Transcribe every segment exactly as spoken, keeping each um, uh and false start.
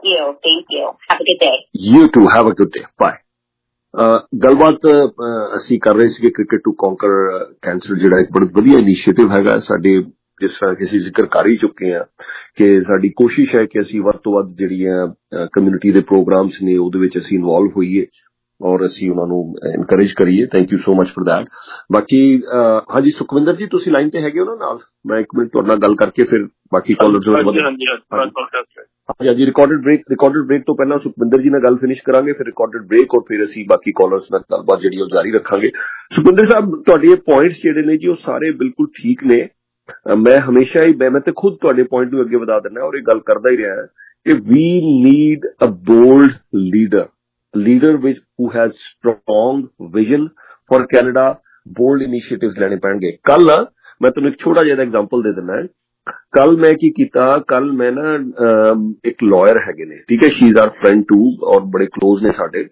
Thank you. Thank you. Have a good day. You too. Have a good day. Bye. ਗੱਲਬਾਤ ਅਸੀਂ ਕਰ ਰਹੇ ਸੀ ਕ੍ਰਿਕਟ ਟੂ ਕੌਂਕਰ ਕੈਂਸਰ, ਜਿਹੜਾ ਇੱਕ ਬੜਾ ਵਧੀਆ ਇਨੀਸ਼ੀਏਟਿਵ ਹੈਗਾ ਸਾਡੇ, ਜਿਸ ਤਰ੍ਹਾਂ ਕਿ ਅਸੀਂ ਜ਼ਿਕਰ ਕਰ ਹੀ ਚੁੱਕੇ ਹਾਂ ਕਿ ਸਾਡੀ ਕੋਸ਼ਿਸ਼ ਹੈ ਕਿ ਅਸੀਂ ਵੱਧ ਤੋਂ ਵੱਧ ਜਿਹੜੀਆਂ ਕਮਿਊਨਿਟੀ ਦੇ ਪ੍ਰੋਗਰਾਮਸ ਨੇ ਉਹਦੇ ਵਿੱਚ ਅਸੀਂ ਇਨਵੋਲਵ ਹੋਈਏ ਔਰ ਅਸੀਂ ਉਹਨਾਂ ਨੂੰ ਇਨਕਰੇਜ ਕਰੀਏ। Thank you so much for that. ਬਾਕੀ ਹਾਂਜੀ ਸੁਖਵਿੰਦਰ ਜੀ, ਤੁਸੀਂ ਲਾਈਨ ਤੇ ਹੈਗੇ ਹੋ ਨਾ ਨਾਲ? ਮੈਂ ਇੱਕ ਮਿੰਟ ਤੁਹਾਡੇ ਨਾਲ ਗੱਲ ਕਰਕੇ ਫਿਰ ਬਾਕੀ ਕਾਲਰਸ ਨਾਲ ਹਾਂਜੀ ਹਾਂਜੀ ਰਿਕਾਰਡਡ ਬ੍ਰੇਕ ਰਿਕਾਰਡਡ ਬ੍ਰੇਕ ਤੋਂ ਪਹਿਲਾਂ ਸੁਖਵਿੰਦਰ ਜੀ ਨਾਲ ਗੱਲ ਫਿਨਿਸ਼ ਕਰਾਂਗੇ, ਫਿਰ ਰਿਕਾਰਡਡ ਬ੍ਰੇਕ ਔਰ ਫਿਰ ਅਸੀਂ ਬਾਕੀ ਕਾਲਰਸ ਨਾਲ ਗੱਲਬਾਤ ਜਿਹੜੀ ਉਹ ਜਾਰੀ ਰੱਖਾਂਗੇ। ਸੁਖਵਿੰਦਰ ਸਾਹਿਬ, ਤੁਹਾਡੇ ਇਹ ਪੁਆਇੰਟਸ ਜਿਹੜੇ ਨੇ ਜੀ ਉਹ ਸਾਰੇ ਬਿਲਕੁਲ ਠੀਕ ਨੇ। ਮੈਂ ਹਮੇਸ਼ਾ ਹੀ ਮੈਂ ਤੇ ਖੁਦ ਤੁਹਾਡੇ ਪੁਆਇੰਟ ਨੂੰ ਅੱਗੇ ਵਧਾ ਦਿੰਦਾ ਔਰ ਇਹ ਗੱਲ ਕਰਦਾ ਹੀ ਰਿਹਾ ਕਿ we need a bold leader, leader which who has strong vision for Canada. Bold initiatives ਲੈਣੇ ਪੈਣਗੇ। ਕੱਲ ਮੈਂ ਤੁਹਾਨੂੰ ਇੱਕ ਛੋਟਾ ਜਿਹਾ ਐਗਜ਼ਾਮਪਲ ਦੇ ਦਿੰਦਾ। ਕੱਲ ਮੈਂ ਕੀ ਕੀਤਾ, ਕੱਲ ਮੈਂ ਨਾ ਇੱਕ ਲਾਇਰ ਹੈਗੇ ਨੇ, ਠੀਕ ਹੈ, she is our friend too ਔਰ ਬੜੇ ਕਲੋਜ਼ ਨੇ ਸਾਡੇ,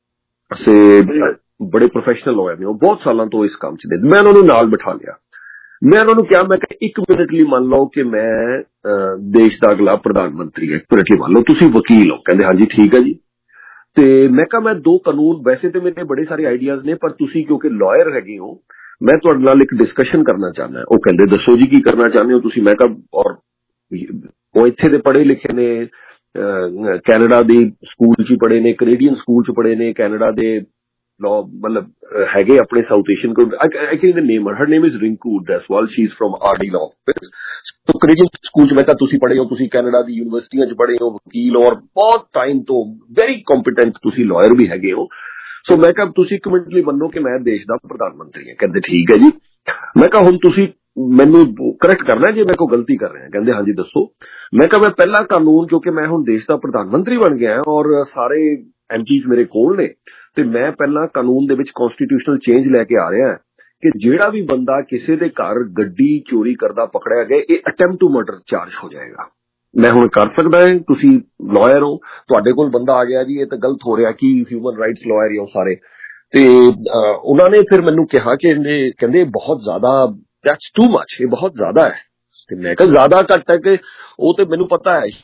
ਬੜੇ ਪ੍ਰੋਫੈਸ਼ਨਲ ਲਾਇਰ ਨੇ ਉਹ, ਬਹੁਤ ਸਾਲਾਂ ਤੋਂ ਇਸ ਕੰਮ ਚ ਨੇ। ਮੈਂ ਉਹਨਾਂ ਨੂੰ ਨਾਲ ਬਿਠਾ ਲਿਆ। ਮੈਂ ਉਹਨਾਂ ਨੂੰ ਕਿਹਾ, ਮੈਂ ਕਿਹਾ ਇੱਕ ਮਿੰਟ ਲਈ ਮੰਨ ਲਓ ਕਿ ਮੈਂ ਦੇਸ਼ ਦਾ ਅਗਲਾ ਪ੍ਰਧਾਨ ਮੰਤਰੀ ਹੈ, ਇੱਕ ਮਿੰਟ ਲਈ ਮੰਨ ਲਓ ਤੁਸੀਂ ਵਕੀਲ ਹੋ। ਕਹਿੰਦੇ ਹਾਂਜੀ ਠੀਕ ਹੈ ਜੀ। ਤੇ ਮੈਂ ਕਿਹਾ ਮੈਂ ਦੋ ਕਾਨੂੰਨ, ਵੈਸੇ ਤੇ ਮੇਰੇ ਬੜੇ ਸਾਰੇ ਆਈਡੀਆਜ਼ ਨੇ, ਪਰ ਤੁਸੀਂ ਕਿਉਂਕਿ ਲਾਇਰ ਹੈਗੇ ਹੋ ਮੈਂ ਤੁਹਾਡੇ ਨਾਲ ਇੱਕ ਡਿਸਕਸ਼ਨ ਕਰਨਾ ਚਾਹੁੰਦਾ। ਉਹ ਕਹਿੰਦੇ ਦੱਸੋ ਜੀ ਕੀ ਕਰਨਾ ਚਾਹੁੰਦੇ ਹੋ ਤੁਸੀਂ? ਮੈਂ ਕਿਹਾ ਔਰ ਉਹ ਇੱਥੇ ਦੇ ਪੜ੍ਹੇ ਲਿਖੇ ਨੇ, ਕੈਨੇਡਾ ਦੇ ਸਕੂਲ 'ਚ ਹੀ ਪੜ੍ਹੇ ਨੇ, ਕੈਨੇਡੀਅਨ ਸਕੂਲ 'ਚ ਪੜ੍ਹੇ ਨੇ, ਕੈਨੇਡਾ ਦੇ ਲਾਅ ਮਤਲਬ ਹੈਗੇ ਆਪਣੇ South Asian. I can even name her name is Rinku Deswal, she is from R D law office. So Canadian school 'ਚ ਮੈਂ ਕਿਹਾ ਤੁਸੀਂ ਪੜ੍ਹੇ ਹੋ, ਤੁਸੀਂ ਕੈਨੇਡਾ ਦੀ ਯੂਨੀਵਰਸਿਟੀਆਂ 'ਚ ਪੜ੍ਹੇ ਹੋ, ਵਕੀਲ ਔਰ ਬਹੁਤ ਟਾਈਮ ਤੋਂ ਵੈਰੀ ਕੰਪੀਟੈਂਟ ਤੁਸੀਂ ਲਾਇਰ ਵੀ ਹੈਗੇ ਹੋ। ਸੋ ਮੈਂ ਕਿਹਾ ਤੁਸੀਂ ਇੱਕ ਮਿੰਟ ਲਈ ਮੰਨੋ ਕਿ ਮੈਂ ਦੇਸ਼ ਦਾ ਪ੍ਰਧਾਨ ਮੰਤਰੀ ਹਾਂ। ਕਹਿੰਦੇ ਠੀਕ ਹੈ ਜੀ। ਮੈਂ ਕਿਹਾ ਹੁਣ ਤੁਸੀਂ ਮੈਨੂੰ ਕਰੈਕਟ ਕਰਨਾ ਜੇ ਮੈਂ ਕੋਈ ਗਲਤੀ ਕਰ ਰਿਹਾ। ਕਹਿੰਦੇ ਹਾਂਜੀ ਦੱਸੋ। ਮੈਂ ਕਿਹਾ ਮੈਂ ਪਹਿਲਾ ਕਾਨੂੰਨ, ਕਿਉਂਕਿ ਮੈਂ ਹੁਣ ਦੇਸ਼ ਦਾ ਪ੍ਰਧਾਨ ਮੰਤਰੀ ਬਣ ਗਿਆ ਔਰ ਸਾਰੇ ਐਮ ਪੀਜ਼ ਮੇਰੇ ਕੋਲ ਨੇ, ਤੇ ਮੈਂ ਪਹਿਲਾਂ ਕਾਨੂੰਨ ਦੇ ਵਿੱਚ ਕਨਸਟੀਟਿਊਸ਼ਨਲ ਚੇਂਜ ਲੈ ਕੇ ਆ ਰਿਹਾ ਕਿ ਜਿਹੜਾ ਵੀ ਬੰਦਾ ਕਿਸੇ ਦੇ ਘਰ ਗੱਡੀ ਚੋਰੀ ਕਰਦਾ ਪਕੜਿਆ ਗਿਆ, ਇਹ ਅਟੈਂਪਟ ਟੂ ਮਰਡਰ ਚਾਰਜ ਹੋ ਜਾਏਗਾ। ਮੈਂ ਹੁਣ ਕਰ ਸਕਦਾ ਹੈ, ਤੁਸੀਂ ਲਾਇਰ ਹੋ, ਤੁਹਾਡੇ ਕੋਲ ਬੰਦਾ ਆ ਗਿਆ ਜੀ ਇਹ ਤਾਂ ਗਲਤ ਹੋ ਰਿਹਾ, ਕੀ ਹਿਊਮਨ ਰਾਈਟਸ ਲਾਇਰ ਹੋ ਸਾਰੇ। ਤੇ ਉਹਨਾਂ ਨੇ ਫਿਰ ਮੈਨੂੰ ਕਿਹਾ ਕਿ ਕਹਿੰਦੇ ਬਹੁਤ ਜ਼ਿਆਦਾ, ਦੈਟਸ ਟੂ ਮਚ, ਇਹ ਬਹੁਤ ਜ਼ਿਆਦਾ ਹੈ। ਤੇ ਮੈਂ ਕਿਹਾ ਜ਼ਿਆਦਾ ਘੱਟ ਹੈ ਕਿ ਉਹ ਤੇ ਮੈਨੂੰ ਪਤਾ ਹੈ,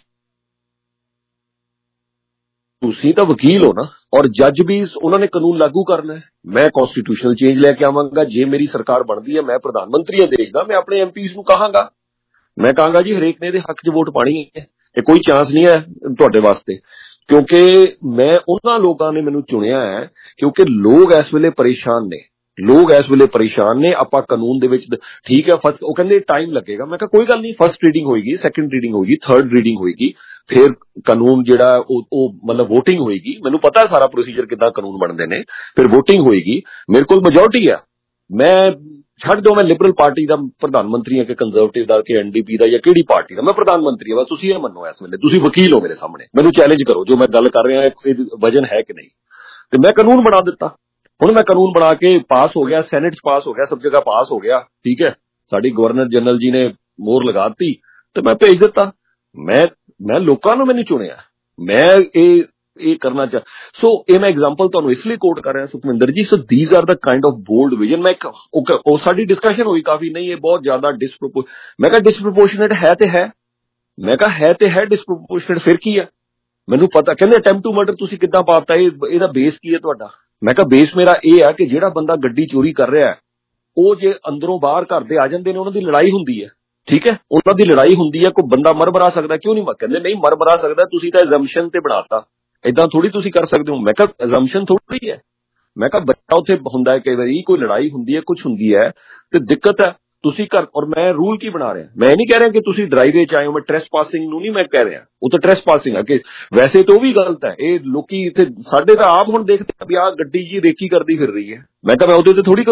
ਤੁਸੀਂ ਤਾਂ ਵਕੀਲ ਹੋ ਨਾ, ਔਰ ਜੱਜ ਵੀ ਉਹਨਾਂ ਨੇ ਕਾਨੂੰਨ ਲਾਗੂ ਕਰਨਾ ਹੈ। ਮੈਂ ਕਨਸਟੀਟਿਊਸ਼ਨਲ ਚੇਂਜ ਲੈ ਕੇ ਆਵਾਂਗਾ, ਜੇ ਮੇਰੀ ਸਰਕਾਰ ਬਣਦੀ ਹੈ, ਮੈਂ ਪ੍ਰਧਾਨ ਮੰਤਰੀ ਹਾਂ ਦੇਸ਼ ਦਾ, ਮੈਂ ਆਪਣੇ ਐਮ ਪੀਜ਼ ਨੂੰ ਕਹਾਂਗਾ, ਮੈਂ ਕਹਾਂਗਾ ਜੀ ਹਰੇਕ ਨੇ ਇਹਦੇ ਹੱਕ 'ਚ ਵੋਟ ਪਾਣੀ ਹੈ, ਇਹ ਕੋਈ ਚਾਂਸ ਨਹੀਂ ਹੈ ਤੁਹਾਡੇ ਵਾਸਤੇ, ਕਿਉਂਕਿ ਮੈਂ ਉਹਨਾਂ ਲੋਕਾਂ ਨੇ ਮੈਨੂੰ ਚੁਣਿਆ ਹੈ, ਕਿਉਂਕਿ ਲੋਕ ਇਸ ਵੇਲੇ ਪਰੇਸ਼ਾਨ ਨੇ, ਲੋਕ ਇਸ ਵੇਲੇ ਪਰੇਸ਼ਾਨ ਨੇ। ਆਪਾਂ ਕਾਨੂੰਨ ਦੇ ਵਿੱਚ ਠੀਕ ਹੈ, ਫਸਟ ਉਹ ਕਹਿੰਦੇ ਟਾਈਮ ਲੱਗੇਗਾ। ਮੈਂ ਕਿਹਾ ਕੋਈ ਗੱਲ ਨਹੀਂ, ਫਸਟ ਰੀਡਿੰਗ ਹੋਏਗੀ, ਸੈਕੰਡ ਰੀਡਿੰਗ ਹੋਏਗੀ, ਥਰਡ ਰੀਡਿੰਗ ਹੋਏਗੀ, ਫਿਰ ਕਾਨੂੰਨ ਜਿਹੜਾ ਉਹ ਉਹ ਮਤਲਬ ਵੋਟਿੰਗ ਹੋਏਗੀ। ਮੈਨੂੰ ਪਤਾ ਸਾਰਾ ਪ੍ਰੋਸੀਜਰ ਕਿੱਦਾਂ ਕਾਨੂੰਨ ਬਣਦੇ ਨੇ, ਫਿਰ ਵੋਟਿੰਗ ਹੋਏਗੀ। ਮੇਰੇ ਕੋਲ ਮੈਜੋਰਟੀ ਆ, ਮੈਂ ਛੱਡ ਦਿਓ ਮੈਂ ਲਿਬਰਲ ਪਾਰਟੀ ਦਾ ਪ੍ਰਧਾਨ ਮੰਤਰੀ ਹਾਂ ਕਿ ਕੰਜ਼ਰਵੇਟਿਵ ਦਾ ਕਿ ਐਨ ਡੀ ਪੀ ਦਾ ਜਾਂ ਕਿਹੜੀ ਪਾਰਟੀ ਦਾ, ਮੈਂ ਪ੍ਰਧਾਨ ਮੰਤਰੀ ਹਾਂ। ਬਸ ਤੁਸੀਂ ਇਹ ਮੰਨੋ, ਇਸ ਵੇਲੇ ਤੁਸੀਂ ਵਕੀਲ ਹੋ ਮੇਰੇ ਸਾਹਮਣੇ, ਮੈਨੂੰ ਚੈਲੰਜ ਕਰੋ ਜੋ ਮੈਂ ਗੱਲ ਕਰ ਰਿਹਾ ਇਹ ਵਜਨ ਹੈ ਕਿ ਨਹੀਂ। ਤੇ ਮੈਂ ਕਾਨੂੰਨ ਬਣਾ ਦਿੱਤਾ। ਹੁਣ ਮੈਂ ਕਾਨੂੰਨ ਬਣਾ ਕੇ ਪਾਸ ਹੋ ਗਿਆ, ਸੈਨੇਟ 'ਚ ਪਾਸ ਹੋ ਗਿਆ, ਸਭ ਜਗ੍ਹਾ ਪਾਸ ਹੋ ਗਿਆ, ਠੀਕ ਹੈ। ਸਾਡੀ ਗਵਰਨਰ ਜਨਰਲ ਜੀ ਨੇ ਮੋਹਰ ਲਗਾ ਦਿੱਤੀ ਤੇ ਮੈਂ ਭੇਜ ਦਿੱਤਾ। ਮੈਂ ਮੈਂ ਲੋਕਾਂ ਨੂੰ ਮੈਨੂੰ ਚੁਣਿਆ, ਮੈਂ ਇਹ ਇਹ ਕਰਨਾ ਚਾਹ ਸੋ ਇਹ ਮੈਂ ਐਗਜ਼ਾਮਪਲ ਤੁਹਾਨੂੰ ਇਸ ਲਈ ਕੋਟ ਕਰ ਰਿਹਾ Sukhminder ji. So these are the kind of bold vision. ਮੈਂ ਉਹ ਸਾਡੀ ਡਿਸਕਸ਼ਨ ਹੋਈ ਕਾਫੀ, ਨਹੀਂ ਇਹ ਬਹੁਤ ਜ਼ਿਆਦਾ ਡਿਸਪ੍ਰੋਪੋ, ਮੈਂ ਕਿਹਾ ਡਿਸਪ੍ਰੋਪੋਰਸ਼ਨੇਟ ਹੈ ਤੇ ਹੈ, ਮੈਂ ਕਿਹਾ ਹੈ ਤੇ ਹੈ ਡਿਸਪ੍ਰੋਪੋਰਸ਼ਨੇਟ, ਫਿਰ ਕੀ ਆ, ਮੈਨੂੰ ਪਤਾ। ਕਹਿੰਦੇ ਅਟੈਂਪਟ ਟੂ ਮਰਡਰ ਤੁਸੀਂ ਕਿੱਦਾਂ ਪਾਤਾ, ਇਹ ਇਹਦਾ ਬੇਸ ਕੀ ਹੈ ਤੁਹਾਡਾ? ਮੈਂ ਕਿਹਾ ਬੇਸ ਮੇਰਾ ਇਹ ਆ ਕਿ ਜਿਹੜਾ ਬੰਦਾ ਗੱਡੀ ਚੋਰੀ ਕਰ ਰਿਹਾ, ਉਹ ਜੇ ਅੰਦਰੋਂ ਬਾਹਰ ਘਰ ਦੇ ਆ ਜਾਂਦੇ ਨੇ, ਉਹਨਾਂ ਦੀ ਲੜਾਈ ਹੁੰਦੀ ਹੈ, ਠੀਕ ਹੈ, ਉਹਨਾਂ ਦੀ ਲੜਾਈ ਹੁੰਦੀ ਹੈ, ਕੋਈ ਬੰਦਾ ਮਰ ਮਰਾ ਸਕਦਾ, ਕਿਉਂ ਨਹੀਂ? ਕਹਿੰਦੇ ਨਹੀਂ ਮਰ ਮਰਾ ਸਕਦਾ, ਤੁਸੀਂ ਤਾਂ ਐਜ਼ੰਪਸ਼ਨ ਤੇ ਬਣਾਤਾ, ਏਦਾਂ ਥੋੜੀ ਤੁਸੀਂ ਕਰ ਸਕਦੇ ਹੋ। ਮੈਂ ਕਿਹਾ ਐਜ਼ੰਪਸ਼ਨ ਥੋੜੀ ਹੈ, ਮੈਂ ਕਿਹਾ ਬੱਚਾ ਉੱਥੇ ਹੁੰਦਾ ਹੈ, ਕਈ ਵਾਰੀ ਕੋਈ ਲੜਾਈ ਹੁੰਦੀ ਹੈ, ਕੁਛ ਹੁੰਦੀ ਹੈ ਤੇ ਦਿੱਕਤ ਹੈ, ਤੁਸੀਂ ਕਰ। ਔਰ ਮੈਂ ਰੂਲ ਕੀ ਬਣਾ ਰਿਹਾ, ਮੈਂ ਨਹੀਂ ਕਹਿ ਰਿਹਾ ਕਿ ਤੁਸੀਂ ਡਰਾਈਵੇ 'ਚ ਆਏ ਹੋ, ਮੈਂ ਟ੍ਰੈਸ ਪਾਸਿੰਗ ਨੂੰ ਨਹੀਂ ਮੈਂ ਕਹਿ ਰਿਹਾ, ਉਹ ਤਾਂ ਟ੍ਰੈਸ ਪਾਸਿੰਗ ਹੈ ਕਿ ਵੈਸੇ ਤਾਂ ਉਹ ਵੀ ਗਲਤ ਹੈ। ਇਹ ਲੋਕੀ ਇੱਥੇ ਸਾਡੇ ਤਾਂ ਆਪ ਹੁਣ ਦੇਖਦੇ ਵੀ ਆਹ ਗੱਡੀ ਜੀ ਰੇਕੀ ਕਰਦੀ ਫਿਰ ਰਹੀ ਹੈ, ਮੈਂ ਕਿਹਾ ਮੈਂ ਉਹਦੇ ਤੇ ਥੋੜੀ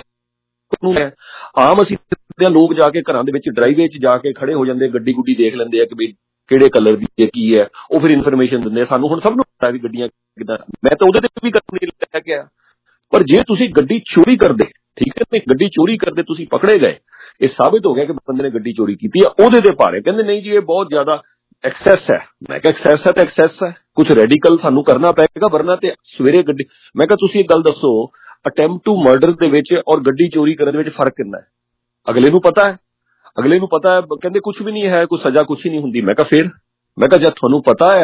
ਹੈ। ਆਮ ਅਸੀਂ ਲੋਕ ਜਾ ਕੇ ਘਰਾਂ ਦੇ ਵਿੱਚ ਡਰਾਈਵੇ 'ਚ ਜਾ ਕੇ ਖੜੇ ਹੋ ਜਾਂਦੇ, ਗੱਡੀ ਗੁੱਡੀ ਦੇਖ ਲੈਂਦੇ ਆ ਕਿ ਵੀ ਕਿਹੜੇ ਕਲਰ ਦੀ ਹੈ, ਕੀ ਹੈ, ਉਹ ਫਿਰ ਇਨਫੋਰਮੇਸ਼ਨ ਦਿੰਦੇ ਆ ਸਾਨੂੰ। ਹੁਣ ਸਭ ਨੂੰ ਪਤਾ ਵੀ ਗੱਡੀਆਂ ਕਿੱਦਾਂ, ਮੈਂ ਤਾਂ ਉਹਦੇ ਤੇ ਵੀ ਕਦਮ ਨਹੀਂ ਲੈ ਕੇ ਆਇਆ। ਪਰ ਜੇ ਤੁਸੀਂ ਗੱਡੀ ਚੋਰੀ ਕਰਦੇ, ਠੀਕ ਹੈ, ਗੱਡੀ ਚੋਰੀ ਕਰਦੇ ਤੁਸੀਂ ਪਕੜੇ ਗਏ, ਇਹ ਸਾਬਿਤ ਹੋ ਗਿਆ ਕਿ ਬੰਦੇ ਨੇ ਗੱਡੀ ਚੋਰੀ ਕੀਤੀ ਹੈ, ਉਹਦੇ ਤੇ ਭਾਰੇ। ਕਹਿੰਦੇ ਨਹੀਂ ਜੀ ਇਹ ਬਹੁਤ ਜ਼ਿਆਦਾ ਐਕਸੈਸ ਹੈ। ਮੈਂ ਕਿਹਾ ਐਕਸੈਸ ਹੈ ਤਾਂ ਐਕਸੈਸ ਹੈ, ਕੁਛ ਰੈਡੀਕਲ ਸਾਨੂੰ ਕਰਨਾ ਪਏਗਾ, ਵਰਨਾ ਤੇ ਸਵੇਰੇ ਗੱਡੀ। ਮੈਂ ਕਿਹਾ ਤੁਸੀਂ ਇੱਕ ਗੱਲ ਦੱਸੋ, ਅਟੈਂਪਟ ਟੂ ਮਰਡਰ ਦੇ ਵਿੱਚ ਔਰ ਗੱਡੀ ਚੋਰੀ ਕਰਨ ਦੇ ਵਿੱਚ ਫਰਕ ਕਿੰਨਾ ਹੈ? ਅਗਲੇ ਨੂੰ ਪਤਾ ਹੈ, ਅਗਲੇ ਨੂੰ ਪਤਾ ਹੈ, ਕਹਿੰਦੇ ਕੁਛ ਵੀ ਨਹੀਂ ਹੈ, ਕੋਈ ਸਜ਼ਾ ਕੁਛ ਹੀ ਨਹੀਂ ਹੁੰਦੀ। ਮੈਂ ਕਿਹਾ ਫਿਰ, ਮੈਂ ਕਿਹਾ ਜਦ ਤੁਹਾਨੂੰ ਪਤਾ ਆ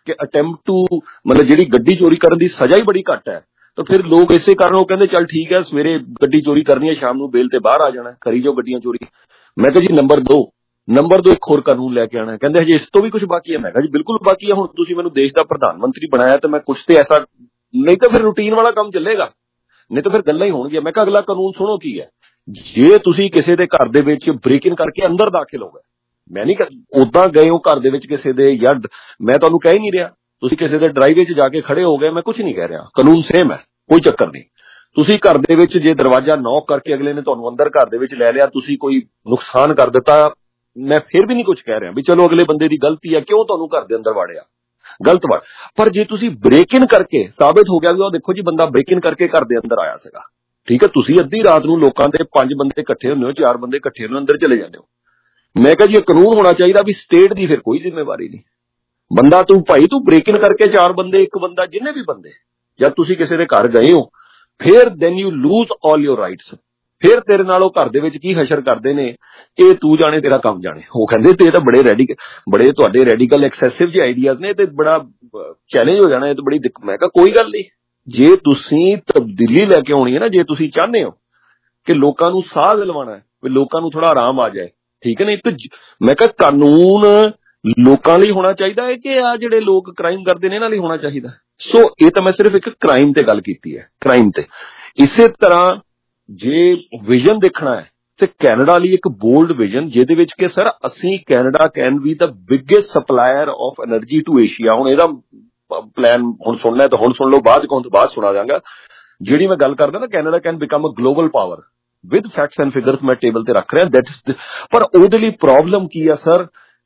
कि अटैम्प्ट टू मतलब जिहड़ी गड्डी चोरी करन दी सजा ही बड़ी घट है, तो फिर लोग इसे कारण वो कहते चल ठीक है सवेरे गड्डी चोरी करनी है, शाम को बेल ते बाहर आ जाना, करी जाओ गड्डियां चोरी। मैं कहा जी नंबर दो नंबर दो एक होर कानून लैके आना, कहते हजे इस तो भी कुछ बाकी है। मैं कहा जी बिल्कुल बाकी है, हुण तुसीं मैनूं देश का प्रधानमंत्री बनाया तो मैं कुछ तो ऐसा, नहीं तो फिर रूटीन वाला काम चलेगा, नहीं तो फिर गल्लां ही होणगीਆਂ। मैं कहा अगला कानून सुनो की है, जे तुसीं किसी दे घर दे विच ब्रेक इन करके अंदर दाखिल हो गए, मैं नहीं उदां गए हो घर दे विच किसी दे, या मैं तुहानूं कह ही नहीं रहा, तुसीं किसी दे ड्राइवे च जाके खड़े हो गए, मैं कुछ नहीं कह रहा, कानून सेम है, कोई चक्कर नहीं। तुसीं घर दे विच जे दरवाजा नॉक करके अगले ने तुहानूं अंदर घर दे विच लै लिया, तुसीं कोई नुकसान कर दिता, मैं फिर भी नहीं कुछ कह रहा भी चलो अगले बंदे की गलती है, क्यों तुहानूं घर दे अंदर वाड़िया, गलत वाड़। पर जे तुसीं ब्रेक इन करके साबित हो गया कि देखो जी बंदा ब्रेक इन करके घर दे अंदर आया सीगा, ठीक है, तुसीं अद्धी रात नूं लोकां दे पंज बंदे इकट्ठे हुंदे हो, चार बंदे इकट्ठे हुंदे अंदर चले जांदे हो। मैं कहा जी कानून होना चाहिए भी स्टेट की फिर कोई जिम्मेवारी नहीं, बंदा तू भाई तू ब्रेक इन करके चार बंदे एक बंदा जिन्ने भी बंदे जब तुसीं किसी दे घर गए हो, फिर then you lose all your rights, फिर तेरे नाल घर दे विच की हशर करदे ने, ये तू जाने तेरा काम जाने। वो कहंदे ते तां बड़े रेडी बड़े तुहाडे रेडिकल एक्सैसिव जे आइडियाज ने, ते बड़ा चैलेंज हो जाना है, तो बड़ी दिक्कत। मैं कहा कोई गल नहीं, जे तुसीं तब्दीली लैके आउणी है ना, जे तुसीं चाहते हो कि लोकां नूं साह दिलवाना है, भी लोकां नूं थोड़ा आराम आ जाए, ठीक है नहीं तो मैं कहा कानून लोकां लई होना चाहिए है कि आ जिहड़े लोग क्राइम करदे ने इन्हां लई होना चाहिए। सो ये तो मैं सिर्फ एक क्राइम ते गल कीती है, क्राइम ते। इसे तरह जे विजन देखना है तो कैनेडा ਲਈ एक बोल्ड विजन ਜਿਹਦੇ ਵਿੱਚ ਕਿ ਸਰ ਅਸੀਂ Canada can be the biggest supplier of energy to Asia. ਹੁਣ ਇਹਦਾ ਪਲਾਨ ਹੁਣ ਸੁਣਨਾ ਤਾਂ ਹੁਣ ਸੁਣ ਲਓ, ਬਾਅਦ ਕੋਣ ਤੋਂ ਬਾਅਦ ਸੁਣਾ ਦਾਂਗਾ। ਜਿਹੜੀ ਮੈਂ ਗੱਲ ਕਰਦਾ ਨਾ Canada can become a global power with facts and figures ਮੈਂ ਟੇਬਲ ਤੇ ਰੱਖ ਰਿਹਾ, ਦੈਟ ਪਰ ਉਹਦੇ ਲਈ ਪ੍ਰੋਬਲਮ ਕੀ ਆ ਸਰ,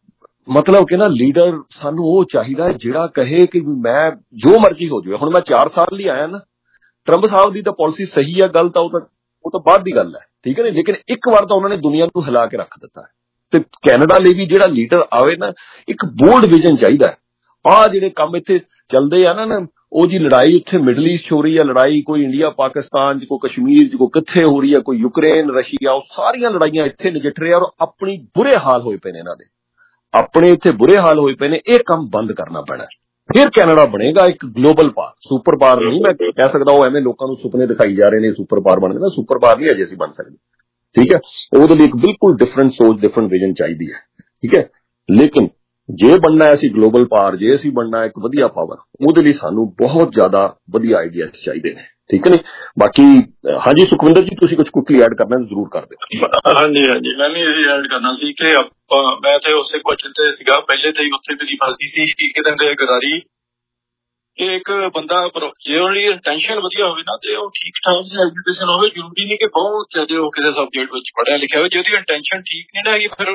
मतलब कि ना लीडर सानू वो चाहिए जिहड़ा कहे कि मैं जो मर्जी हो जाए। हुण मैं चार साल ही आया ना, ट्रंप साहब की तो पॉलिसी सही है, गलत है वो तो बाद की गल है, ठीक है नहीं, लेकिन एक बार तो उन्होंने दुनिया को हिला के रख दिता है। तो कैनेडा लिए भी जिहड़ा लीडर आवे ना, एक बोल्ड विजन चाहिए। आ जिहड़े काम इत्थे चलदे आ ना ना वो जी लड़ाई उत्थे मिडल ईस्ट हो रही है, लड़ाई कोई इंडिया पाकिस्तान च, कोई कश्मीर च, कोई कित्थे हो रही है, कोई यूक्रेन रशिया, सारियां लड़ाइयां इत्थे नजिठ रहे और अपनी बुरे हाल होए पे ने, इन्हां दे अपने इत्थे बुरे हाल होए पे ने। यह काम बंद करना पैना, फिर कैनेडा बनेगा एक ग्लोबल पावर। सुपर पावर नहीं मैं कह सकता, वो एवं लोगों को सुपने दिखाई जा रहे हैं सुपर पावर बन गए, सुपर पावर नहीं अजे असीं बन सकते, ठीक है। ਉਹਦੇ ਲਈ एक बिल्कुल डिफरेंट सोच डिफरेंट विजन चाहिए है, ठीक है। लेकिन जे बनना है असीं ग्लोबल पावर, जे असीं बनना है एक वधिया पावर, ਉਹਦੇ ਲਈ सानू बहुत ज्यादा वधिया आइडियाज चाहिए ने, ठीक है नहीं। बाकी हाँ जी सुखविंदर जी तुसीं कुछ कुकली ऐड करना है जरूर कर दिओ। हाँ जी हाँ जी मैं भी यही ऐड करना सी कि ਆਪਾਂ मैं तो उसे क्वेश्चन ते सीगा पहले तो ही उत्थे मेरी फसी सी कि कहंदे गजारी कि एक बंदा जे ਉਹਦੀ ਇੰਟੈਂਸ਼ਨ ਵਧੀਆ ਹੋਵੇ ਨਾ ਤੇ ਉਹ ਠੀਕ ਠਾਕ ਜਿਹੀ ਐਜੂਕੇਸ਼ਨ ਹੋਵੇ, ਜ਼ਰੂਰੀ ਨਹੀਂ ਕਿ ਬਹੁਤ ਜ਼ਿਆਦਾ ਉਹ ਕਿਸੇ ਸਬਜੈਕਟ ਵਿੱਚ ਪੜ੍ਹਿਆ ਲਿਖਿਆ ਹੋਵੇ। ਜੇ ਉਹਦੀ ਇੰਟੈਂਸ਼ਨ ਠੀਕ ਨਹੀਂ ਨਾ ਹੈਗੀ ਫਿਰ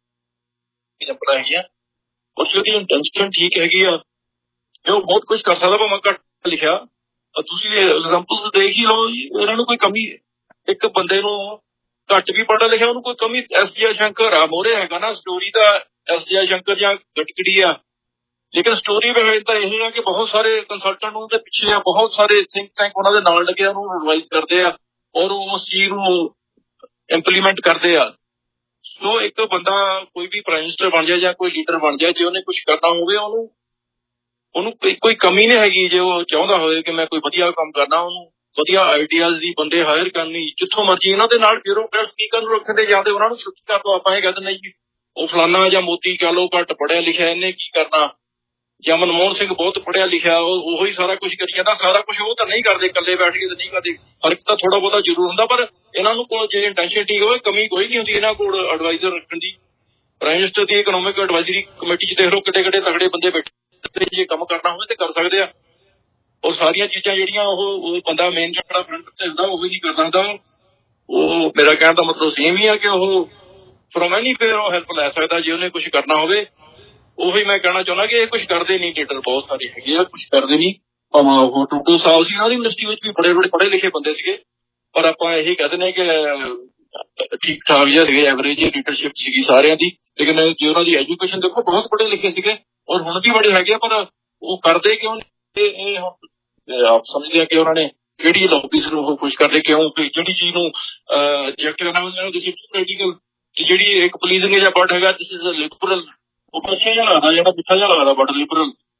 ਜੰਪਦਾ ਹੈਗੀ ਆ, ਉਹ ਉਹਦੀ ਇੰਟੈਂਸ਼ਨ ਠੀਕ ਹੈਗੀ ਆ ਤੇ ਉਹ ਬਹੁਤ ਕੁਝ ਕਰ ਸਕਦਾ ਭਾਵੇਂ ਘੱਟ ਲਿਖਿਆ। ਤੁਸੀਂ ਐਗਜ਼ਾਮਪਲਸ ਦੇਖ ਹੀ ਲਓ, ਇਹਨਾਂ ਨੂੰ ਕੋਈ ਕਮੀ, ਇੱਕ ਬੰਦੇ ਨੂੰ ਘੱਟ ਵੀ ਪੜ੍ਹਿਆ ਲਿਖਿਆ ਉਹਨੂੰ ਕੋਈ ਕਮੀ, ਐਸ ਜੀ ਸ਼ੰਕਰ ਆ ਮੋਹਰੇ ਹੈਗਾ ਨਾ ਸਟੋਰੀ ਦਾ, ਐਸ ਜੀ ਸ਼ੰਕਰ ਜਾਂ ਗਟਕੜੀ ਆ, ਲੇਕਿਨ ਸਟੋਰੀ ਵਿੱਚ ਤਾਂ ਇਹ ਹੈ ਕਿ ਬਹੁਤ ਸਾਰੇ ਕੰਸਲਟੈਂਟ ਉਹਦੇ ਪਿੱਛੇ ਆ, ਬਹੁਤ ਸਾਰੇ ਥਿੰਕ ਟੈਂਕ ਉਹਨਾਂ ਦੇ ਨਾਲ ਲੱਗੇ ਉਹਨੂੰ ਐਡਵਾਈਸ ਕਰਦੇ ਆ ਔਰ ਉਹ ਉਸ ਚੀਜ਼ ਨੂੰ ਇੰਪਲੀਮੈਂਟ ਕਰਦੇ ਆ। ਸੋ ਇੱਕ ਬੰਦਾ ਕੋਈ ਵੀ ਪ੍ਰਾਈਮ ਮਿਨਿਸਟਰ ਬਣ ਜਾਏ ਜਾਂ ਕੋਈ ਲੀਡਰ ਬਣ ਜਾਏ, ਜੇ ਉਹਨੇ ਕੁਝ ਕਰਨਾ ਹੋਵੇ ਉਹਨੂੰ ਉਹਨੂੰ ਕੋਈ ਕੋਈ ਕਮੀ ਨਹੀਂ ਹੈਗੀ। ਜੇ ਉਹ ਚਾਹੁੰਦਾ ਹੋਵੇ ਕਿ ਮੈਂ ਕੋਈ ਵਧੀਆ ਕੰਮ ਕਰਨਾ, ਉਹਨੂੰ ਵਧੀਆ ਆਈਡੀਆਜ਼ ਦੀ ਬੰਦੇ ਹਾਇਰ ਕਰਨੀ ਜਿੱਥੋਂ ਮਰਜੀ। ਇਹਨਾਂ ਦੇ ਨਾਲ ਬਿਊਰੋਕਰੇਟ ਸਪੀਕਰ ਨੂੰ ਰੱਖਣ ਦੇ ਜਾਂਦੇ ਉਹਨਾਂ ਨੂੰ ਛੁੱਟੀ ਕਰ ਦੋ। ਆਪਾਂ ਇਹ ਕਹਿੰਦੇ ਨਹੀਂ ਜੀ ਉਹ ਫਲਾਨਾ ਜਾਂ ਮੋਦੀ ਕਹ ਲਓ ਘੱਟ ਪੜ੍ਹਿਆ ਲਿਖਿਆ, ਇਹਨੇ ਕੀ ਕਰਨਾ, ਜਾਂ ਮਨਮੋਹਨ ਸਿੰਘ ਬਹੁਤ ਪੜ੍ਹਿਆ ਲਿਖਿਆ ਉਹ ਉਹੀ ਸਾਰਾ ਕੁਝ ਕਰੀ ਜਾਂਦਾ। ਸਾਰਾ ਕੁਝ ਉਹ ਤਾਂ ਨਹੀਂ ਕਰਦੇ, ਇਕੱਲੇ ਬੈਠ ਕੇ ਤਾਂ ਨਹੀਂ ਕਰਦੇ, ਫਰਕ ਤਾਂ ਥੋੜਾ ਬਹੁਤਾ ਜ਼ਰੂਰ ਹੁੰਦਾ। ਪਰ ਇਹਨਾਂ ਨੂੰ ਕੋਲ ਜੇ ਇੰਟੈਂਸ਼ਨ ਠੀਕ ਹੋਵੇ ਕਮੀ ਕੋਈ ਨਹੀਂ ਹੁੰਦੀ ਇਹਨਾਂ ਕੋਲ ਐਡਵਾਈਜ਼ਰ ਰੱਖਣ ਦੀ। ਪ੍ਰਾਈਮ ਮਿਨਿਸਟਰ ਦੀ ਇਕਨੋਮਿਕ ਐਡਵਾਈਜ਼ਰੀ ਕਮੇਟੀ ਚ ਦੇਖ ਲਓ ਕਿੱਡੇ ਕਿੱਡੇ ਤਗੜੇ ਬੰਦੇ ਬੈਠੇ, ਜੇ ਕੰਮ ਕਰਨਾ ਹੋਵੇ ਤੇ ਕਰ ਸਕਦੇ ਆ। ਉਹ ਸਾਰੀਆਂ ਚੀਜ਼ਾਂ ਜਿਹੜੀਆਂ ਉਹ ਬੰਦਾ ਮੇਨ ਜਿਹੜਾ ਫਰੰਟ ਤੇ ਹੁੰਦਾ ਉਹ ਵੀ ਨਹੀਂ ਕਰ ਸਕਦਾ। ਉਹ ਮੇਰਾ ਕਹਿਣ ਦਾ ਮਤਲਬ ਸੇਮ ਹੀ ਆ ਕਿ ਉਹ ਫਰੋਮ ਐਨੀ ਫੇਅਰ ਉਹ ਹੈਲਪ ਲੈ ਸਕਦਾ ਜੇ ਉਹਨੇ ਕੁਛ ਕਰਨਾ ਹੋਵੇ। ਉਹੀ ਮੈਂ ਕਹਿਣਾ ਚਾਹੁੰਦਾ ਕਿ ਇਹ ਕੁਛ ਕਰਦੇ ਨਹੀਂ, ਲੀਡਰ ਬਹੁਤ ਸਾਰੇ ਹੈਗੇ ਆ ਕੁਛ ਕਰਦੇ ਨਹੀਂ। ਭਾਵੇਂ ਉਹ ਟੂਟੂ ਸਾਹਿਬ ਸੀ, ਉਹਨਾਂ ਦੀ ਯੂਨੀਵਰਸਿਟੀ ਵਿੱਚ ਵੀ ਬੜੇ ਬੜੇ ਪੜ੍ਹੇ ਲਿਖੇ ਬੰਦੇ ਸੀਗੇ, ਪਰ ਆਪਾਂ ਇਹੀ ਕਹਿ ਦਿੰਦੇ ਕਿ ਠੀਕ ਠਾਕ ਜਿਹਾ ਸੀਗੇ, ਐਵਰੇਜ ਜਿਹੀ ਲੀਡਰਸ਼ਿਪ ਸੀਗੀ ਸਾਰਿਆਂ ਦੀ। ਲੇਕਿਨ ਜੇ ਉਹਨਾਂ ਦੀ ਐਜੂਕੇਸ਼ਨ ਦੇਖੋ ਬਹੁਤ ਪੜ੍ਹੇ ਲਿਖੇ ਸੀਗੇ ਔਰ ਹੁਣ ਵੀ ਬੜੇ ਹੈਗੇ ਆ, ਪਰ ਉਹ ਕਰਦੇ ਕਿਉਂ ਇਹ ਹੁਣ ਆਪ ਸਮਝਦੇ ਆ ਕਿ ਉਹਨਾਂ ਨੇ ਕਿਹੜੀ ਲੌਬੀਜ਼ ਨੂੰ ਉਹ ਕੁਛ ਕਰਦੇ ਕਿਉਂ, ਜਿਹੜੀ ਚੀਜ਼ ਨੂੰ ਰਿਜੈਕਟ ਕਰਨਾ ਪੋਲੀਟੀਕਲ, ਜਿਹੜੀ ਇੱਕ ਪਲੀਜ਼ਿੰਗ ਜਾਂ ਬਟ ਹੈਗਾ ਦਿਸ ਇਜ਼ ਅ ਲਿਬਰਲ, ਉਹ ਪਿੱਛੇ ਜਿਹਾ ਲੱਗਦਾ ਜਿਹੜਾ ਪਿੱਛਾ ਜਿਹਾ ਲੱਗਦਾ ਬਟ ਲਿਬਰਲ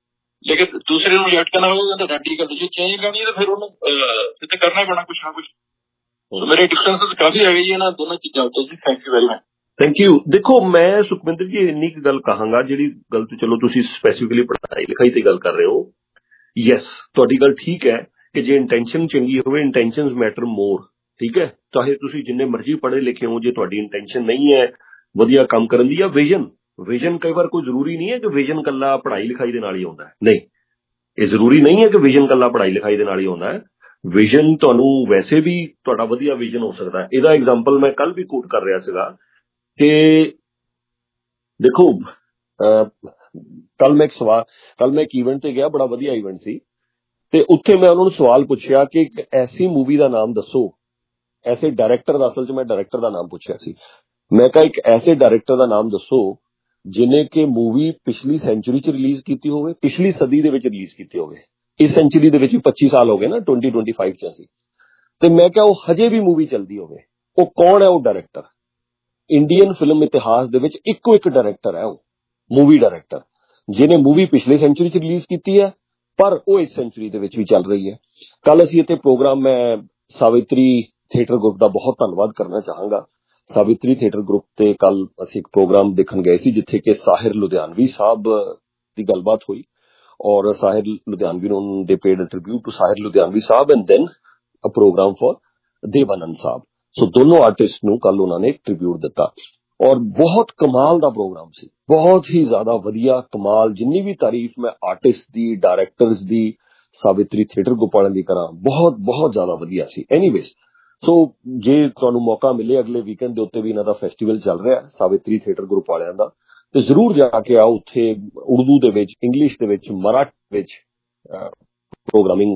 ਲੇਕਿਨ ਦੂਸਰੇ ਨੂੰ ਰਿਜੈਕਟ ਕਰਨਾ ਹੋਊਗਾ ਤਾਂ ਡਾਟੀ ਕਰ ਜੇ ਚੇਂਜ ਕਰਨੀ ਹੈ ਤਾਂ ਫਿਰ ਉਹਨੂੰ ਸਿੱਧ ਕਰਨਾ ਹੀ ਪੈਣਾ ਕੁਛ ਨਾ ਕੁਛ। ਸੋ ਮੇਰੇ ਡਿਫਰੈਂਸਿਸ ਕਾਫੀ ਹੈਗੇ ਜੀ ਇਹਨਾਂ ਦੋਨਾਂ ਚੀਜ਼ਾਂ ਉੱਤੇ ਜੀ। Thank you very much. Thank you. ਦੇਖੋ ਮੈਂ ਸੁਖਵਿੰਦਰ ਜੀ ਇੰਨੀ ਕੁ ਗੱਲ ਕਹਾਂਗਾ, ਜਿਹੜੀ ਗੱਲ ਤੋਂ ਚਲੋ ਤੁਸੀਂ ਸਪੈਸੀਫਿਕਲੀ ਪੜ੍ਹਾਈ ਲਿਖਾਈ ਤੇ ਗੱਲ ਕਰ ਰਹੇ ਹੋ, ਯੈਸ ਤੁਹਾਡੀ ਗੱਲ ਠੀਕ ਹੈ ਕਿ ਜੇ ਇੰਟੈਂਸ਼ਨ ਚੰਗੀ ਹੋਵੇ, ਇੰਟੈਂਸ਼ਨਸ ਮੈਟਰ ਮੋਰ, ਠੀਕ ਹੈ। ਚਾਹੇ ਤੁਸੀਂ ਜਿੰਨੇ ਮਰਜ਼ੀ ਪੜ੍ਹੇ ਲਿਖੇ ਹੋ, ਜੇ ਤੁਹਾਡੀ ਇੰਟੈਂਸ਼ਨ ਨਹੀਂ ਹੈ ਵਧੀਆ ਕੰਮ ਕਰਨ ਦੀ, ਜਾਂ ਵਿਜ਼ਨ ਵਿਜ਼ਨ ਕਈ ਵਾਰ ਕੋਈ ਜ਼ਰੂਰੀ ਨਹੀਂ ਹੈ ਕਿ ਵਿਜ਼ਨ ਇਕੱਲਾ ਪੜ੍ਹਾਈ ਲਿਖਾਈ ਦੇ ਨਾਲ ਹੀ ਆਉਂਦਾ ਹੈ, ਨਹੀਂ, ਇਹ ਜ਼ਰੂਰੀ ਨਹੀਂ ਹੈ ਕਿ ਵਿਜ਼ਨ ਇਕੱਲਾ ਪੜ੍ਹਾਈ ਲਿਖਾਈ ਦੇ ਨਾਲ ਹੀ ਆਉਂਦਾ ਹੈ। ਵਿਜ਼ਨ ਤੁਹਾਨੂੰ ਵੈਸੇ ਵੀ ਤੁਹਾਡਾ ਵਧੀਆ ਵਿਜ਼ਨ ਹੋ ਸਕਦਾ ਹੈ। ਇਹਦਾ ਐਗਜ਼ਾਮਪਲ ਮੈਂ ਕੱਲ ਵੀ ਕੋਟ ਕਰ ਰਿਹਾ ਸੀਗਾ ਕਿ ਦੇਖੋ ਕੱਲ ਮੈਂ ਇੱਕ ਸਵਾਲ ਕੱਲ ਮੈਂ ਇੱਕ ਈਵੈਂਟ ਤੇ ਗਿਆ, ਬੜਾ ਵਧੀਆ ਈਵੈਂਟ ਸੀ, ਤੇ ਉੱਥੇ ਮੈਂ ਉਹਨਾਂ ਨੂੰ ਸਵਾਲ ਪੁੱਛਿਆ ਕਿ ਇੱਕ ਐਸੀ ਮੂਵੀ ਦਾ ਨਾਮ ਦੱਸੋ, ਐਸੇ ਡਾਇਰੈਕਟਰ ਦਾ, ਅਸਲ 'ਚ ਮੈਂ ਡਾਇਰੈਕਟਰ ਦਾ ਨਾਮ ਪੁੱਛਿਆ ਸੀ। ਮੈਂ ਕਿਹਾ ਇੱਕ ਐਸੇ ਡਾਇਰੈਕਟਰ ਦਾ ਨਾਮ ਦੱਸੋ ਜਿਹਨੇ ਕਿ ਮੂਵੀ ਪਿਛਲੀ ਸੈਂਚੁਰੀ 'ਚ ਰਿਲੀਜ਼ ਕੀਤੀ ਹੋਵੇ, ਪਿਛਲੀ ਸਦੀ ਦੇ ਵਿੱਚ ਰਿਲੀਜ਼ ਕੀਤੀ ਹੋਵੇ। ਇਸ ਸੈਂਚੁਰੀ ਦੇ ਵਿੱਚ ਵੀ ਪੱਚੀ ਸਾਲ ਹੋ ਗਏ ਨਾ, ਟਵੈਂਟੀ ਟਵੈਂਟੀ ਫਾਈਵ 'ਚ ਅਸੀਂ, ਤੇ ਮੈਂ ਕਿਹਾ ਉਹ ਹਜੇ ਵੀ ਮੂਵੀ ਚੱਲਦੀ ਹੋਵੇ, ਉਹ ਕੌਣ ਹੈ ਉਹ ਡਾਇਰੈਕਟਰ? ਇੰਡੀਅਨ ਫਿਲਮ ਇਤਿਹਾਸ ਦੇ ਵਿੱਚ ਇੱਕੋ ਇੱਕ ਡਾਇਰੈਕਟਰ ਹੈ, ਉਹ ਮੂਵੀ ਡਾਇਰੈਕਟਰ, ਜਿਹਨੇ ਮੂਵੀ ਪਿਛਲੇ ਸੈਂਚੁਰੀ 'ਚ ਰਿਲੀਜ਼ ਕੀਤੀ ਹੈ ਪਰ ਉਹ ਇਸ ਸੈਂਚੁਰੀ ਦੇ ਵਿੱਚ ਵੀ ਚੱਲ ਰਹੀ ਹੈ। ਕੱਲ ਅਸੀਂ ਇੱਥੇ ਪ੍ਰੋਗਰਾਮ, ਮੈਂ ਸਾਵਿਤਰੀ ਥੀਏਟਰ ਗਰੁੱਪ ਦਾ ਬਹੁਤ ਧੰਨਵਾਦ ਕਰਨਾ ਚਾਹਾਂਗਾ। ਸਾਵਿਤਰੀ ਥੀਏਟਰ ਗਰੁੱਪ ਤੇ ਕੱਲ ਅਸੀਂ ਇੱਕ ਪ੍ਰੋਗਰਾਮ ਦੇਖਣ ਗਏ ਸੀ ਜਿੱਥੇ ਕਿ ਸਾਹਿਰ ਲੁਧਿਆਣਵੀ ਸਾਹਿਬ ਦੀ ਗੱਲਬਾਤ ਹੋਈ, ਔਰ ਸਾਹਿਰ ਲੁਧਿਆਣਵੀ ਨੂੰ they paid tribute to Sahir Ludhianvi sahib and then a program for Dev Anand sahib. So ਦੋਨੋਂ ਆਰਟਿਸਟ ਨੂੰ ਕੱਲ ਉਹਨਾਂ ਨੇ ਟ੍ਰਿਬਿਊਟ ਦਿੱਤਾ, ਔਰ ਬਹੁਤ ਕਮਾਲ ਦਾ ਪ੍ਰੋਗਰਾਮ ਸੀ, ਬਹੁਤ ਹੀ ਜ਼ਿਆਦਾ ਵਧੀਆ, ਕਮਾਲ। ਜਿੰਨੀ ਵੀ ਤਾਰੀਫ ਮੈਂ ਆਰਟਿਸਟ ਦੀ, ਡਾਇਰੈਕਟਰਸ ਦੀ, ਸਾਵਿਤਰੀ ਥੀਏਟਰ ਗਰੁੱਪ ਵਾਲਿਆਂ ਦੀ ਕਰਾਂ, ਬਹੁਤ ਬਹੁਤ ਜ਼ਿਆਦਾ ਵਧੀਆ ਸੀ। ਐਨੀਵੇਜ਼, ਸੋ ਜੇ ਤੁਹਾਨੂੰ ਮੌਕਾ ਮਿਲੇ ਅਗਲੇ ਵੀਕਐਂਡ ਦੇ ਉੱਤੇ ਵੀ ਇਹਨਾਂ ਦਾ ਫੈਸਟੀਵਲ ਚੱਲ ਰਿਹਾ ਸਾਵਿਤਰੀ ਥੀਏਟਰ ਗਰੁੱਪ ਵਾਲਿਆਂ ਦਾ, ਤੇ ਜ਼ਰੂਰ ਜਾ ਕੇ ਆਓ। ਉੱਥੇ ਉਰਦੂ ਦੇ ਵਿੱਚ, ਇੰਗਲਿਸ਼ ਦੇ ਵਿੱਚ, ਮਰਾਠੀ ਵਿੱਚ programming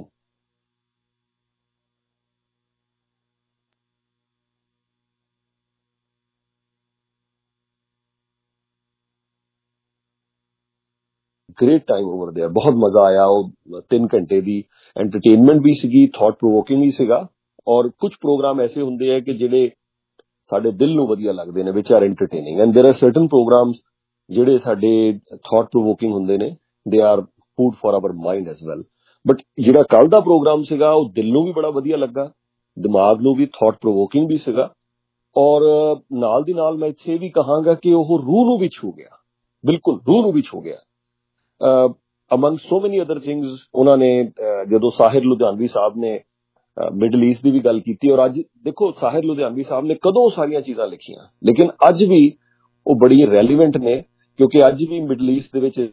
great time over there, ਬਹੁਤ ਮਜ਼ਾ ਆਇਆ। ਉਹ ਤਿੰਨ ਘੰਟੇ ਦੀ ਐਂਟਰਟੇਨਮੈਂਟ ਵੀ ਸੀਗੀ, ਥਾਟ ਪ੍ਰੋਵੋਕਿੰਗ ਵੀ ਸੀਗਾ, ਔਰ ਕੁਝ ਪ੍ਰੋਗਰਾਮ ਐਸੇ ਹੁੰਦੇ ਆ ਕਿ ਜਿਹੜੇ ਸਾਡੇ ਦਿਲ ਨੂੰ ਵਧੀਆ ਲੱਗਦੇ ਨੇ, which are entertaining, and there are certain programs ਜਿਹੜੇ ਸਾਡੇ ਥਾਟ ਪ੍ਰੋਵੋਕਿੰਗ ਹੁੰਦੇ ਨੇ, they are food for our mind as well. But ਜਿਹੜਾ ਕੱਲ ਦਾ ਪ੍ਰੋਗਰਾਮ ਸੀਗਾ ਉਹ ਦਿਲ ਨੂੰ ਵੀ ਬੜਾ ਵਧੀਆ ਲੱਗਾ, ਦਿਮਾਗ ਨੂੰ ਵੀ ਥਾਟ ਪ੍ਰੋਵੋਕਿੰਗ ਵੀ ਸੀਗਾ, ਔਰ ਨਾਲ ਦੀ ਨਾਲ ਮੈਂ ਇੱਥੇ ਵੀ ਕਹਾਂਗਾ ਕਿ ਉਹ ਰੂਹ ਨੂੰ ਵੀ ਛੂ ਗਿਆ, ਬਿਲਕੁਲ ਰੂਹ ਨੂੰ ਵੀ ਛੂ ਗਿਆ। ਅਮੰਗ ਸੋ ਮੈਨੀ ਅਦਰ ਥਿੰਗਸ, ਉਹਨਾਂ ਨੇ ਜਦੋਂ ਸਾਹਿਰ ਲੁਧਿਆਣਵੀ ਸਾਹਿਬ ਨੇ ਮਿਡਲ ਈਸਟ ਦੀ ਵੀ ਗੱਲ ਕੀਤੀ, ਔਰ ਅੱਜ ਦੇਖੋ ਸਾਹਿਰ ਲੁਧਿਆਣਵੀ ਸਾਹਿਬ ਨੇ ਕਦੋਂ ਸਾਰੀਆਂ ਚੀਜ਼ਾਂ ਲਿਖੀਆਂ, ਲੇਕਿਨ ਅੱਜ ਵੀ ਉਹ ਬੜੀ ਰੈਲੀਵੈਂਟ ਨੇ, ਕਿਉਂਕਿ ਅੱਜ ਵੀ ਮਿਡਲ ਈਸਟ ਦੇ ਵਿੱਚ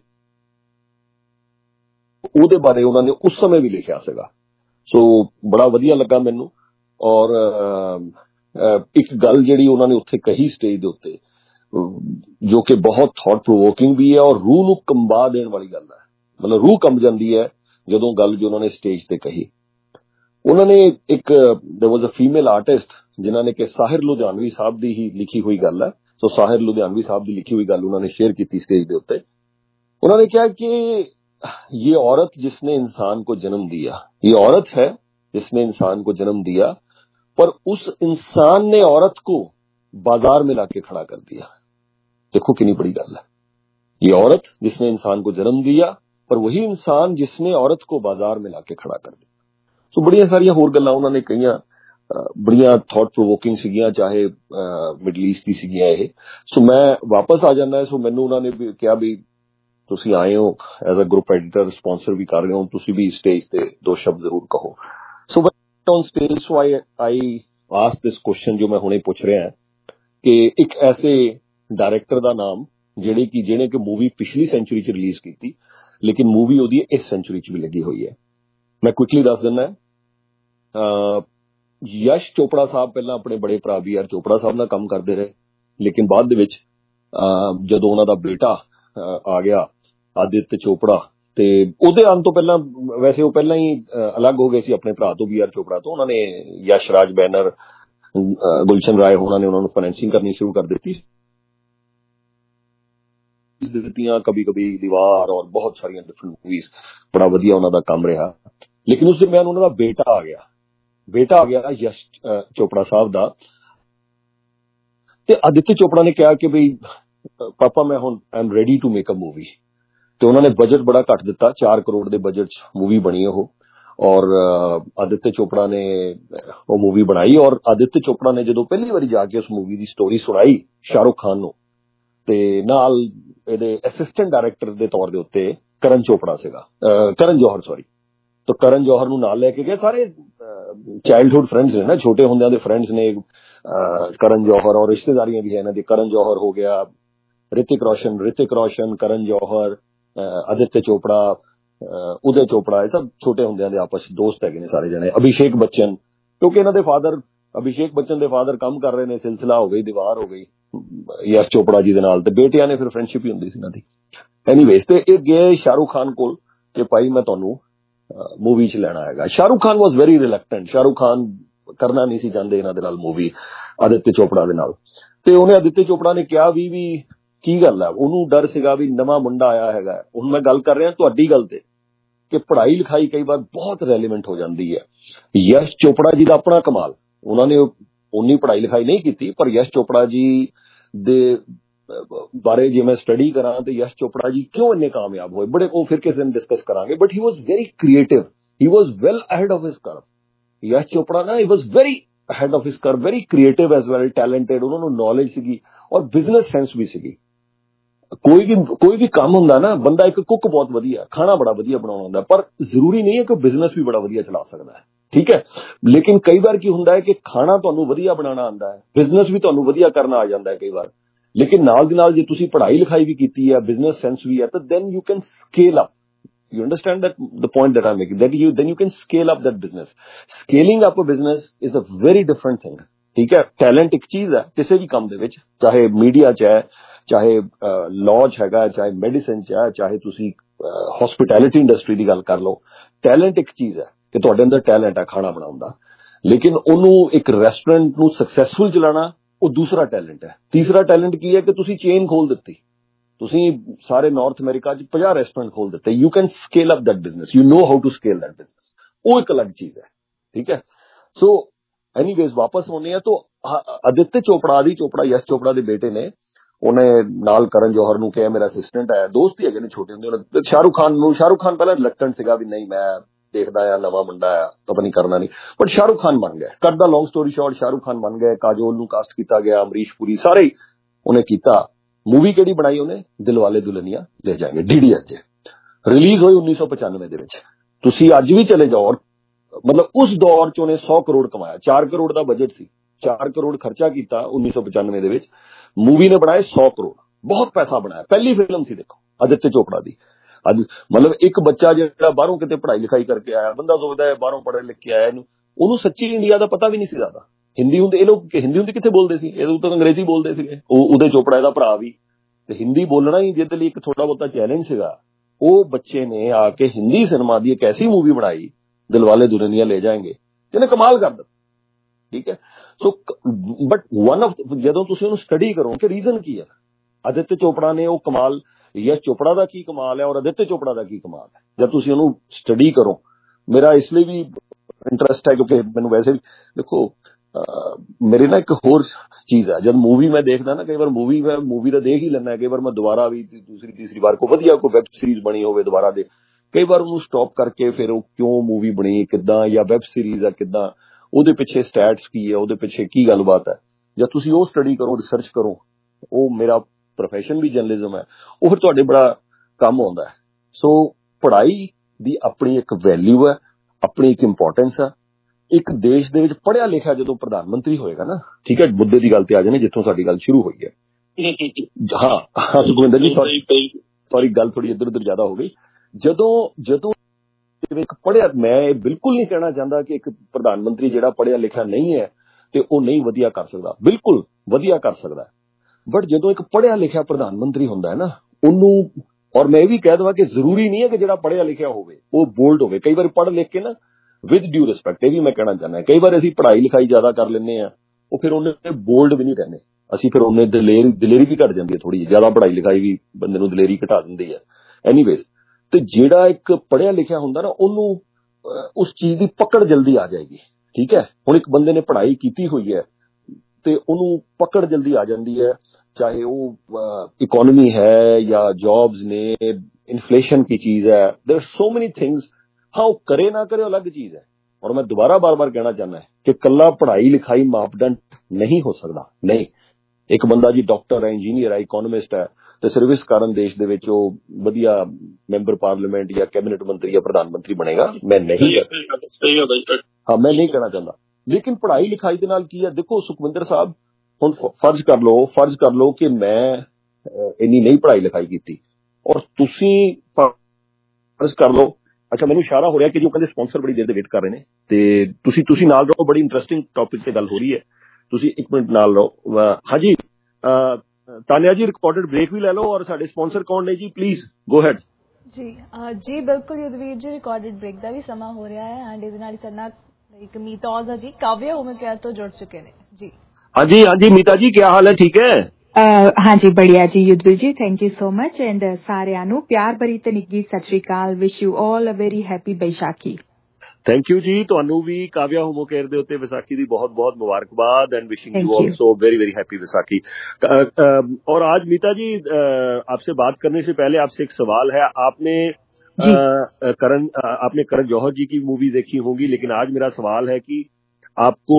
ਉਹਦੇ ਬਾਰੇ ਉਹਨਾਂ ਨੇ ਉਸ ਸਮੇਂ ਵੀ ਲਿਖਿਆ ਸੀਗਾ। ਸੋ ਬੜਾ ਵਧੀਆ ਲੱਗਾ ਮੈਨੂੰ। ਔਰ ਇੱਕ ਗੱਲ ਜਿਹੜੀ ਉਹਨਾਂ ਨੇ ਉੱਥੇ ਕਹੀ ਸਟੇਜ ਦੇ ਉੱਤੇ, ਜੋ ਕਿ ਬਹੁਤ ਥਾਟ ਪ੍ਰੋਵੋਕਿੰਗ ਵੀ ਹੈ ਔਰ ਰੂਹ ਨੂੰ ਕੰਬਾ ਦੇਣ ਵਾਲੀ ਗੱਲ ਹੈ, ਮਤਲਬ ਰੂਹ ਕੰਬ ਜਾਂਦੀ ਹੈ ਜਦੋਂ ਗੱਲ ਜੋ ਉਹਨਾਂ ਨੇ ਸਟੇਜ ਤੇ ਕਹੀ। ਉਹਨਾਂ ਨੇ ਇੱਕ, ਦੇयर ਵਾਸ ਅ ਫੀਮੇਲ ਆਰਟਿਸਟ ਜਿਨ੍ਹਾਂ ਨੇ ਕਿ ਸਾਹਿਰ ਲੁਧਿਆਣਵੀ ਸਾਹਿਬ ਦੀ ਹੀ ਲਿਖੀ ਹੋਈ ਗੱਲ ਹੈ, ਸੋ ਸਾਹਿਰ ਲੁਧਿਆਣਵੀ ਸਾਹਿਬ ਦੀ ਲਿਖੀ ਹੋਈ ਗੱਲ ਉਹਨਾਂ ਨੇ ਸ਼ੇਅਰ ਕੀਤੀ ਸਟੇਜ ਦੇ ਉੱਤੇ। ਉਹਨਾਂ ਨੇ ਕਿਹਾ कि ये औरत जिसने इंसान को जन्म दिया, ये औरत है जिसने इंसान को जन्म दिया, पर उस इंसान ने औरत को बाजार में लाके खड़ा कर दिया। देखो कितनी बड़ी गल है, ये औरत जिसने इंसान को जन्म दिया पर वही इंसान जिसने औरत को बाजार में लाके खड़ा कर दिया। सो बड़िया सारिया होर गल्लां उन्होंने कहियां, बड़िया थॉट प्रोवोकिंग सीगियां, चाहे मिडल ईस्ट दी सीगियां ਇਹ। सो मैं वापस आ जाना है। सो मैनू उन्होंने भी कहा भी ਤੁਸੀਂ ਆਏ ਹੋ as a group editor, sponsor ਵੀ ਕਰ ਰਹੇ ਹੋ, ਤੁਸੀਂ ਵੀ ਸਟੇਜ ਤੇ ਦੋ ਸ਼ਬਦ ਜ਼ਰੂਰ ਕਹੋ। So on stage so I I ask this question ਜੋ ਮੈਂ ਹੁਣੇ ਪੁੱਛ ਰਿਹਾ ਕਿ ਇੱਕ ਐਸੇ ਡਾਇਰੈਕਟਰ ਦਾ ਨਾਮ ਜਿਹੜੇ ਕਿ ਜਿਹਨੇ ਕਿ ਮੂਵੀ ਪਿਛਲੀ ਸੈਂਚੁਰੀ ਚ ਰਿਲੀਜ਼ ਕੀਤੀ, ਲੇਕਿਨ ਮੂਵੀ ਉਹਦੀ ਇਸ ਸੈਂਚੁਰੀ ਚ ਵੀ ਲੱਗੀ ਹੋਈ ਹੈ। ਮੈਂ ਕੁਇਕਲੀ ਦੱਸ ਦਿੰਦਾ, ਯਸ਼ ਚੋਪੜਾ ਸਾਹਿਬ ਪਹਿਲਾਂ ਆਪਣੇ ਬੜੇ ਭਰਾ ਬੀ ਆਰ ਚੋਪੜਾ ਸਾਹਿਬ ਨਾਲ ਕੰਮ ਕਰਦੇ ਰਹੇ, ਲੇਕਿਨ ਬਾਅਦ ਦੇ ਵਿੱਚ ਜਦੋਂ ਉਹਨਾਂ ਦਾ ਬੇਟਾ ਆ ਗਿਆ ਆਦਿੱਤ ਚੋਪੜਾ, ਤੇ ਉਹਦੇ ਆਉਣ ਤੋਂ ਪਹਿਲਾਂ ਵੈਸੇ ਉਹ ਪਹਿਲਾਂ ਹੀ ਅਲੱਗ ਹੋ ਗਏ ਸੀ ਆਪਣੇ ਭਰਾ ਤੋਂ, ਬੀ ਆਰ ਚੋਪੜਾ ਤੋਂ। ਉਹਨਾਂ ਨੇ ਯਸ਼ ਰਾਜ ਬੈਨਰ, ਗੁਲਸ਼ਨ ਰਾਏ ਉਹਨਾਂ ਨੇ ਉਹਨਾਂ ਨੂੰ ਫਾਈਨੈਂਸਿੰਗ ਕਰਨੀ ਸ਼ੁਰੂ ਕਰ ਦਿੱਤੀ ਦਿੱਤੀਆਂ ਕਭੀ ਕਭੀ ਦੀਵਾਰ ਔਰ ਬਹੁਤ ਸਾਰੀਆਂ ਡਿਫਰੈਂਟ ਮੂਵੀਜ਼, ਬੜਾ ਵਧੀਆ ਉਹਨਾਂ ਦਾ ਕੰਮ ਰਿਹਾ। ਲੇਕਿਨ ਉਸ ਦਰਮਿਆਨ ਉਹਨਾਂ ਦਾ ਬੇਟਾ ਆ ਗਿਆ ਬੇਟਾ ਆ ਗਿਆ ਯਸ਼ ਚੋਪੜਾ ਸਾਹਿਬ ਦਾ, ਤੇ ਆਦਿੱਤ ਚੋਪੜਾ ਨੇ ਕਿਹਾ ਕਿ ਬਈ ਪਾਪਾ ਮੈਂ ਹੁਣ I am ready to make a movie. ਤੇ ਉਹਨਾਂ ਨੇ ਬਜਟ ਬੜਾ ਘੱਟ ਦਿੱਤਾ, ਚਾਰ ਕਰੋੜ ਦੇ ਬਜਟ 'ਚ ਮੂਵੀ ਬਣੀ ਉਹ। ਔਰ ਆਦਿਤਿਆ ਚੋਪੜਾ ਨੇ ਉਹ ਮੂਵੀ ਬਣਾਈ, ਔਰ ਆਦਿਤਿਆ ਚੋਪੜਾ ਨੇ ਜਦੋਂ ਪਹਿਲੀ ਵਾਰੀ ਜਾ ਕੇ ਉਸ ਮੂਵੀ ਦੀ ਸਟੋਰੀ ਸੁਣਾਈ ਸ਼ਾਹਰੁਖ ਖਾਨ ਨੂੰ, ਤੇ ਨਾਲ ਇਹਦੇ ਅਸਿਸਟੈਂਟ ਡਾਇਰੈਕਟਰ ਦੇ ਤੌਰ ਦੇ ਉੱਤੇ ਕਰਨ ਚੋਪੜਾ ਸੀਗਾ, ਕਰਨ ਜੌਹਰ ਸੌਰੀ ਤਾਂ ਕਰਨ ਜੌਹਰ ਨੂੰ ਨਾਲ ਲੈ ਕੇ ਗਏ। ਸਾਰੇ ਚਾਈਲਡਹੁੱਡ ਫਰੈਂਡਸ ਨੇ ਨਾ, ਛੋਟੇ ਹੁੰਦਿਆਂ ਦੇ ਫਰੈਂਡਸ ਨੇ ਕਰਨ ਜੌਹਰ, ਔਰ ਰਿਸ਼ਤੇਦਾਰੀਆਂ ਵੀ ਹੈ ਇਹਨਾਂ ਦੀ। ਕਰਨ ਜੌਹਰ ਹੋ ਗਿਆ, ਰਿਤਿਕ ਰੋਸ਼ਨ ਰਿਤਿਕ ਰੋਸ਼ਨ ਕਰਨ ਜੌਹਰ, ਆਦਿਤਿਆ ਚੋਪੜਾ, ਉਦੈ ਚੋਪੜਾ, ਇਹ ਸਭ ਛੋਟੇ ਹੁੰਦਿਆਂ ਦੇ ਆਪਸ ਦੋਸਤ ਹੈਗੇ ਨੇ ਸਾਰੇ ਜਣੇ। ਅਭਿਸ਼ੇਕ ਬੱਚਨ, ਕਿਉਂਕਿ ਇਹਨਾਂ ਦੇ ਫਾਦਰ ਅਭਿਸ਼ੇਕ ਬੱਚਨ ਦੇ ਫਾਦਰ ਕੰਮ ਕਰ ਰਹੇ ਨੇ, ਸਿਲਸਿਲਾ ਹੋ ਗਈ, ਦੀਵਾਰ ਹੋ ਗਈ ਯਸ਼ ਚੋਪੜਾ ਜੀ ਦੇ ਨਾਲ, ਤੇ ਬੇਟਿਆਂ ਨੇ ਫਿਰ ਫਰੈਂਡਸ਼ਿਪ ਹੀ ਹੁੰਦੀ ਸੀ ਇਹਨਾਂ ਦੀ। ਐਨੀਵੇਜ਼, ਤੇ ਇਹ ਗਏ ਸ਼ਾਹਰੁਖ ਖਾਨ ਕੋਲ ਕਿ ਭਾਈ ਮੈਂ ਤੁਹਾਨੂੰ ਮੂਵੀ 'ਚ ਲੈਣਾ ਹੈਗਾ। Shahrukh Khan was very reluctant, Shahrukh Khan ਕਰਨਾ ਨਹੀਂ ਸੀ ਚਾਹੁੰਦੇ ਇਹਨਾਂ ਦੇ ਨਾਲ ਮੂਵੀ ਆਦਿਤਿਆ ਚੋਪੜਾ ਦੇ ਨਾਲ। ਤੇ ਉਹਨੇ ਆਦਿਤਿਆ ਚੋਪੜਾ ਨੇ ਕਿਹਾ ਵੀ ਵੀ ਕੀ ਗੱਲ ਹੈ, ਉਹਨੂੰ ਡਰ ਸੀਗਾ ਵੀ ਨਵਾਂ ਮੁੰਡਾ ਆਇਆ ਹੈਗਾ। ਹੁਣ ਮੈਂ ਗੱਲ ਕਰ ਰਿਹਾ ਤੁਹਾਡੀ ਗੱਲ ਤੇ ਕਿ ਪੜ੍ਹਾਈ ਲਿਖਾਈ ਕਈ ਵਾਰ ਬਹੁਤ ਰੈਲੀਵੈਂਟ ਹੋ ਜਾਂਦੀ ਹੈ। ਯਸ਼ ਚੋਪੜਾ ਜੀ ਦਾ ਆਪਣਾ ਕਮਾਲ, ਉਹਨਾਂ ਨੇ ਉਨੀ ਪੜ੍ਹਾਈ ਲਿਖਾਈ ਨਹੀਂ ਕੀਤੀ, ਪਰ ਯਸ਼ ਚੋਪੜਾ ਜੀ ਦੇ ਬਾਰੇ ਜੇ ਮੈਂ ਸਟੱਡੀ ਕਰਾਂ ਤੇ ਯਸ਼ ਚੋਪੜਾ ਜੀ ਕਿਉਂ ਇੰਨੇ ਕਾਮਯਾਬ ਹੋਏ, ਬੜੇ ਉਹ ਫਿਰ ਕਿਸੇ ਦਿਨ ਡਿਸਕਸ ਕਰਾਂਗੇ। But he was very creative, he was well ahead of his curve. Yash Chopra ਨਾ he was very ahead of his curve, very creative as well, talented, ਉਹਨਾਂ ਨੂੰ ਨੌਲੇਜ ਸੀਗੀ ਔਰ ਬਿਜ਼ਨਸ ਸੈਂਸ ਵੀ ਸੀਗੀ। ਕੋਈ ਵੀ ਕੋਈ ਵੀ ਕੰਮ ਹੁੰਦਾ ਨਾ, ਬੰਦਾ ਇੱਕ ਕੁੱਕ ਬਹੁਤ ਵਧੀਆ, ਖਾਣਾ ਬੜਾ ਵਧੀਆ ਬਣਾਉਣਾ ਹੁੰਦਾ, ਪਰ ਜ਼ਰੂਰੀ ਨਹੀਂ ਹੈ ਕਿ ਬਿਜ਼ਨਸ ਵੀ ਬੜਾ ਵਧੀਆ ਚਲਾ ਸਕਦਾ ਹੈ, ਠੀਕ ਹੈ। ਲੇਕਿਨ ਕਈ ਵਾਰ ਕੀ ਹੁੰਦਾ ਹੈ ਕਿ ਖਾਣਾ ਤੁਹਾਨੂੰ ਵਧੀਆ ਬਣਾਉਣਾ ਆਉਂਦਾ ਹੈ, ਬਿਜ਼ਨਸ ਵੀ ਤੁਹਾਨੂੰ ਵਧੀਆ ਕਰਨਾ ਆ ਜਾਂਦਾ ਹੈ ਕਈ ਵਾਰ, ਲੇਕਿਨ ਨਾਲ ਦੀ ਨਾਲ ਜੇ ਤੁਸੀਂ ਪੜ੍ਹਾਈ ਲਿਖਾਈ ਵੀ ਕੀਤੀ ਹੈ, ਬਿਜ਼ਨਸ ਸੈਂਸ ਵੀ ਹੈ, ਤਾਂ then you can scale up. You understand that the point that I'm making, that you then you can scale up that business. Scaling up a business is a very different thing, ਠੀਕ ਹੈ। Talent ਇੱਕ ਚੀਜ਼ ਹੈ ਕਿਸੇ ਵੀ ਕੰਮ ਦੇ ਵਿੱਚ, ਚਾਹੇ ਮੀਡੀਆ 'ਚ ਹੈ, ਚਾਹੇ ਲਾਅ 'ਚ ਹੈਗਾ, ਚਾਹੇ ਮੈਡੀਸਨ 'ਚ ਹੈ, ਚਾਹੇ ਤੁਸੀਂ ਹਸਪਿਟੈਲਿਟੀ ਇੰਡਸਟਰੀ ਦੀ ਗੱਲ ਕਰ ਲਓ। ਟੈਲੈਂਟ ਇੱਕ ਚੀਜ਼ ਹੈ ਕਿ ਤੁਹਾਡੇ ਅੰਦਰ ਟੈਲੈਂਟ ਹੈ ਖਾਣਾ ਬਣਾਉਣ ਦਾ, ਲੇਕਿਨ ਉਹਨੂੰ ਇੱਕ ਰੈਸਟੋਰੈਂਟ ਨੂੰ ਸਕਸੈਸਫੁਲ ਚਲਾਉਣਾ ਉਹ ਦੂਸਰਾ ਟੈਲੈਂਟ ਹੈ। ਤੀਸਰਾ ਟੈਲੈਂਟ ਕੀ ਹੈ ਕਿ ਤੁਸੀਂ ਚੇਨ ਖੋਲ ਦਿੱਤੀ, ਤੁਸੀਂ ਸਾਰੇ ਨਾਰਥ ਅਮਰੀਕਾ 'ਚ ਪੰਜਾਹ ਰੈਸਟੋਰੈਂਟ ਖੋਲ ਦਿੱਤੇ, you can scale up that business, you know how to scale that business, ਉਹ ਇੱਕ ਅਲੱਗ ਚੀਜ਼ ਹੈ, ਠੀਕ ਹੈ। ਸੋ ਐਨੀਵੇਜ਼ ਵਾਪਸ ਆਉਂਦੇ ਆ ਤਾਂ ਆਦਿਤਿਆ ਚੋਪੜਾ ਆਦਿ ਚੋਪੜਾ ਯਸ਼ ਚੋਪੜਾ ਦੇ ਬੇਟੇ ਨੇ, ਉਹਨੇ ਨਾਲ ਕਰਨ ਜੌਹਰ ਨੂੰ ਕਿਹਾ ਮੇਰਾ ਅਸਿਸਟੈਂਟ ਹੈ, ਦੋਸਤ ਹੀ ਹੈਗੇ ਨੇ ਛੋਟੇ ਹੁੰਦੇ। ਸ਼ਾਹਰੁਖ ਖਾਨ ਨੂੰ ਸ਼ਾਹਰੁਖ ਖਾਨ ਪਹਿਲਾਂ ਰਿਲੈਕਟੈਂਟ ਸੀਗਾ ਵੀ ਨਹੀਂ ਮੈਂ ਦੇਖਦਾ ਆ ਨਵਾਂ ਮੁੰਡਾ ਆ ਪਤਾ ਨਹੀਂ ਕਰਨਾ ਨਹੀਂ, ਬਟ ਸ਼ਾਹਰੁਖ ਖਾਨ ਬਣ ਗਿਆ। Cut the long story short, Shahrukh Khan ਬਣ ਗਏ, ਕਾਜੋਲ ਨੂੰ ਕਾਸਟ ਕੀਤਾ ਗਿਆ, ਅਮਰੀਸ਼ ਪੁਰੀ, ਸਾਰੇ ਉਹਨੇ ਕੀਤਾ। ਮੂਵੀ ਕਿਹੜੀ ਬਣਾਈ ਉਹਨੇ? ਦਿਲਵਾਲੇ ਦੁਲਹਨੀਆ ਲੈ ਜਾਏਂਗੇ, ਡੀਡੀਐਚ ਰਿਲੀਜ਼ ਹੋਈ ਉੱਨੀ ਸੌ ਪਚਾਨਵੇਂ ਦੇ ਵਿੱਚ। ਤੁਸੀਂ ਅੱਜ ਵੀ ਚਲੇ ਜਾਓ, ਔਰ ਮਤਲਬ ਉਸ ਦੌਰ 'ਚ ਉਹਨੇ ਸੌ ਕਰੋੜ ਕਮਾਇਆ, ਚਾਰ ਕਰੋੜ ਦਾ ਬਜਟ ਸੀ, ਚਾਰ ਕਰੋੜ ਖਰਚਾ ਕੀਤਾ ਉੱਨੀ ਸੌ ਪਚਾਨਵੇਂ ਦੇ ਵਿੱਚ, ਮੂਵੀ ਨੇ ਬਣਾਏ ਸੌ ਕਰੋੜ, ਬਹੁਤ ਪੈਸਾ ਬਣਾਇਆ। ਪਹਿਲੀ ਫਿਲਮ ਸੀ ਦੇਖੋ ਆਦਿਤਿਆ ਚੋਪੜਾ ਦੀ। ਅੱਜ ਮਤਲਬ ਇੱਕ ਬੱਚਾ ਜਿਹੜਾ ਬਾਹਰੋਂ ਕਿਤੇ ਪੜ੍ਹਾਈ ਲਿਖਾਈ ਕਰਕੇ ਆਇਆ, ਬੰਦਾ ਸੋਚਦਾ ਹੈ ਬਾਹਰੋਂ ਪੜ੍ਹ ਲਿਖ ਕੇ ਆਇਆ, ਇਹਨੂੰ ਉਹਨੂੰ ਸੱਚੀ ਇੰਡੀਆ ਦਾ ਪਤਾ ਵੀ ਨਹੀਂ ਸੀ ਜ਼ਿਆਦਾ। ਹਿੰਦੀ ਹੁੰਦੀ, ਇਹ ਲੋਕ ਹਿੰਦੀ ਹੁੰਦੀ ਕਿੱਥੇ ਬੋਲਦੇ ਸੀ, ਇਹ ਤਾਂ ਅੰਗਰੇਜ਼ੀ ਬੋਲਦੇ ਸੀਗੇ। ਉਹ ਉਦੈ ਚੋਪੜਾ ਇਹਦਾ ਭਰਾ ਵੀ, ਤੇ ਹਿੰਦੀ ਬੋਲਣਾ ਹੀ ਜਿਹਦੇ ਲਈ ਇੱਕ ਥੋੜਾ ਬਹੁਤਾ ਚੈਲੰਜ ਸੀਗਾ। ਉਹ ਬੱਚੇ ਨੇ ਆ ਕੇ ਹਿੰਦੀ ਸਿਨੇਮਾ ਦੀ ਇੱਕ ਐਸੀ ਮੂਵੀ ਬਣਾਈ ਦਿਲਵਾਲੇ ਦੁਲਹਨੀਆ ਲੈ ਜਾਏਂਗੇ, ਜਿਹਨੇ ਕਮਾਲ ਕਰ ਦਿੱਤਾ, ਠੀਕ ਹੈ। ਸੋ ਬਟ ਵਨ ਆਫ ਜਦੋਂ ਤੁਸੀਂ ਉਹਨੂੰ ਸਟੱਡੀ ਕਰੋ ਕਿ ਰੀਜ਼ਨ ਕੀ ਹੈ, ਆਦਿਤਿਆ ਚੋਪੜਾ ਨੇ ਉਹ ਕਮਾਲ, ਯਸ਼ ਚੋਪੜਾ ਦਾ ਕੀ ਕਮਾਲ ਹੈ ਔਰ ਆਦਿਤਿਆ ਚੋਪੜਾ ਦਾ ਕੀ ਕਮਾਲ ਹੈ, ਜਦ ਤੁਸੀਂ ਉਹਨੂੰ ਸਟੱਡੀ ਕਰੋ। ਮੇਰਾ ਇਸ ਲਈ ਵੀ ਇੰਟਰਸਟ ਹੈ ਕਿਉਂਕਿ ਮੈਨੂੰ ਵੈਸੇ ਵੀ ਦੇਖੋ ਮੇਰੀ ਨਾ ਇੱਕ ਹੋਰ ਚੀਜ਼ ਹੈ, ਜਦ ਮੂਵੀ ਮੈਂ ਦੇਖਦਾ ਨਾ, ਕਈ ਵਾਰ ਮੂਵੀ ਮੈਂ ਮੂਵੀ ਤਾਂ ਦੇਖ ਹੀ ਲੈਂਦਾ, ਕਈ ਵਾਰ ਮੈਂ ਦੁਬਾਰਾ ਵੀ ਦੂਸਰੀ ਤੀਸਰੀ ਵਾਰ ਕੋਈ ਵਧੀਆ ਕੋਈ ਵੈਬ ਸੀਰੀਜ਼ ਬਣੀ ਹੋਵੇ ਦੁਬਾਰਾ ਦੇ, ਕਈ ਵਾਰ ਉਹਨੂੰ ਸਟਾਪ ਕਰਕੇ ਫਿਰ ਉਹ ਕਿਉਂ ਮੂਵੀ ਬਣੀ ਕਿੱਦਾਂ, ਜਾਂ ਵੈਬ ਸੀਰੀਜ਼ ਆ ਕਿੱਦਾਂ, ਉਹਦੇ ਪਿੱਛੇ ਸਟੈਟਸ ਕੀ ਹੈ, ਉਹਦੇ ਪਿੱਛੇ ਕੀ ਗੱਲਬਾਤ ਹੈ, ਜਦ ਤੁਸੀਂ ਉਹ ਸਟੱਡੀ ਕਰੋ, ਰਿਸਰਚ ਕਰੋ, ਉਹ ਮੇਰਾ ਪ੍ਰੋਫੈਸ਼ਨ ਵੀ ਜਰਨਲਿਜ਼ਮ ਹੈ, ਉਹ ਫਿਰ ਤੁਹਾਡੇ ਬੜਾ ਕੰਮ ਆਉਂਦਾ ਹੈ। ਸੋ ਪੜ੍ਹਾਈ ਦੀ ਆਪਣੀ ਇੱਕ ਵੈਲਿਊ ਹੈ, ਆਪਣੀ ਇੱਕ ਇੰਪੋਰਟੈਂਸ ਹੈ। ਇੱਕ ਦੇਸ਼ ਦੇ ਵਿੱਚ ਪੜ੍ਹਿਆ ਲਿਖਿਆ ਜਦੋਂ ਪ੍ਰਧਾਨ ਮੰਤਰੀ ਹੋਏਗਾ ਨਾ, ਠੀਕ ਹੈ, ਮੁੱਦੇ ਦੀ ਗੱਲ ਤੇ ਆ ਜਾਣੇ ਜਿੱਥੋਂ ਸਾਡੀ ਗੱਲ ਸ਼ੁਰੂ ਹੋਈ ਹੈ। ਹਾਂ ਹਾਂ ਸੁਖਵਿੰਦਰ ਜੀ ਸੌਰੀ ਗੱਲ ਥੋੜੀ ਇੱਧਰ ਉੱਧਰ ਜ਼ਿਆਦਾ ਹੋ ਗਈ। ਜਦੋਂ ਜਦੋਂ ਇੱਕ ਪੜ੍ਹਿਆ, ਮੈਂ ਬਿਲਕੁਲ ਨਹੀਂ ਕਹਿਣਾ ਚਾਹੁੰਦਾ ਕਿ ਇੱਕ ਪ੍ਰਧਾਨ ਮੰਤਰੀ ਜਿਹੜਾ ਪੜ੍ਹਿਆ ਲਿਖਿਆ ਨਹੀਂ ਹੈ ਤੇ ਉਹ ਨਹੀਂ ਵਧੀਆ ਕਰ ਸਕਦਾ, ਬਿਲਕੁਲ ਵਧੀਆ ਕਰ ਸਕਦਾ, ਬਟ ਜਦੋਂ ਇੱਕ ਪੜ੍ਹਿਆ ਲਿਖਿਆ ਪ੍ਰਧਾਨ ਮੰਤਰੀ ਹੁੰਦਾ ਹੈ ਨਾ, ਉਹਨੂੰ, ਔਰ ਮੈਂ ਇਹ ਵੀ ਕਹਿ ਦੇਵਾਂ ਕਿ ਜ਼ਰੂਰੀ ਨਹੀਂ ਹੈ ਕਿ ਜਿਹੜਾ ਪੜ੍ਹਿਆ ਲਿਖਿਆ ਹੋਵੇ ਉਹ ਬੋਲਡ ਹੋਵੇ। ਕਈ ਵਾਰ ਪੜ੍ਹ ਲਿਖ ਕੇ ਨਾ, ਵਿਦ ਡਿਊ ਰਿਸਪੈਕਟ, ਇਹ ਵੀ ਮੈਂ ਕਹਿਣਾ ਚਾਹੁੰਦਾ, ਕਈ ਵਾਰ ਅਸੀਂ ਪੜ੍ਹਾਈ ਲਿਖਾਈ ਜ਼ਿਆਦਾ ਕਰ ਲੈਂਦੇ ਹਾਂ, ਉਹ ਫਿਰ ਉਹਨੇ ਬੋਲਡ ਵੀ ਨਹੀਂ ਰਹਿੰਦੇ, ਅਸੀਂ ਫਿਰ ਉਹਨੇ ਦਲੇਰੀ ਦਲੇਰੀ ਵੀ ਘਟ ਜਾਂਦੀ ਹੈ ਥੋੜੀ ਜਿਹੀ, ਜ਼ਿਆਦਾ ਪੜ੍ਹਾਈ ਲਿਖਾਈ ਵੀ ਬੰਦੇ ਨੂੰ ਦਲੇਰੀ ਘਟਾ ਦਿੰਦੀ ਹੈ। ਐਨੀਵੇਜ਼, ਤੇ ਜਿਹੜਾ ਇੱਕ ਪੜ੍ਹਿਆ ਲਿਖਿਆ ਹੁੰਦਾ ਨਾ, ਉਹਨੂੰ ਉਸ ਚੀਜ਼ ਦੀ ਪਕੜ ਜਲਦੀ ਆ ਜਾਏਗੀ, ਠੀਕ ਹੈ। ਹੁਣ ਇੱਕ ਬੰਦੇ ਨੇ ਪੜ੍ਹਾਈ ਕੀਤੀ ਹੋਈ ਹੈ ਤੇ ਉਹਨੂੰ ਪਕੜ ਜਲਦੀ ਆ ਜਾਂਦੀ ਹੈ, ਚਾਹੇ ਉਹ ਇਕੋਨਮੀ ਹੈ ਜਾਂ ਜੌਬਸ ਨੇ इन्फ्लेशन की चीज है, देयर सो मेनी थिंग्स। हाँ, वो करे ना करे अलग चीज है। और मैं दोबारा बार बार कहना चाहना है कि कल्ला पढ़ाई लिखाई मापदंड नहीं हो सकता। नहीं, एक बंदा जी डॉक्टर है, इंजीनियर है, इकोनॉमिस्ट है, तो सिर्फ इस कारण देश दे विच ਉਹ ਵਧੀਆ ਮੈਂਬਰ ਪਾਰਲੀਮੈਂਟ ਜਾਂ ਕੈਬਨਿਟ ਮੰਤਰੀ ਜਾਂ ਪ੍ਰਧਾਨ ਮੰਤਰੀ ਬਣੇਗਾ। ਮੈਂ ਨਹੀਂ ਸਹੀ ਗੱਲ ਹੈ। ਹਾਂ, ਮੈਂ ਨਹੀਂ ਕਹਿਣਾ ਚਾਹੁੰਦਾ। ਲੇਕਿਨ ਪੜ੍ਹਾਈ ਲਿਖਾਈ ਦੇ ਨਾਲ ਕੀ ਹੈ, ਦੇਖੋ ਸੁਖਵਿੰਦਰ ਸਾਹਿਬ, ਹੁਣ ਫਰਜ਼ ਕਰ ਲਓ ਫਰਜ਼ ਕਰ ਲਓ ਕਿ ਮੈਂ ਇੰਨੀ ਨਹੀਂ ਪੜ੍ਹਾਈ ਲਿਖਾਈ ਕੀਤੀ ਔਰ ਤੁਸੀਂ ਫਰਜ਼ ਕਰ ਲਓ, ਅੱਛਾ ਮੈਨੂੰ ਇਸ਼ਾਰਾ ਹੋ ਰਿਹਾ ਕਿ ਜੋ ਕਹਿੰਦੇ ਸਪਾਂਸਰ ਬੜੀ ਦੇਰ ਦੇ ਵੇਟ ਕਰ ਰਹੇ ਨੇ ਤੇ ਤੁਸੀਂ ਤੁਸੀਂ ਨਾਲ ਰਹੋ, ਬੜੀ ਇੰਟਰਸਟਿੰਗ ਟੌਪਿਕ ਤੇ ਗੱਲ ਹੋ ਰਹੀ ਹੈ, ਤੁਸੀਂ ਇੱਕ ਮਿੰਟ ਨਾਲ ਰਹੋ। ਹਾਂਜੀ तानिया जी, रिकॉर्डेड ब्रेक भी ले लो और साडे स्पॉन्सर कौन ने जी, प्लीज गो हैड जी। जी बिल्कुल युद्धवीर जी, रिकॉर्डेड ब्रेक का भी समा हो रहा है एंड इहदे नाल सरना एक मीता औजा जी काव्या होम केयर तो जुड़ चुके हैं जी। हाँ जी हाँ जी मीता जी, क्या हाल है? ठीक है? uh, हाँ जी बढ़िया जी Yudhveer ji, thank you so much and सारियां नू प्यार भरी ते निੱਘੀ सत श्री अकाल। Wish you all a very happy Baisakhi. Thank you जी, ਤੁਹਾਨੂੰ ਵੀ ਕਾਵਿਆ ਹੋਮੋ ਕੇਅਰ ਦੇ ਉੱਤੇ ਵਿਸਾਖੀ ਦੀ बहुत बहुत मुबारकबाद and wishing you also very very happy Vaisakhi. और आज मीता जी आपसे बात करने से पहले आपसे एक सवाल है। आपने करण आपने करण जौहर जी की मूवी देखी होगी, लेकिन आज मेरा सवाल है कि आपको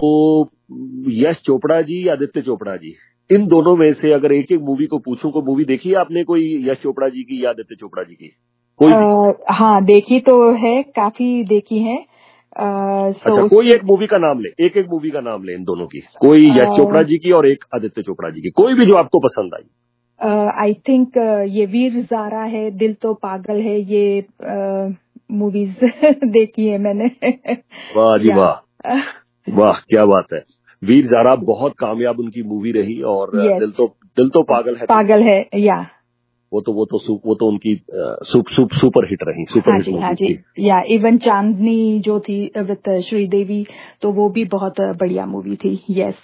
यश चोपड़ा जी या आदित्य चोपड़ा जी, इन दोनों में से अगर एक एक मूवी को पूछूं, को मूवी देखी है आपने कोई यश चोपड़ा जी की या आदित्य चोपड़ा जी की? कोई uh, हाँ देखी तो है, काफी देखी है। Uh, so अच्छा, कोई एक मूवी का नाम ले, एक एक मूवी का नाम ले इन दोनों की, कोई uh, यश चोपड़ा जी की और एक आदित्य चोपड़ा जी की, कोई भी जो आपको पसंद आई। आई uh, थिंक uh, ये वीर ज़ारा है, दिल तो पागल है, ये मूवीज uh, देखी है मैंने। वाह जी वाह, वाह क्या बात है। वीर ज़ारा बहुत कामयाब उनकी मूवी रही और yes. दिल तो दिल तो पागल है पागल है या वो तो वो तो वो तो उनकी सुप, सुप, सुपर हिट रही, सुपर हाँ हिट जी हाँ जी या इवन चांदनी जो थी विद श्रीदेवी, तो वो भी बहुत बढ़िया मूवी थी। यस,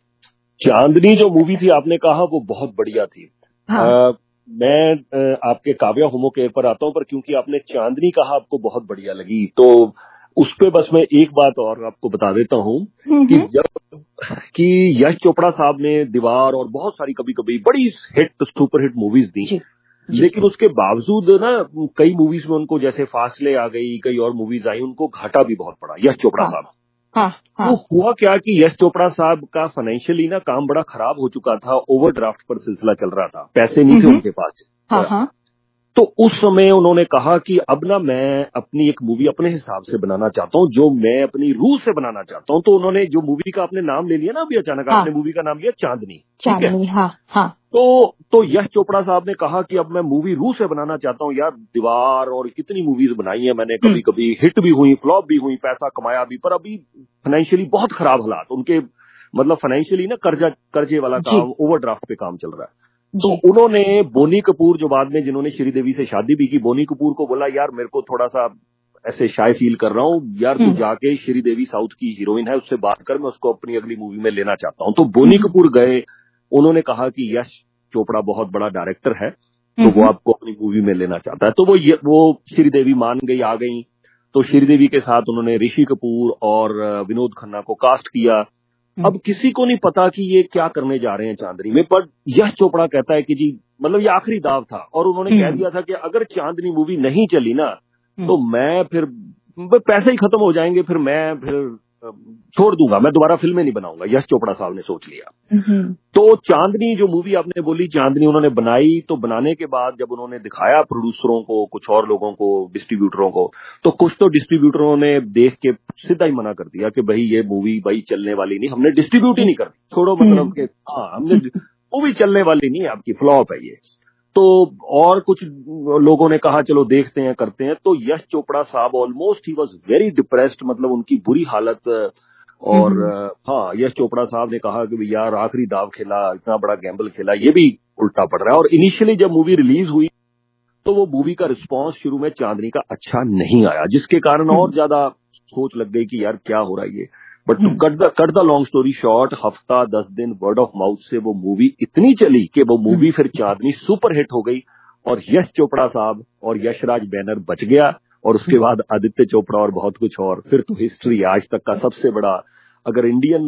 चांदनी जो मूवी थी आपने कहा वो बहुत बढ़िया थी। हाँ। आ, मैं आ, आपके काव्या होमो केयर पर आता हूं, पर क्योंकि आपने चांदनी कहा आपको बहुत बढ़िया लगी, तो उस पे बस मैं एक बात और आपको बता देता हूं कि जब कि यश चोपड़ा साहब ने दीवार और बहुत सारी कभी कभी बड़ी हिट सुपर हिट मूवीज दी, लेकिन उसके बावजूद ना कई मूवीज में उनको, जैसे फासले आ गई, कई और मूवीज आई, उनको घाटा भी बहुत पड़ा यश चोपड़ा हाँ, साहब। हाँ, हाँ. तो हुआ क्या कि यश चोपड़ा साहब का फाइनेंशियली ना काम बड़ा खराब हो चुका था, ओवरड्राफ्ट पर सिलसिला चल रहा था, पैसे नहीं थे उनके पास। हाँ, हाँ. तो उस समय उन्होंने कहा कि अब ना मैं अपनी एक मूवी अपने हिसाब से बनाना चाहता हूँ, जो मैं अपनी रूह से बनाना चाहता हूँ। तो उन्होंने जो मूवी का आपने नाम ले लिया ना अभी अचानक, हाँ, आपने मूवी का नाम लिया चांदनी। चांदनी, हाँ, हाँ. तो तो यश चोपड़ा साहब ने कहा कि अब मैं मूवी रूह से बनाना चाहता हूँ। यार दीवार और कितनी मूवीज बनाई है मैंने, कभी कभी हिट भी हुई, फ्लॉप भी हुई, पैसा कमाया भी, पर अभी फाइनेंशियली बहुत खराब हालात उनके, मतलब फाइनेंशियली ना कर्जा कर्जे वाला काम, ओवरड्राफ्ट पे काम चल रहा है। तो उन्होंने बोनी कपूर, जो बाद में जिन्होंने श्रीदेवी से शादी भी की, बोनी कपूर को बोला यार मेरे को थोड़ा सा ऐसे शाय फील कर रहा हूँ, यार तू जाके श्रीदेवी साउथ की हीरोइन है उससे बात कर, मैं उसको अपनी अगली मूवी में लेना चाहता हूँ। तो बोनी कपूर गए, उन्होंने कहा कि यश चोपड़ा बहुत बड़ा डायरेक्टर है, तो वो आपको अपनी मूवी में लेना चाहता है। तो वो ये वो श्रीदेवी मान गई, आ गई। तो श्रीदेवी के साथ उन्होंने ऋषि कपूर और विनोद खन्ना को कास्ट किया। अब किसी को नहीं पता कि ये क्या करने जा रहे हैं चांदनी में, पर यश चोपड़ा कहता है कि जी मतलब ये आखिरी दाव था, और उन्होंने कह दिया था कि अगर चांदनी मूवी नहीं चली ना तो मैं फिर पैसे ही खत्म हो जाएंगे, फिर मैं फिर छोड़ दूंगा, मैं दोबारा फिल्में नहीं बनाऊंगा। यश चोपड़ा साहब ने सोच लिया। तो चांदनी जो मूवी आपने बोली, चांदनी उन्होंने बनाई। तो बनाने के बाद जब उन्होंने दिखाया प्रोड्यूसरों को, कुछ और लोगों को, डिस्ट्रीब्यूटरों को, तो कुछ तो डिस्ट्रीब्यूटरों ने देख के सीधा ही मना कर दिया कि भाई ये मूवी भाई चलने वाली नहीं, हमने डिस्ट्रीब्यूट ही नहीं करनी, छोड़ो मतलब कि हाँ हमने मूवी चलने वाली नहीं, आपकी फ्लॉप है ये। तो और कुछ लोगों ने कहा चलो देखते हैं, करते हैं। तो यश चोपड़ा साहब almost he was very depressed, मतलब उनकी बुरी हालत। और हाँ, यश चोपड़ा साहब ने कहा कि यार आखिरी दाव खेला, इतना बड़ा गैम्बल खेला, ये भी उल्टा पड़ रहा है। और इनिशियली जब मूवी रिलीज हुई तो वो मूवी का रिस्पांस शुरू में चांदनी का अच्छा नहीं आया, जिसके कारण और ज्यादा सोच लग गई कि यार क्या हो रहा है ये। But to cut the cut the long story short, हफ्ता दस दिन वर्ड ऑफ माउथ से वो मूवी इतनी चली कि वो मूवी फिर चांदनी सुपर हिट हो गई, और यश चोपड़ा साहब और यशराज बैनर बच गया। और उसके बाद आदित्य चोपड़ा और बहुत कुछ और, फिर तो हिस्ट्री आज तक का सबसे बड़ा, अगर इंडियन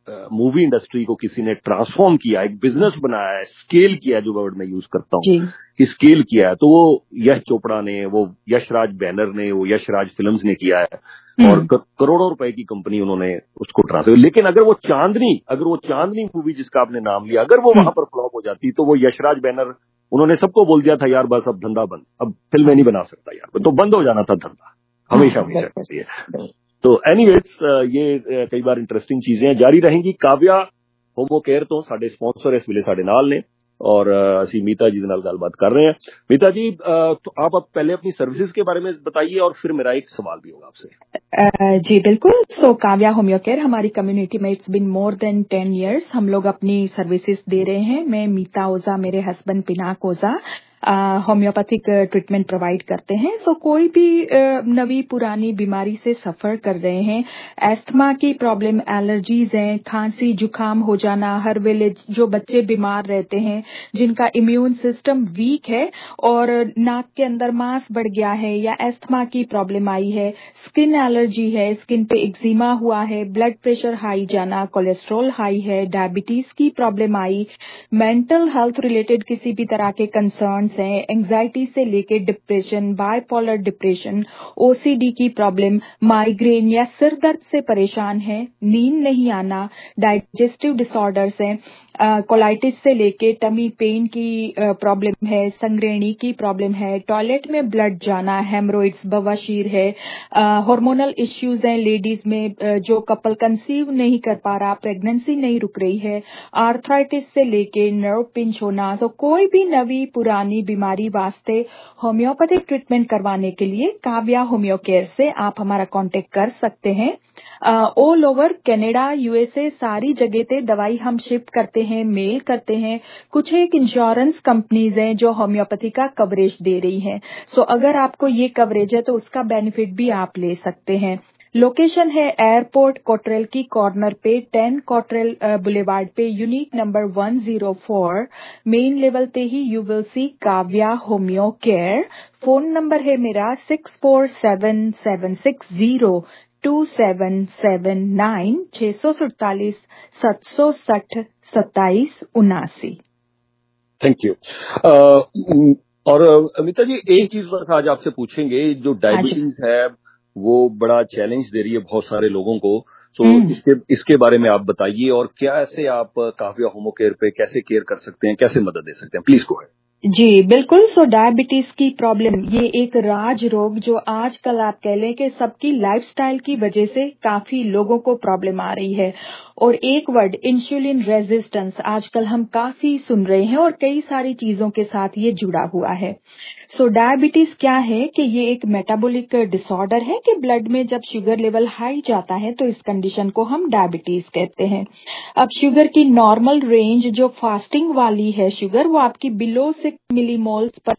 मूवी इंडस्ट्री को किसी ने ट्रांसफॉर्म किया, एक बिजनेस बनाया है, स्केल किया है, जो वर्ड मैं यूज करता हूँ कि स्केल किया है, तो वो यश चोपड़ा ने, वो यशराज बैनर ने, वो यशराज फिल्म्स ने किया है और करोड़ों रुपए की कंपनी उन्होंने उसको ट्रांसफर। लेकिन अगर वो चांदनी अगर वो चांदनी मूवी जिसका आपने नाम लिया, अगर वो वहां पर फ्लॉप हो जाती तो वो यशराज बैनर, उन्होंने सबको बोल दिया था यार बस अब धंधा बंद, अब फिल्में नहीं बना सकता यार, तो बंद हो जाना था धंधा हमेशा हमेशा के लिए। तो एनीवेज ये कई बार इंटरेस्टिंग चीजें जारी रहेंगी। काव्या होमो केयर तो साडे स्पॉन्सर इस वेले साडे नाल ने और ਅਸੀਂ मीता जी ਦੇ ਨਾਲ ਗੱਲਬਾਤ कर रहे हैं। मीता जी, तो आप अब पहले अपनी सर्विसेज के बारे में बताइए और फिर मेरा एक सवाल भी होगा आपसे। जी बिल्कुल। सो काव्या होम्यो केयर हमारी कम्युनिटी में it's been more than ten years हम लोग अपनी सर्विसेज दे रहे हैं। मैं मीता ओझा, मेरे husband Pinak Ojha homeopathic treatment provide करते हैं। सो कोई भी नवी पुरानी बीमारी से सफर कर रहे हैं, एस्थमा की प्रॉब्लम, एलर्जीज हैं, खांसी जुकाम हो जाना, हर वेले जो बच्चे बीमार रहते हैं, जिनका इम्यून सिस्टम वीक है और नाक के अंदर मांस बढ़ गया है या एस्थमा की प्रॉब्लम आई है, स्किन एलर्जी है, स्किन पे एक्जिमा हुआ है, ब्लड प्रेशर हाई जाना, कोलेस्ट्रॉल हाई है, डायबिटीज की प्रॉब्लम आई, मेंटल हेल्थ रिलेटेड किसी भी तरह के कंसर्न है, एंजाइटी से लेके डिप्रेशन, बाइपोलर डिप्रेशन, ओसीडी की प्रॉब्लम, माइग्रेन या सिर दर्द से परेशान है, नींद नहीं आना, डाइजेस्टिव डिसऑर्डर्स हैं, कोलाइटिस से लेके टमी पेन की प्रॉब्लम है, संग्रेणी की प्रॉब्लम है, टॉयलेट में ब्लड जाना, हेमरोइड्स, बवासीर है, हार्मोनल इश्यूज हैं लेडीज में, जो कपल कंसीव नहीं कर पा रहा, प्रेगनेंसी नहीं रुक रही है, आर्थराइटिस से लेके नर्व पिंच होना। तो कोई भी नवी पुरानी बीमारी वास्ते होम्योपैथिक ट्रीटमेंट करवाने के लिए काव्या होम्यो केयर से आप हमारा कांटेक्ट कर सकते हैं। ऑल ओवर कनाडा, यूएसए, सारी जगह पे दवाई हम शिप करते हैं, मेल करते हैं। कुछ एक इंश्योरेंस कंपनीज हैं जो होम्योपैथी का कवरेज दे रही हैं। सो अगर आपको ये कवरेज है तो उसका बेनिफिट भी आप ले सकते हैं। लोकेशन है एयरपोर्ट कोटरेल की कॉर्नर पे, टेन कोटरेल बुलेवार्ड पे, unit number one zero four. Main level पे ही you will see Kavya homeo care. Phone number है मेरा six four seven seven six zero two seven seven nine, छह सौ सैतालीस सात सौ साठ सत्ताईस उनासी। Thank you. और अमिता जी, एक चीज बस आज आपसे पूछेंगे, जो डायबिटीज है वो बड़ा चैलेंज दे रही है बहुत सारे लोगों को, तो इसके इसके बारे में आप बताइए और क्या ऐसे आप काव्या होम्यो केयर पे कैसे केयर कर सकते हैं, कैसे मदद दे सकते हैं, प्लीज गो अहेड। जी बिल्कुल। सो डायबिटीज की प्रॉब्लम ये एक राज रोग जो आजकल आप कह लें कि सबकी लाइफस्टाइल की वजह से काफी लोगों को प्रॉब्लम आ रही है। और एक वर्ड इंसुलिन रेजिस्टेंस आजकल हम काफी सुन रहे हैं और कई सारी चीजों के साथ ये जुड़ा हुआ है। सो so, डायबिटीज क्या है कि ये एक मेटाबॉलिक डिसऑर्डर है कि ब्लड में जब शुगर लेवल हाई जाता है तो इस कंडीशन को हम डायबिटीज कहते हैं। अब शुगर की नॉर्मल रेंज जो फास्टिंग वाली है शुगर, वो आपकी बिलो सिक्स मिलीमोल्स पर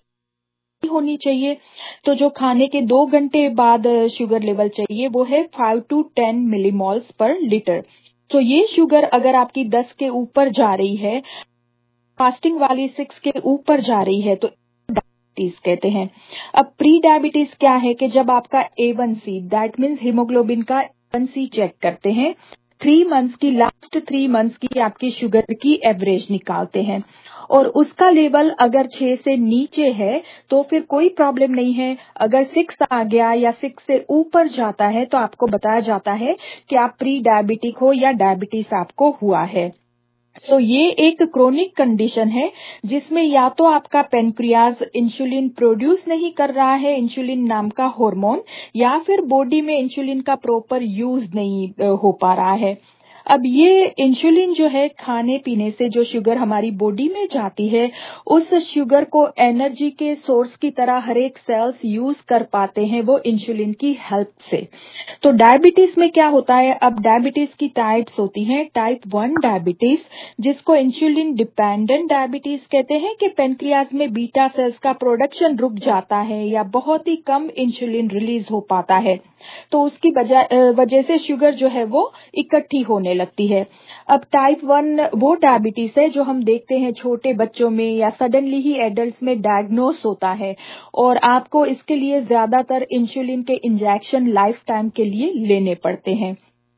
होनी चाहिए। तो जो खाने के दो घंटे बाद शुगर लेवल चाहिए वो है five to ten millimoles per litre. तो ये शुगर अगर आपकी दस के ऊपर जा रही है, फास्टिंग वाली सिक्स के ऊपर जा रही है, तो डायबिटीज कहते हैं। अब प्री डायबिटीज क्या है कि जब आपका A one C that means haemoglobin का ए वन सी चेक करते हैं, थ्री मंथ्स की लास्ट थ्री मंथ्स की आपकी शुगर की एवरेज निकालते हैं और उसका लेवल अगर छह से नीचे है तो फिर कोई प्रॉब्लम नहीं है। अगर सिक्स आ गया या सिक्स से ऊपर जाता है तो आपको बताया जाता है कि आप प्री डायबिटिक हो या डायबिटीज आपको हुआ है। तो ये एक क्रोनिक कंडीशन है जिसमें या तो आपका पेनक्रियाज इंसुलिन प्रोड्यूस नहीं कर रहा है, इंसुलिन नाम का हार्मोन, या फिर बॉडी में इंसुलिन का प्रॉपर यूज नहीं हो पा रहा है। अब ये इंसुलिन जो है खाने पीने से जो शुगर हमारी बॉडी में जाती है उस शुगर को एनर्जी के सोर्स की तरह हर एक सेल्स यूज कर पाते हैं वो इंसुलिन की हेल्प से। तो डायबिटीज में क्या होता है, अब डायबिटीज की टाइप्स होती हैं। टाइप वन डायबिटीज जिसको इंसुलिन डिपेंडेंट डायबिटीज कहते हैं कि पेनक्रियाज में बीटा सेल्स का प्रोडक्शन रुक जाता है या बहुत ही कम इंसुलिन रिलीज हो पाता है, तो उसकी वजह से शुगर जो है वो इकट्ठी होने लगती है। अब टाइप वन वो डायबिटीज है जो हम देखते हैं छोटे बच्चों में या सडनली ही एडल्ट्स में डायग्नोस होता है और आपको इसके लिए ज्यादातर इंसुलिन के इंजेक्शन लाइफ टाइम के लिए लेने पड़ते हैं।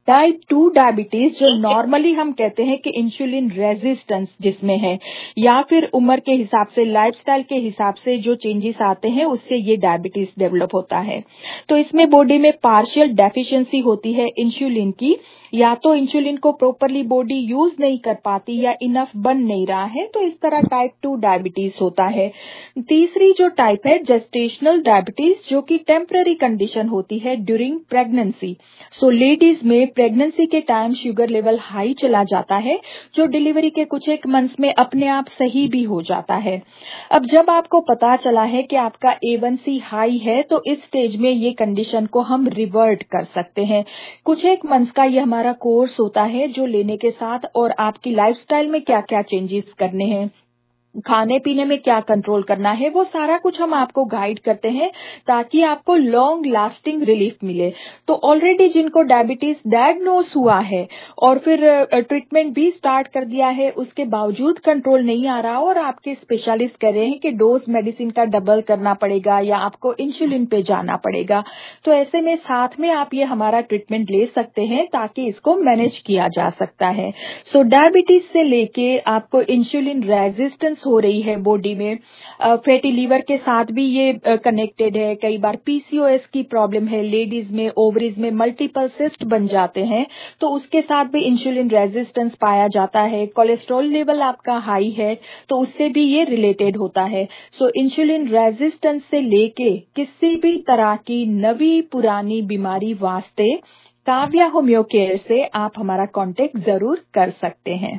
टाइप टू डायबिटीज जो नॉर्मली हम कहते हैं कि इंसुलिन रेजिस्टेंस जिसमें है, या फिर उम्र के हिसाब से, लाइफस्टाइल के हिसाब से जो चेंजेस आते हैं उससे ये डायबिटीज डेवलप होता है। तो इसमें बॉडी में पार्शियल डेफिशिएंसी होती है इंसुलिन की, या तो इंसुलिन को प्रॉपरली बॉडी यूज नहीं कर पाती या इनफ बन नहीं रहा है, तो इस तरह टाइप टू डायबिटीज होता है। तीसरी जो टाइप है जेस्टेशनल डायबिटीज, जो कि टेम्पररी कंडीशन होती है ड्यूरिंग प्रेगनेंसी। सो लेडीज में प्रेगनेंसी के टाइम शुगर लेवल हाई चला जाता है, जो डिलीवरी के कुछ एक मंथ्स में अपने आप सही भी हो जाता है। अब जब आपको पता चला है कि आपका ए वन सी हाई है, तो इस स्टेज में ये कंडीशन को हम रिवर्ट कर सकते हैं। कुछ एक मंथ्स का ये हमारा कोर्स होता है जो लेने के साथ, और आपकी लाइफस्टाइल में क्या क्या चेंजेस करने हैं, खाने पीने में क्या कंट्रोल करना है, वो सारा कुछ हम आपको गाइड करते हैं ताकि आपको लॉन्ग लास्टिंग रिलीफ मिले। तो ऑलरेडी जिनको डायबिटीज डायग्नोस हुआ है और फिर ट्रीटमेंट भी स्टार्ट कर दिया है, उसके बावजूद कंट्रोल नहीं आ रहा और आपके स्पेशलिस्ट कह रहे हैं कि डोज मेडिसिन का डबल करना पड़ेगा या आपको इंसुलिन पे जाना पड़ेगा, तो ऐसे में साथ में आप ये हमारा ट्रीटमेंट ले सकते हैं ताकि इसको मैनेज किया जा सकता है। सो डायबिटीज से लेके आपको इंसुलिन रेजिस्टेंस हो रही है बॉडी में, फैटी लीवर के साथ भी ये कनेक्टेड है। कई बार पीसीओएस की प्रॉब्लम है लेडीज में, ओवरीज में मल्टीपल सिस्ट बन जाते हैं, तो उसके साथ भी इंसुलिन रेजिस्टेंस पाया जाता है। कोलेस्ट्रॉल लेवल आपका हाई है तो उससे भी ये रिलेटेड होता है। सो इंसुलिन रेजिस्टेंस से लेके किसी भी तरह की नवी पुरानी बीमारी वास्ते काव्या होम्यो केयर से आप हमारा कांटेक्ट जरूर कर सकते हैं।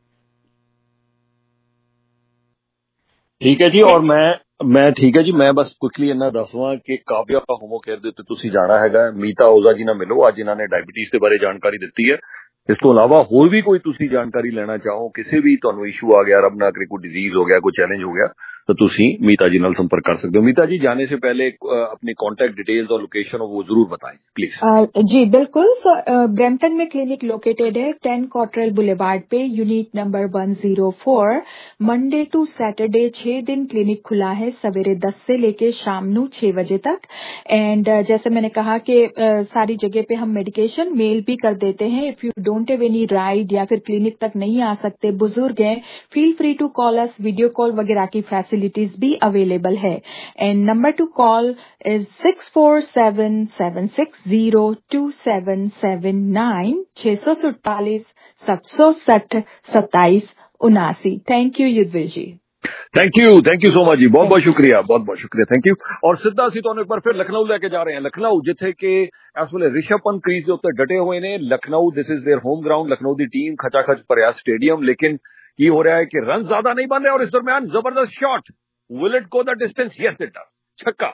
ठीक है जी। और मैं मैं ठीक है जी, मैं बस क्विकली इन्ना दसवां कि काव्या होमो केयर ਦੇ ਉੱਤੇ ਤੁਸੀਂ ਜਾਣਾ ਹੈਗਾ, ਮੀਤਾ ਓਜ਼ਾ ਜੀ ਨਾਲ ਮਿਲੋ। ਅੱਜ ਇਹਨਾਂ ਨੇ ਡਾਇਬੀਟੀਜ਼ ਦੇ ਬਾਰੇ ਜਾਣਕਾਰੀ ਦਿੱਤੀ ਹੈ। ਇਸ ਤੋਂ ਇਲਾਵਾ ਹੋਰ ਵੀ ਕੋਈ ਤੁਸੀਂ ਜਾਣਕਾਰੀ ਲੈਣਾ ਚਾਹੋ, ਕਿਸੇ ਵੀ ਤੁਹਾਨੂੰ ਇਸ਼ੂ ਆ ਗਿਆ, ਰੱਬ ਨਾ ਕਰੇ ਕੋਈ ਡਿਜ਼ੀਜ਼ ਹੋ ਗਿਆ, ਕੋਈ ਚੈलेंज हो गया, तो तुसी मीता जी नाल संपर्क कर सकते हो। मीता जी, जाने से पहले अपनी कॉन्टैक्ट डिटेल्स और लोकेशन वो जरूर बताएं प्लीज। uh, जी बिल्कुल। सो ब्रैम्पटन में क्लिनिक लोकेटेड है टेन कॉटरेल बुलेवार्ड पे, unit number one zero four. Monday to Saturday छह दिन क्लिनिक खुला है, सवेरे दस से लेके शाम नू छह बजे तक। एंड uh, जैसे मैंने कहा कि uh, सारी जगह पे हम मेडिकेशन मेल भी कर देते हैं। If you don't have any ride या फिर क्लिनिक तक नहीं आ सकते, बुजुर्ग हैं, feel free to call us. Video call वगैरह की फैसिलिटीज भी अवेलेबल है। And number to call is six four seven seven six zero two seven seven nine, छह सौ सैतालीस सात सौ साठ सत्ताईस उनासी। Thank you Yudhveer ji. Thank you thank you so much जी, बहुत बहुत शुक्रिया, बहुत बहुत शुक्रिया, थैंक यू। और सिद्धा ਅਸੀਂ ਤੁਹਾਨੂੰ ਇੱਕ ਵਾਰ ਫਿਰ लखनऊ लेके जा रहे हैं। लखनऊ जिथे कि इस ਵੇਲੇ ਰਿਸ਼ਭ ਪੰਤ क्रीज ਦੇ ਉੱਤੇ ਡਟੇ ਹੋਏ ਨੇ। Lucknow this is their home ground. Lucknow ਦੀ ਟੀਮ ਖਚਾਖਚ ਭਰਿਆ स्टेडियम, लेकिन की हो रहा है कि रन ज्यादा नहीं बन रहे और इस दरमियान जबरदस्त shot, will it go the distance? Yes it does, छक्का।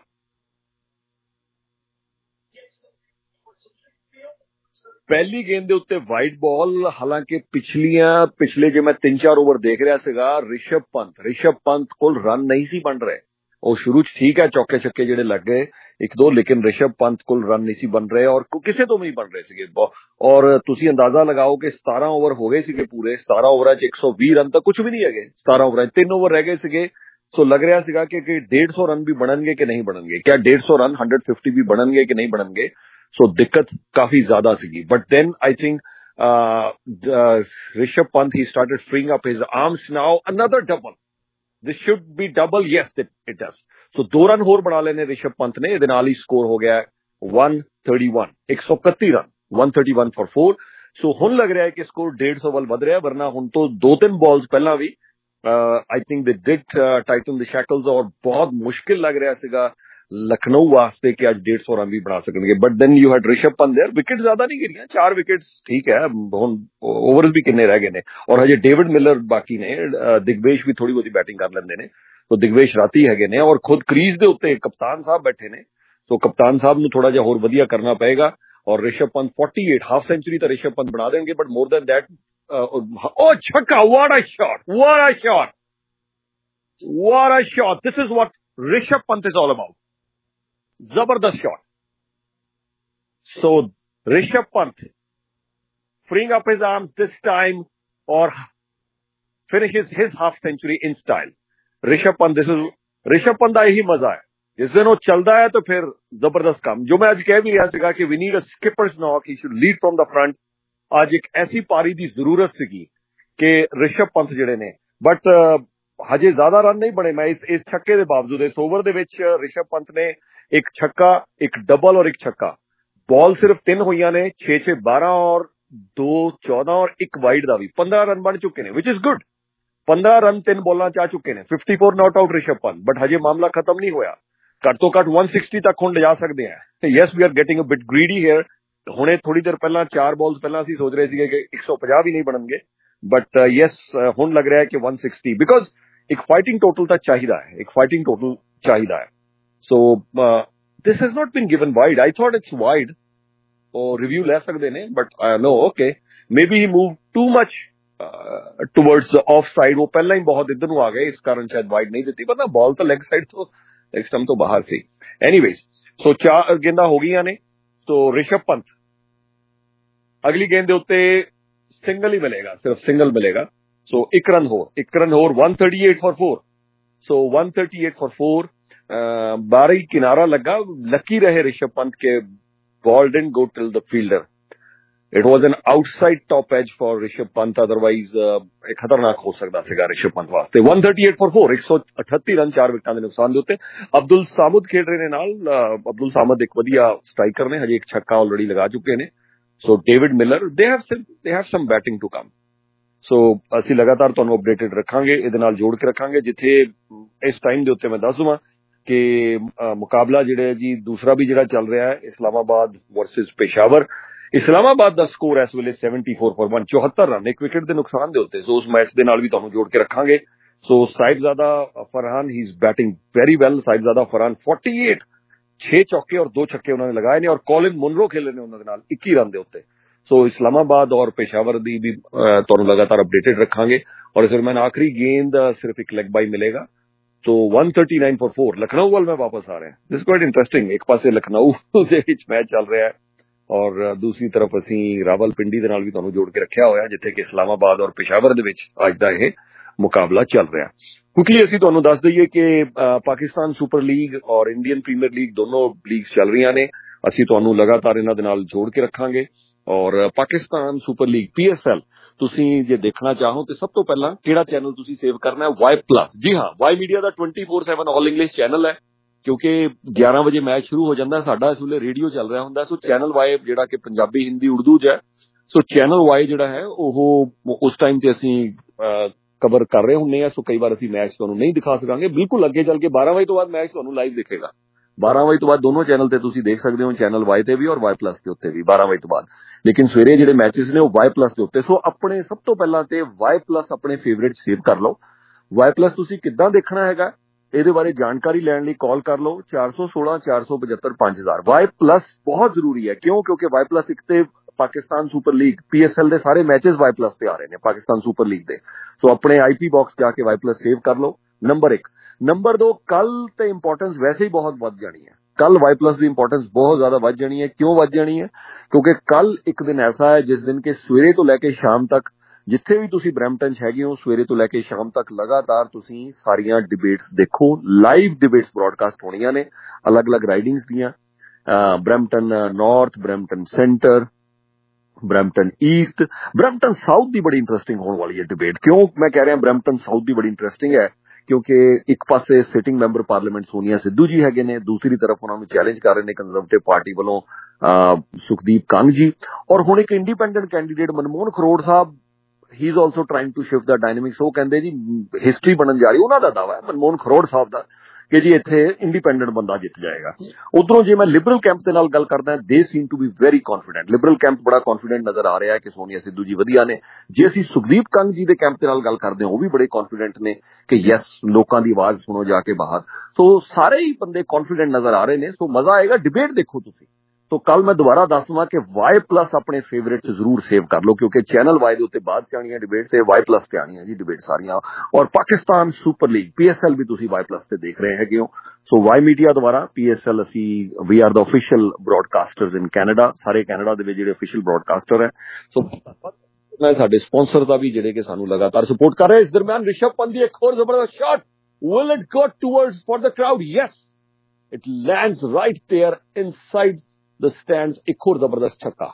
पहली गेंद ਦੇ ਉੱਤੇ ਵਾਈਡ ਬਾਲ। ਹਾਲਾਂਕਿ ਪਿਛਲੀਆਂ ਪਿਛਲੇ ਜੇ ਮੈਂ ਤਿੰਨ ਚਾਰ ਓਵਰ ਦੇਖ ਰਿਹਾ ਸੀਗਾ, ਰਿਸ਼ਭ ਪੰਤ ਰਿਸ਼ਭ ਪੰਤ ਕੋਲ ਰਨ ਨਹੀਂ ਸੀ ਬਣ ਰਹੇ। ਉਹ ਸ਼ੁਰੂ ਚ ਠੀਕ ਹੈ, ਚੌਕੇ ਛੱਕੇ ਜਿਹੜੇ ਲੱਗ ਗਏ ਇੱਕ ਦੋ, ਲੇਕਿਨ ਰਿਸ਼ਭ ਪੰਤ ਕੋਲ ਰਨ ਨਹੀਂ ਸੀ ਬਣ ਰਹੇ ਔਰ ਕਿਸੇ ਤੋਂ ਵੀ ਨਹੀਂ ਬਣ ਰਹੇ ਸੀਗੇ। ਔਰ ਤੁਸੀਂ ਅੰਦਾਜ਼ਾ ਲਗਾਓ ਕਿ ਸਤਾਰਾਂ ਓਵਰ ਹੋ ਗਏ ਸੀਗੇ ਪੂਰੇ। ਸਤਾਰਾਂ ਓਵਰਾਂ ਚ ਇੱਕ ਸੌ ਵੀਹ ਰਨ ਤਾਂ ਕੁਝ ਵੀ ਨਹੀਂ ਹੈਗੇ। ਸਤਾਰਾਂ ਓਵਰਾਂ ਚ ਤਿੰਨ ਓਵਰ ਰਹਿ ਗਏ ਸੀਗੇ। ਸੋ ਲੱਗ ਰਿਹਾ ਸੀਗਾ ਕਿ डेढ़ सौ रन भी ਬਣਨਗੇ कि नहीं ਬਣਨਗੇ, क्या डेढ़ सौ रन एक सौ पचास भी ਬਣਨਗੇ कि नहीं ਬਣਨਗੇ। सो दिक्कत काफी ज्यादा सीगी। But then I think Rishabh Pant he started freeing up his arms. Now another double, this should be double. Yes it does. So दो रन होर बना लेने ऋषभ पंत ने। ਇਹਦੇ ਨਾਲ ਹੀ ਸਕੋਰ ਹੋ ਗਿਆ वन थर्टी वन, एक सौ इकतीस run, one thirty one for four. So ਹੁਣ ਲੱਗ ਰਿਹਾ ਹੈ ਕਿ ਸਕੋਰ डेढ़ सौ ਵੱਲ ਵਧ ਰਿਹਾ, ਵਰਨਾ ਹੁਣ ਤੋਂ ਦੋ ਤਿੰਨ ਬਾल्स ਪਹਿਲਾਂ ਵੀ I think they did tighten the shackles और बहुत मुश्किल लग रहा ਸੀਗਾ लखनऊ वास्ते कि आज डेढ़ सौ रन भी बना सकेंगे। But then you had Rishabh Pant there. Wicket ज्यादा नहीं गिरियां, चार विकेट्स ठीक है। ओवर्स भी किन्ने रह गए ने और हजे डेविड मिलर बाकी ने। दिग्वेश भी थोड़ी बहुत बैटिंग कर लेंदे ने, तो दिग्वेश राती हैगे ने और खुद क्रीज दे उत्ते कप्तान साहब बैठे ने। तो कप्तान साहब नूं थोड़ा जिहा होर वधिया करना पएगा। और ऋषभ पंत अड़तालीस हाफ सेंचुरी तो ऋषभ पंत बना देंगे, but more than that oh छक्का, what a shot, what a shot, what a shot. This is what Rishabh Pant is all about. जबरदस्त shot. So Rishabh Pant freeing up his arms this time or finishes his half century in style. Rishabh Pant, this is Rishabh Pant का यही मजा है। ਜਿਸ ਦਿਨ ਉਹ ਚੱਲਦਾ ਹੈ ਤਾਂ ਫਿਰ ਜ਼ਬਰਦਸਤ ਕੰਮ, ਜੋ ਮੈਂ ਅੱਜ ਕਹਿ ਵੀ ਰਿਹਾ ਸੀਗਾ ਕਿ we need a skipper's knock, he should lead from the front. ਅੱਜ ਇੱਕ ਐਸੀ ਪਾਰੀ ਦੀ ਜ਼ਰੂਰਤ ਸੀਗੀ ਕਿ ਰਿਸ਼ਭ ਪੰਤ ਜਿਹੜੇ ਨੇ, ਬਟ ਹਜੇ ਜ਼ਿਆਦਾ ਰਨ ਨਹੀਂ ਬਣੇ। ਮੈਂ ਇਸ ਇਸ ਛੱਕੇ ਦੇ ਬਾਵਜੂਦ, ਇਸ ਓਵਰ ਦੇ ਵਿੱਚ ਰਿਸ਼ਭ ਪੰਤ ਨੇ ਇੱਕ ਛੱਕਾ, ਇੱਕ ਡਬਲ ਔਰ ਇੱਕ ਛੱਕਾ, ਬਾਲ ਸਿਰਫ ਤਿੰਨ ਹੋਈਆਂ ਨੇ, ਛੇ ਛੇ ਬਾਰਾਂ ਔਰ ਦੋ ਚੌਦਾਂ ਔਰ ਇੱਕ ਵਾਈਡ ਦਾ ਵੀ ਪੰਦਰਾਂ ਰਨ ਬਣ ਚੁੱਕੇ ਨੇ, ਵਿਚ ਇਜ਼ ਗੁੱਡ। ਪੰਦਰਾਂ ਰਨ ਤਿੰਨ ਬੋਲਾਂ ਚ ਆ ਚੁੱਕੇ ਨੇ, fifty four not out Rishabh Pant, but ਹਜੇ ਮਾਮਲਾ ਖਤਮ ਨਹੀਂ ਹੋਇਆ। ਘੱਟ ਤੋਂ ਘੱਟ ਇੱਕ ਸੌ ਸਾਠ ਤੱਕ ਹੁਣ ਲਿਜਾ ਸਕਦੇ ਆ। Yes, we are getting a bit greedy here. ਹੁਣੇ ਥੋੜੀ ਦੇਰ ਪਹਿਲਾਂ ਚਾਰ ਬਾਲਸ ਪਹਿਲਾਂ ਅਸੀਂ ਸੋਚ ਰਹੇ ਸੀਗੇ ਕਿ ਇੱਕ ਸੌ ਪੰਜਾਹ ਵੀ ਨਹੀਂ ਬਣਨਗੇ, ਬਟ ਯੈਸ ਹੁਣ ਲੱਗ ਰਿਹਾ ਹੈ ਕਿ ਇੱਕ ਸੌ ਸਾਠ, ਬਿਕੋਜ਼ ਇੱਕ ਫਾਈਟਿੰਗ ਟੋਟਲ ਤਾਂ ਚਾਹੀਦਾ ਹੈ, ਇੱਕ ਫਾਈਟਿੰਗ ਟੋਟਲ ਚਾਹੀਦਾ ਹੈ। So this has not been given wide, I thought it's wide. ਉਹ ਰਿਵਿਊ ਲੈ ਸਕਦੇ ਨੇ, but no, okay, maybe he move too much towards off side. ਉਹ ਪਹਿਲਾਂ ਹੀ ਬਹੁਤ ਇੱਧਰ ਨੂੰ ਆ ਗਏ, ਇਸ ਕਾਰਨ ਸ਼ਾਇਦ ਵਾਈਡ ਨਹੀਂ ਦਿੱਤੀ, ਪਤਾ ਬਾਲ ਤਾਂ ਲੈਗ ਸਾਈਡ ਤੋਂ, ਲੈਗ ਸਟੰਪ ਤੋਂ ਬਾਹਰ ਸੀ। ਐਨੀਵੇਜ਼, ਸੋ ਚਾਰ ਗੇਂਦਾਂ ਹੋ ਗਈਆਂ ਨੇ। ਸੋ ਰਿਸ਼ਭ ਪੰਤ ਅਗਲੀ ਗੇਂਦ ਦੇ ਉੱਤੇ ਸਿੰਗਲ ਹੀ ਮਿਲੇਗਾ, ਸਿਰਫ ਸਿੰਗਲ ਮਿਲੇਗਾ। ਸੋ ਇੱਕ ਰਨ ਹੋਰ, ਇੱਕ ਰਨ ਹੋਰ, ਇੱਕ ਸੌ ਅੜਤਾਲੀ ਫॉर फोर। सो एक सौ अड़तीस फॉर फोर। बारह किनारा लगा, लकी रहे ऋषभ पंत के, ball didn't go till the fielder. It was an outside top edge for Rishabh Pant, otherwise खतरनाक हो सकता है ऋषभ पंत वास्ते। एक सौ अड़तीस फॉर फोर, एक सौ अठत्ती रन, चार विकेटां दे नुकसान दे उत्ते। अब्दुल सामुद खेड रहे ने नाल। अब्दुल सामुद एक वधिया स्ट्राइकर ने, हजे एक छक्का ऑलरेडी लगा चुके ने। So David Miller, they have they have some batting to come. So ਅਸੀਂ ਲਗਾਤਾਰ ਤੁਹਾਨੂੰ ਅਪਡੇਟਡ ਰੱਖਾਂਗੇ, ਇਹਦੇ ਨਾਲ ਜੋੜ ਕੇ ਰੱਖਾਂਗੇ। ਜਿੱਥੇ ਇਸ ਟਾਈਮ ਦੇ ਉੱਤੇ ਮੈਂ ਦੱਸ ਦਵਾਂ ਕਿ ਮੁਕਾਬਲਾ ਜਿਹੜਾ ਜੀ ਦੂਸਰਾ ਵੀ ਜਿਹੜਾ ਚੱਲ ਰਿਹਾ ਹੈ, ਇਸਲਾਮਾਬਾਦ ਵਰਸਸ ਪੇਸ਼ਾਵਰ। ਇਸਲਾਮਾਬਾਦ ਦਾ ਸਕੋਰ ਇਸ ਵੇਲੇ ਚौहत्तर फॉर वन, चौहत्तर ਰਨ, ਇੱਕ ਵਿਕਟ ਦੇ ਨੁਕਸਾਨ ਦੇ ਉੱਤੇ। ਸੋ ਉਸ ਮੈਚ ਦੇ ਨਾਲ ਵੀ ਤੁਹਾਨੂੰ ਜੋੜ ਕੇ ਰੱਖਾਂਗੇ। So Sahibzada Farhan, he is batting very well. Sahibzada Farhan अड़तालीस, ਛੇ ਚੌਕੇ ਔਰ ਦੋ ਛੱਕੇ ਉਹਨਾਂ ਨੇ ਲਗਾਏ ਨੇ, ਔਰ ਕੋਲਿਨ ਮੁਨਰੋ ਖੇਲੇ ਨੇ ਉਹਨਾਂ ਦੇ ਨਾਲ ਇੱਕੀ ਰਨ ਦੇ ਉੱਤੇ। ਸੋ ਇਸਲਾਮਾਬਾਦ ਔਰ ਪੇਸ਼ਾਵਰ ਦੀ ਵੀ ਤੁਹਾਨੂੰ ਲਗਾਤਾਰ ਅਪਡੇਟਡ ਰੱਖਾਂਗੇ। ਔਰ ਇਸ ਦਰਮਿਆਨ ਆਖਰੀ ਗੇਂਦ ਸਿਰਫ ਇੱਕ ਲੈਗ ਬਾਈ ਮਿਲੇਗਾ। ਸੋ एक सौ उनतालीस फॉर फोर। लखनऊ ਵੱਲ ਮੈਂ ਵਾਪਸ ਆ ਰਿਹਾ। This quite interesting. ਇੱਕ ਪਾਸੇ ਲਖਨਊ ਦੇ ਵਿੱਚ ਮੈਚ ਚੱਲ ਰਿਹਾ ਹੈ ਔਰ ਦੂਸਰੀ ਤਰਫ ਅਸੀਂ ਰਾਵਲਪਿੰਡੀ ਦੇ ਨਾਲ ਵੀ ਤੁਹਾਨੂੰ ਜੋੜ ਕੇ ਰੱਖਿਆ ਹੋਇਆ, ਜਿੱਥੇ ਕਿ ਇਸਲਾਮਾਬਾਦ ਔਰ ਪੇਸ਼ਾਵਰ ਦੇ ਵਿੱਚ ਅੱਜ ਦਾ ਇਹ ਮੁਕਾਬਲਾ ਚੱਲ ਰਿਹਾ। ਕਿਉਂਕਿ ਅਸੀਂ ਤੁਹਾਨੂੰ ਦੱਸ ਦਈਏ ਕਿ ਪਾਕਿਸਤਾਨ ਸੁਪਰ ਲੀਗ ਔਰ ਇੰਡੀਅਨ ਪ੍ਰੀਮੀਅਰ ਲੀਗ ਦੋਨੋਂ ਲੀਗਸ ਚੱਲ ਰਹੀਆਂ ਨੇ। ਅਸੀਂ ਤੁਹਾਨੂੰ ਲਗਾਤਾਰ ਇਹਨਾਂ ਦੇ ਨਾਲ ਜੋੜ ਕੇ ਰੱਖਾਂਗੇ। ਔਰ Pakistan super league P S L ਤੁਸੀਂ ਜੇ ਦੇਖਣਾ ਚਾਹੋ ਤੇ ਸਭ ਤੋਂ ਪਹਿਲਾਂ ਕਿਹੜਾ ਚੈਨਲ ਤੁਸੀਂ ਸੇਵ ਕਰਨਾ ਹੈ? Y plus. ਜੀ ਹਾਂ, ਵਾਈ ਮੀਡੀਆ ਦਾ twenty four seven all English channel ਹੈ, ਕਿਉਂਕਿ ਗਿਆਰਾਂ ਵਜੇ ਮੈਚ ਸ਼ੁਰੂ ਹੋ ਜਾਂਦਾ, ਸਾਡਾ ਇਸ ਵੇਲੇ ਰੇਡੀਓ ਚੱਲ ਰਿਹਾ ਹੁੰਦਾ। ਸੋ ਚੈਨਲ ਵਾਈ ਜਿਹੜਾ ਕਿ ਪੰਜਾਬੀ, ਹਿੰਦੀ, ਉਰਦੂ ਚ ਹੈ। ਸੋ ਚੈਨਲ ਵਾਈ ਜਿਹੜਾ ਹੈ ਉਹ ਉਸ ਟਾਈਮ ਤੇ ਅਸੀਂ ਕਵਰ ਕਰ ਰਹੇ ਹੁੰਦੇ ਹਾਂ। ਸੋ ਕਈ ਵਾਰ ਅਸੀਂ ਮੈਚ ਤੁਹਾਨੂੰ ਨਹੀਂ ਦਿਖਾ ਸਕਾਂਗੇ। ਬਿਲਕੁਲ ਅੱਗੇ ਚੱਲ ਕੇ ਬਾਰਾਂ ਵਜੇ ਤੋਂ ਬਾਅਦ ਮੈਚ ਤੁਹਾਨੂੰ ਲਾਈਵ ਦਿਖੇਗਾ। ਬਾਰਾਂ ਵਜੇ ਤੋਂ ਬਾਅਦ ਦੋਨੋਂ ਚੈਨਲ ਤੇ ਤੁਸੀਂ ਦੇਖ ਸਕਦੇ ਹੋ, ਚੈਨਲ ਵਾਈ ਤੇ ਵੀ ਔਰ ਵਾਈ ਪਲੱਸ ਦੇ ਉੱਤੇ ਵੀ ਬਾਰਾਂ ਵਜੇ ਤੋਂ ਬਾਅਦ। ਲੇਕਿਨ ਸਵੇਰੇ ਜਿਹੜੇ ਮੈਚਸ ਨੇ ਉਹ ਵਾਈ ਪਲੱਸ ਦੇ ਉੱਤੇ। ਸੋ ਆਪਣੇ ਸਭ ਤੋਂ ਪਹਿਲਾਂ ਤੇ ਵਾਈ ਪਲੱਸ ਆਪਣੇ ਫੇਵਰੇਟ ਸੇਵ ਕਰ ਲਓ। ਵਾਈ ਪਲੱਸ ਤੁਸੀਂ ਕਿੱਦਾਂ ਦੇਖਣਾ ਹੈਗਾ, ਇਹਦੇ ਬਾਰੇ ਜਾਣਕਾਰੀ ਲੈਣ ਲਈ ਕਾਲ ਕਰ ਲਓ ਚਾਰ ਸੌ ਸੋਲਾਂ ਚਾਰ ਸੌ ਪਝੱਤਰ ਪੰਜ ਹਜ਼ਾਰ। ਵਾਈ ਪਲੱਸ ਬਹੁਤ ਜ਼ਰੂਰੀ ਹੈ। ਕਿਉਂ? ਕਿਉਂਕਿ ਵਾਈ ਪਲੱਸ ਇੱਕ ਤੇ Pakistan super league P S L ਦੇ ਸਾਰੇ ਮੈਚਸ ਵਾਈ ਪਲੱਸ ਤੇ ਆ ਰਹੇ ਨੇ, ਪਾਕਿਸਤਾਨ ਸੁਪਰ ਲੀਗ ਦੇ। ਸੋ ਆਪਣੇ ਆਈ ਪੀ ਬਾਕਸ ਜਾ ਕੇ ਵਾਈ ਪਲੱਸ ਸੇਵ ਕਰ ਲਓ। ਨੰਬਰ ਇੱਕ। ਨੰਬਰ ਦੋ, ਕੱਲ ਤੇ ਇੰਪੋਰਟੈਂਸ ਵੈਸੇ ਹੀ ਬਹੁਤ ਵੱਧ ਜਾਣੀ ਹੈ। ਕੱਲ ਵਾਈ ਪਲੱਸ ਦੀ ਇੰਪੋਰਟੈਂਸ ਬਹੁਤ ਜ਼ਿਆਦਾ ਵੱਧ ਜਾਣੀ ਹੈ। ਕਿਉਂ ਵੱਧ ਜਾਣੀ ਹੈ? ਕਿਉਂਕਿ ਕੱਲ ਇੱਕ ਦਿਨ ਐਸਾ ਹੈ ਜਿਸ ਦਿਨ ਕਿ ਸਵੇਰੇ ਤੋਂ ਲੈ ਕੇ ਸ਼ਾਮ ਤੱਕ, ਜਿੱਥੇ ਵੀ ਤੁਸੀਂ ਬਰੈਂਪਟਨ ਚ ਹੈਗੇ ਹੋ, ਸਵੇਰੇ ਤੋਂ ਲੈ ਕੇ ਸ਼ਾਮ ਤੱਕ ਲਗਾਤਾਰ ਤੁਸੀਂ ਸਾਰੀਆਂ ਡਿਬੇਟਸ ਦੇਖੋ। ਲਾਈਵ ਡਿਬੇਟਸ ਬ੍ਰੌਡਕਾਸਟ ਹੋਣੀਆਂ ਨੇ ਅਲੱਗ-ਅਲੱਗ ਰਾਈਡਿੰਗਸ ਦੀਆਂ। Brampton north, Brampton centre, Brampton east, Brampton south ਦੀ ਬੜੀ ਇੰਟਰਸਟਿੰਗ ਹੋਣ ਵਾਲੀ ਹੈ ਡਿਬੇਟ। ਕਿਉਂ ਮੈਂ ਕਹਿ ਰਿਹਾ ਬਰੈਂਪਟਨ ਸਾਊਥ ਦੀ ਬੜੀ ਇੰਟਰਸਟਿੰਗ ਹੈ? ਕਿਉਂਕਿ ਇੱਕ ਪਾਸੇ sitting member parliament Sonia Sidhu ji ਹੈਗੇ ਨੇ, ਦੂਸਰੀ ਤਰਫ ਉਹਨਾਂ ਨੂੰ ਚੈਲੰਜ ਕਰ ਰਹੇ ਨੇ ਕੰਜ਼ਰਵੇਟਿਵ ਪਾਰਟੀ ਵੱਲੋਂ ਸੁਖਦੀਪ ਕੰਗ ਜੀ, ਔਰ ਹੁਣ ਇੱਕ independent candidate Manmohan Kharor sahib. He is also trying to shift the dynamics. ਉਹ ਕਹਿੰਦੇ ਜੀ ਹਿਸਟਰੀ ਬਣਨ ਜਾ ਰਹੀ, ਉਹਨਾਂ ਦਾ ਦਾਵਾ ਹੈ ਮਨਮੋਹਨ ਖਰੋੜ ਸਾਹਿਬ ਦਾ, ਕਿ ਜੀ ਇੱਥੇ ਇੰਡੀਪੈਂਡੈਂਟ ਬੰਦਾ ਜਿੱਤ ਜਾਏਗਾ। ਉਧਰੋਂ ਜੇ ਮੈਂ ਲਿਬਰਲ ਕੈਂਪ ਦੇ ਨਾਲ ਗੱਲ ਕਰਦਾ, they seem to be very confident. Liberal camp ਬੜਾ ਕੌਨਫੀਡੈਂਟ ਨਜ਼ਰ ਆ ਰਿਹਾ ਹੈ ਕਿ ਸੋਨੀਆ ਸਿੱਧੂ ਜੀ ਵਧੀਆ ਨੇ। ਜੇ ਅਸੀਂ ਸੁਖਦੀਪ ਕੰਗ ਜੀ ਦੇ ਕੈਂਪ ਦੇ ਨਾਲ ਗੱਲ ਕਰਦੇ ਹਾਂ, ਉਹ ਵੀ ਬੜੇ ਕੌਨਫੀਡੈਂਟ ਨੇ ਕਿ ਯੈਸ, ਲੋਕਾਂ ਦੀ ਆਵਾਜ਼ ਸੁਣੋ ਜਾ ਕੇ ਬਾਹਰ। ਸੋ ਸਾਰੇ ਹੀ ਬੰਦੇ ਕੌਨਫੀਡੈਂਟ ਨਜ਼ਰ ਆ ਰਹੇ ਨੇ। ਸੋ ਮਜ਼ਾ ਆਏਗਾ, ਡਿਬੇਟ ਦੇਖੋ ਤੁਸੀਂ। तो कल मैं दोबारा दस दूंगा कि वाई प्लस अपने फेवरेट जरूर सेव कर लो, क्योंकि चैनल वाई के उत्ते बाद च आनी डिबेट से वाई प्लस ते आनी है जी डिबेट सारियां। और Pakistan super league P S L भी तुसी वाई प्लस ते देख रहे हैं हो। सो वाई मीडिया द्वारा पी एस एल असी we are the official broadcasters in Canada, सारे कैनेडा दे विच जिहड़े ऑफिशियल ब्रॉडकास्टर है। सो साडे स्पॉन्सर दा भी जिहड़े कि सानू लगातार सपोर्ट कर रहे हैं। इस दरमियान ऋषभ पंत दी एक और जबरदस्त shot, will it go towards for the crowd? Yes, It lands right there inside the stands. एक और जबरदस्त छक्का.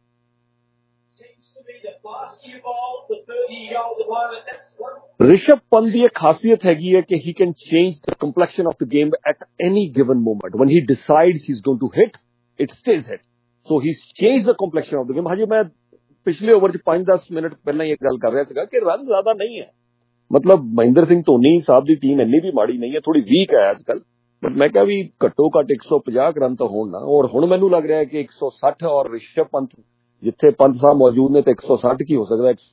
ऋषभ पंत की एक खासियत हैगी है कि he can change the complexion of the game at any given moment. When he decides he's going to hit, it stays hit. So he's changed the complexion of the game. हाजी मैं पिछले ओवर च पांच दस minute पहले ये गल कर रहा सीगा कि रन ज्यादा नहीं है. मतलब महेंद्र सिंह धोनी साहब की टीम इन्नी भी माड़ी नहीं है, थोड़ी वीक है आजकल. बट मैं क्या भी घट्टो घट एक सौ पचास रन तो होण ना. और हुण मैनू लग रहा है कि एक सौ साठ और ऋषभ पंत जिथे पंत साहब मौजूद ने तो एक सौ साठ की हो सकता है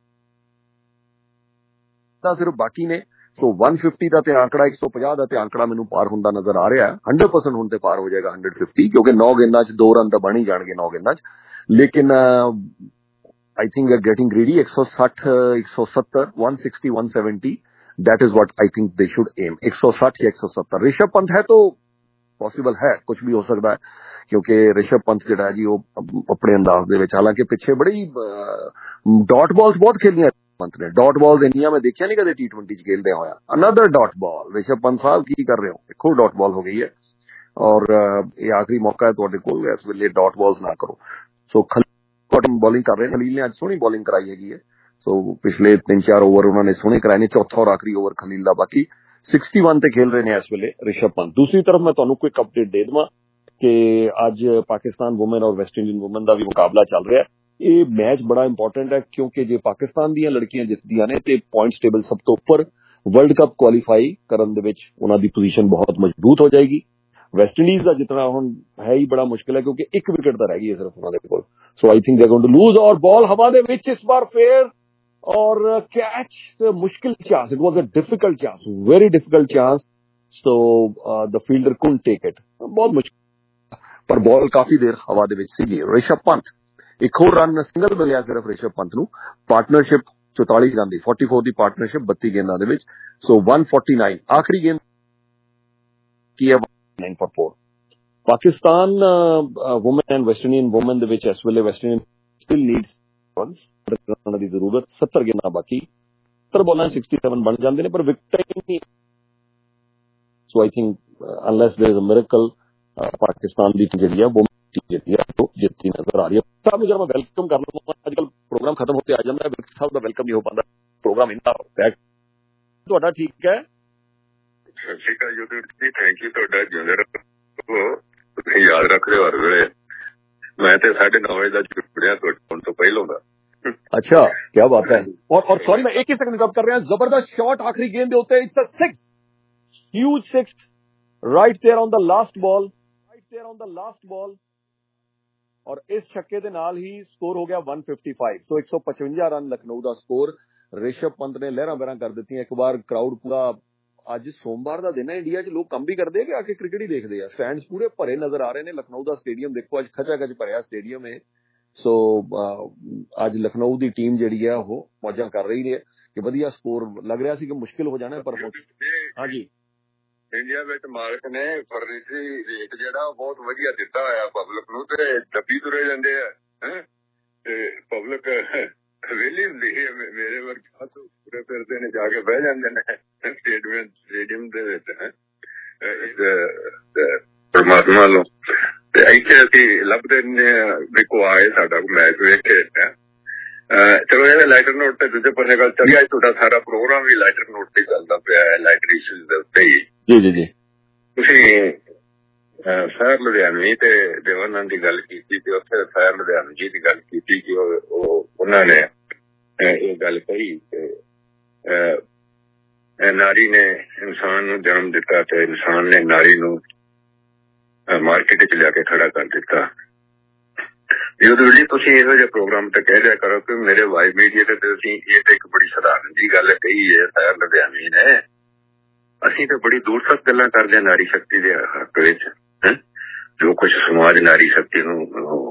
सिर्फ बाकी ने. सो वन फिफ्टी का तो आंकड़ा एक सौ पचास का तो आंकड़ा मैनू पार होंदा नजर आ रहा है. हंड्रेड परसेंट हुण ते पार हो जाएगा हंड्रेड फिफ्टी, क्योंकि नौ गेंदा च दो रन तो बन ही जाएंगे नौ गेंदा च. लेकिन I think we are getting greedy. एक सौ साठ एक सौ सत्तर one sixty one seventy that is what I think they should aim. एक सौ साठ या एक सौ सत्तर. ऋषभ पंत है तो पॉसिबल है, कुछ भी हो सकता है, क्योंकि ऋषभ पंत जो है जी वो अपने अंदाज दे विच, हालांकि पिछे बड़ी डॉट बॉल्स बहुत खेलियां पंत ने. डॉट बॉल्स इंडिया में देखिया नहीं कदे टी ट्वेंटी च खेलते होया. Another dot ball. Rishabh Pant साहब की कर रहे हो, एक और डॉट बॉल हो गई है और ये आखिरी मौका है तुहाडे कोल, इस वेले डॉट बॉल्स ना करो. सो खलील बॉलिंग कर रहे हैं. खलील ने आज सोहनी बॉलिंग कराई हैगी है. सो पिछले तीन चार ओवर उन्होंने सोहने कराए ने. चौथा और आखिरी ओवर खलील का. बाकी सिक्सटी वन ते खेल रहे हैं इस वेले ऋषभ पंत. दूसरी तरफ मैं तुहानू कोई अपडेट दे देवां कि अज पाकिस्तान वुमेन और वेस्ट इंडीज वुमेन का भी मुकाबला चल रहा है. ये मैच बड़ा इंपॉर्टेंट है, क्योंकि जे पाकिस्तान दी लड़कियां जितदियां ने ते पॉइंट्स टेबल सब तो उपर वर्ल्ड कप क्वालीफाई करन दे विच उन्हां दी पोजीशन बहुत मजबूत हो जाएगी. वेस्ट इंडीज का जितना हुण है ही बड़ा मुश्किल है, क्योंकि एक विकेट तो रह गई है सिर्फ उन्हां दे कोल. So I think they are going to lose. और बॉल हवा दे विच इस बार फेयर और कैच मुश्किल chance. It was a difficult chance, very difficult chance. So the fielder couldn't take it. बहुत मुश्किल, पर बॉल काफी देर हवा दे विच सीगी. ऋषभ पंत एक होर रन सिंगल मिलिया सिर्फ ऋषभ पंत नूं. पार्टनरशिप चौताली रन की फोर्टी फोर की पार्टनरशिप बत्ती गेंदा दे विच. सो वन फोर्टी नाइन आखिरी गेंद की है nine for four. Pakistan women and West Indies women दे विच इस वेले West Indies still needs runs की जरूरत. सत्तर गेंदा बाकी, सत्तर बॉलां सिक्सटी सेवन बन जाते हैं, पर विकेट ही नहीं. So I think unless there is a miracle Pakistan की टीम जी है वो जितनी नजर आ रही है. साहब जरा मैं वेलकम कर लूंगा. आजकल प्रोग्राम खत्म होते आ जाता है, विकेट साहब का वेलकम नहीं हो पाता. प्रोग्राम इन्ना ਤੁਹਾਡਾ ਠੀਕ ਹੈ. ਸਤਿ ਸ਼੍ਰੀ ਅਕਾਲ ਯੂਟਿਊਬ ਜੀ. ਥੈਂਕ ਯੂ ਤੁਹਾਡਾ. ਜਿਉਂਦੇ ਰਹੋ. ਤੁਸੀਂ ਯਾਦ ਰੱਖਦੇ ਹੋ ਹਰ ਵੇਲੇ. ਮੈਂ ਤੇ साढ़े नौ ਵਜੇ ਦਾ ਜੁੜਿਆ ਤੁਹਾਡੇ ਤੋਂ ਪਹਿਲਾਂ ਦਾ. अच्छा, क्या बात है. और और सॉरी मैं एक ही सेकंड कब कर रहे हैं. जबरदस्त शॉट आखिरी गेंद दे होते. It's a six, huge six right there on the last ball, right there on the last ball. और इस छक्के के नाल ही स्कोर हो गया वन फिफ्टी फाइव. सो एक सौ पचवंजा रन लखनऊ का स्कोर. ऋषभ पंत ने लहरां बहरां कर दी. एक बार क्राउड पूरा, अज सोमवार का दिन है, इंडिया च लोग कम भी करते हैं कि आके क्रिकेट ही देखते हैं. स्टैंड्स पूरे भरे नजर आ रहे हैं. लखनऊ का स्टेडियम देखो, अज खचा खच भरिया स्टेडियम है. सो अज लखनऊ की टीम जी है वो मौजा कर रही है कि वधिया स्कोर. लग रहा सी कि मुश्किल हो जाना, पर हाँ जी ਇੰਡੀਆ ਵਿੱਚ ਮਾਲਕ ਨੇ ਫਰਨੀਚਰ ਰੇਟ ਜਿਹੜਾ ਬਹੁਤ ਵਧੀਆ ਦਿੱਤਾ ਹੋਇਆ ਪਬਲਿਕ ਨੂੰ, ਤੇ ਦੱਬੀ ਤੁਰੇ ਜਾਂਦੇ ਆ ਤੇ ਪਬਲਿਕ ਵਿਹਲੀ ਹੁੰਦੀ ਹੈ. ਮੇਰੇ ਵਰਗੇ ਪੂਰੇ ਫਿਰਦੇ ਨੇ, ਜਾ ਕੇ ਬਹਿ ਜਾਂਦੇ ਨੇ ਸਟੇਡੀਅਮ ਸਟੇਡੀਅਮ ਦੇ ਵਿੱਚ ਪਰਮਾਤਮਾ ਵੱਲੋਂ. ਤੇ ਇੱਥੇ ਅਸੀਂ ਲੱਭਦੇ ਨੇ ਵੀ ਕੋ ਆਏ ਸਾਡਾ ਮੈਚ ਵੇਖ ਕੇ. ਚਲੋ ਇਹ ਲਾਈਟਰ ਨੋਟ ਤੇ ਦੂਜੇ ਪਾਸੇ ਗੱਲ ਚੱਲ ਗਿਆ. ਤੁਹਾਡਾ ਸਾਰਾ ਪ੍ਰੋਗਰਾਮ ਵੀ ਲਾਈਟਰ ਨੋਟ ਤੇ ਚੱਲਦਾ ਪਿਆ ਹੈ, ਲਾਈਟਰ ਇਸ਼ੂਜ਼ ਦੇ ਉੱਤੇ ਹੀ. ਜੀ ਜੀ ਜੀ ਤੁਸੀਂ ਸਰ ਲੁਧਿਆਣਵੀ ਤੇ ਦੇਵਾਨੰਦ ਦੀ ਗੱਲ ਕੀਤੀ ਤੇ ਉੱਥੇ ਸਰ ਲੁਧਿਆਣਵੀ ਜੀ ਦੀ ਗੱਲ ਕੀਤੀ ਕਿ ਉਹ ਉਹਨਾਂ ਨੇ ਇਹ ਗੱਲ ਕਹੀ ਕਿ ਨਾਰੀ ਨੇ ਇਨਸਾਨ ਨੂੰ ਜਨਮ ਦਿੱਤਾ ਤੇ ਇਨਸਾਨ ਨੇ ਨਾਰੀ ਨੂੰ ਮਾਰਕੀਟ ਚ ਲਿਆ ਕੇ ਖੜਾ ਕਰ ਦਿੱਤਾ. ਜਦੋਂ ਜੀ ਤੁਸੀਂ ਇਹੋ ਜਿਹੇ ਪ੍ਰੋਗਰਾਮ ਤੇ ਕਹਿ ਲਿਆ ਕਰੋ ਕਿ ਮੇਰੇ ਵਾਈ ਮੀਡੀਆ ਤੇ ਤੁਸੀਂ ਇਹ ਤੇ ਇੱਕ ਬੜੀ ਸਧਾਰਨ ਜੀ ਗੱਲ ਕਹੀ ਹੈ ਸਰ ਲੁਧਿਆਣਵੀ ਨੇ. ਅਸੀਂ ਤਾਂ ਬੜੀ ਦੂਰ ਤੱਕ ਗੱਲਾਂ ਕਰਦੇ ਹਾਂ ਨਾਰੀ ਸ਼ਕਤੀ ਦੇ ਹੱਕ ਵਿੱਚ. ਜੋ ਕੁਛ ਸਮਾਜ ਨਾਰੀ ਸ਼ਕਤੀ ਨੂੰ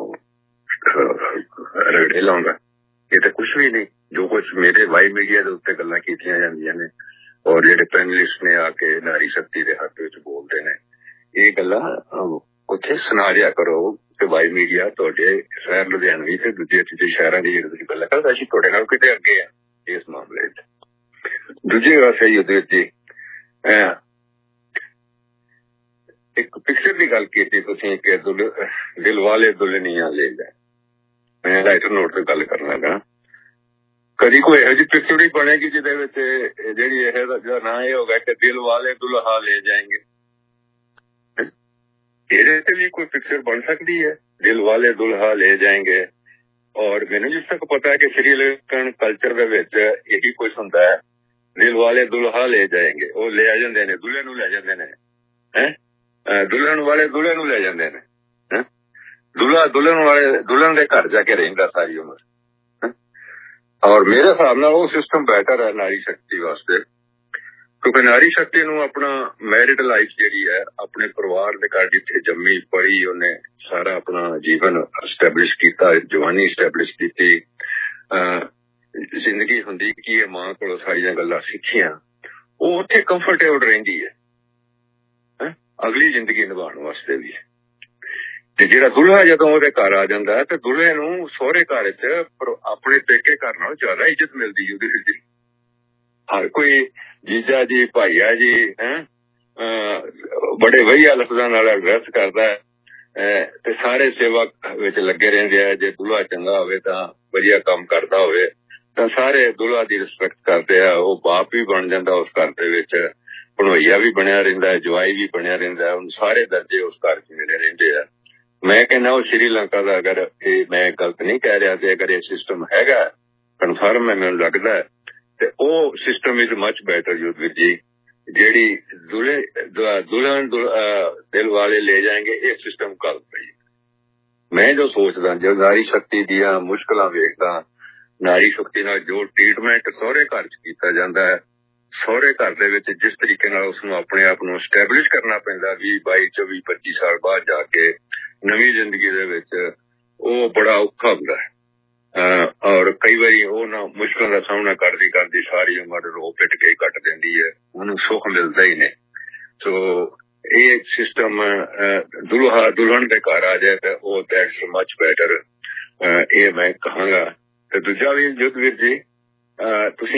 ਰਗੜੇ ਲਾਉਂਦਾ ਇਹ ਤਾਂ ਕੁਛ ਵੀ ਨਹੀਂ. ਜੋ ਕੁਛ ਮੇਰੇ ਵਾਈ ਮੀਡੀਆ ਦੇ ਉੱਤੇ ਗੱਲਾਂ ਕੀਤੀਆਂ ਜਾਂਦੀਆਂ ਨੇ ਔਰ ਜਿਹੜੇ ਪੈਨਲਿਸਟ ਨੇ ਆ ਕੇ ਨਾਰੀ ਸ਼ਕਤੀ ਦੇ ਹੱਕ ਵਿੱਚ ਬੋਲਦੇ ਨੇ, ਇਹ ਗੱਲਾਂ ਉੱਥੇ ਸੁਣਾ ਦਿਆ ਕਰੋ ਕਿ ਵਾਈ ਮੀਡੀਆ ਤੁਹਾਡੇ ਸ਼ਹਿਰ ਲੁਧਿਆਣਵੀ ਤੇ ਦੂਜੇ ਤੀਜੇ ਸ਼ਹਿਰਾਂ ਦੀ ਜਿਹੜੀ ਤੁਸੀਂ ਗੱਲਾਂ ਕਰਦੇ, ਅਸੀਂ ਤੁਹਾਡੇ ਨਾਲ ਕਿਤੇ ਅੱਗੇ ਆ ਇਸ ਮਾਮਲੇ ਚ. ਦੂਜੀ ਗੱਲ ਸਹੀ ਉਹਦੇ ਵਿੱਚ ਜੀ एक पिक्चर की गल की तुसीं कि दिल वाले दुल्हनियां ले जाए, मैं राइटर नोट से गल करना गा। कभी कोई ਇਹੋ ਜਿਹੀ पिक्चर ही बनेगी जिहदे विच जिहड़ी ਇਹ ना ये होगा कि दिल वाले दुल्हा ले जाएंगे, ਇਹਦੇ ਤੇ भी कोई पिक्चर बन सकती है, दिल वाले दुल्हा ले जाएंगे। और मैंने जिस तक पता है कि श्रीलंकन कल्चर दे विच यही कुछ हुंदा है, दिल वाले दुल्हा ले जाएंगे, वो ले आ जांदे ने, दुल्हे नूं ले जांदे ने, हैं दुल्हन वाले दुल्हे नूं ले जांदे ने, हैं दुल्हा दुल्हन वाले दुल्हन दे घर जाके रहिंदा सारी उम्र। और मेरे हिसाब नाल वो सिस्टम बेटर है नारी शक्ति वास्ते, क्योंकि नारी शक्ति नूं अपना मैरिड लाइफ जिहड़ी है अपने परिवार दे घर जिथे जम्मी पढ़ी उन्हें सारा अपना जीवन एस्टैबलिश कीता, जवानी एस्टैबलिश कीती, जिंदगी हुंदी की है मां कोलों सारियां गल्लां सिक्खियां, वो उत्थे कंफर्टेबल रहिंदी है अगली जिंदगी निभाउण वास्ते भी। ते जिहड़ा दुल्हा जदों ओहदे घर आ जांदा ते दुल्हे नूं सहुरे घर च अपने पेके घर नालों ज्यादा इज्जत मिलदी ओहदे विच। हर कोई जीजा जी भाईया जी हैं बड़े वधिया लफ्जां नाल एड्रैस करदा है ते सारे सेवा विच लगे रहिंदे आ। जे दुल्हा चंगा होवे तां वधिया काम करदा होवे तां सारे दुल्हा दी रिस्पैक्ट करदे आ, वो बाप भी बन जांदा उस घर दे विच, भणोईया भी बनया रहिंदा है, जवाई भी बनया रहिंदा है, उन सारे दर्जे उस घर च मिले रहिंदे आ। मैं कहना वो श्रीलंका दा अगर मैं गलत नहीं कह रहा ते अगर ये सिस्टम हैगा कन्फर्म है, मैनूं लगदा है ते ओ system is much better Yudhvir ji. जेड़ी दुल्हे दुल्हन दिल वाले ले जाएंगे ये सिस्टम गलत है। मैं जो सोचदा जो नारी शक्ति दियां मुश्किलां वेखदा, नारी शक्ति नाल जो ट्रीटमेंट सहुरे घर च कीता जांदा है, सहुरे घर दे विच जिस तरीके नाल उसनूं अपने आप नूं एस्टैबलिश करना पैंदा बीस बाईस चौबीस पच्चीस साल बाद जाके नवीं जिंदगी दे विच, वो बड़ा औखा हुंदा है। Uh, और कई बारी वो ना मुश्किलों का सामना करती करती सारी उम्र रो पिट के कट देंदी है, उन्हें सुख मिलता ही नहीं। तो ये सिस्टम दुल्हा दुल्हन के घर आ जाए तो दैट्स मच बेटर, ये मैं कहांगा। तो दूजा भी युद्धवीर जी तुसी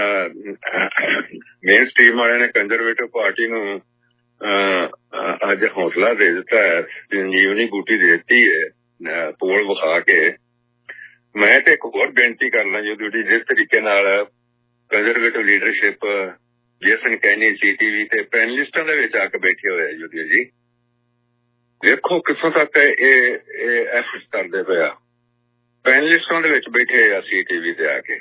मेन स्ट्रीम वाले ने कंजरवेटिव पार्टी नूं अज हौसला दे दिता है, संजीवनी बूटी दे दी है पोल विखा के। मैं तो एक होर बेनती करना युद्धवीर, जिस तरीके नाल conservative leadership Jason Kenney C TV ते पैनलिस्टां दे विच आके बैठे हुए युद्धवीर जी, देखो किथों तक ये एफर्ट करदे पिया, पैनलिस्टां दे विच बैठे आ सी टीवी ते आके।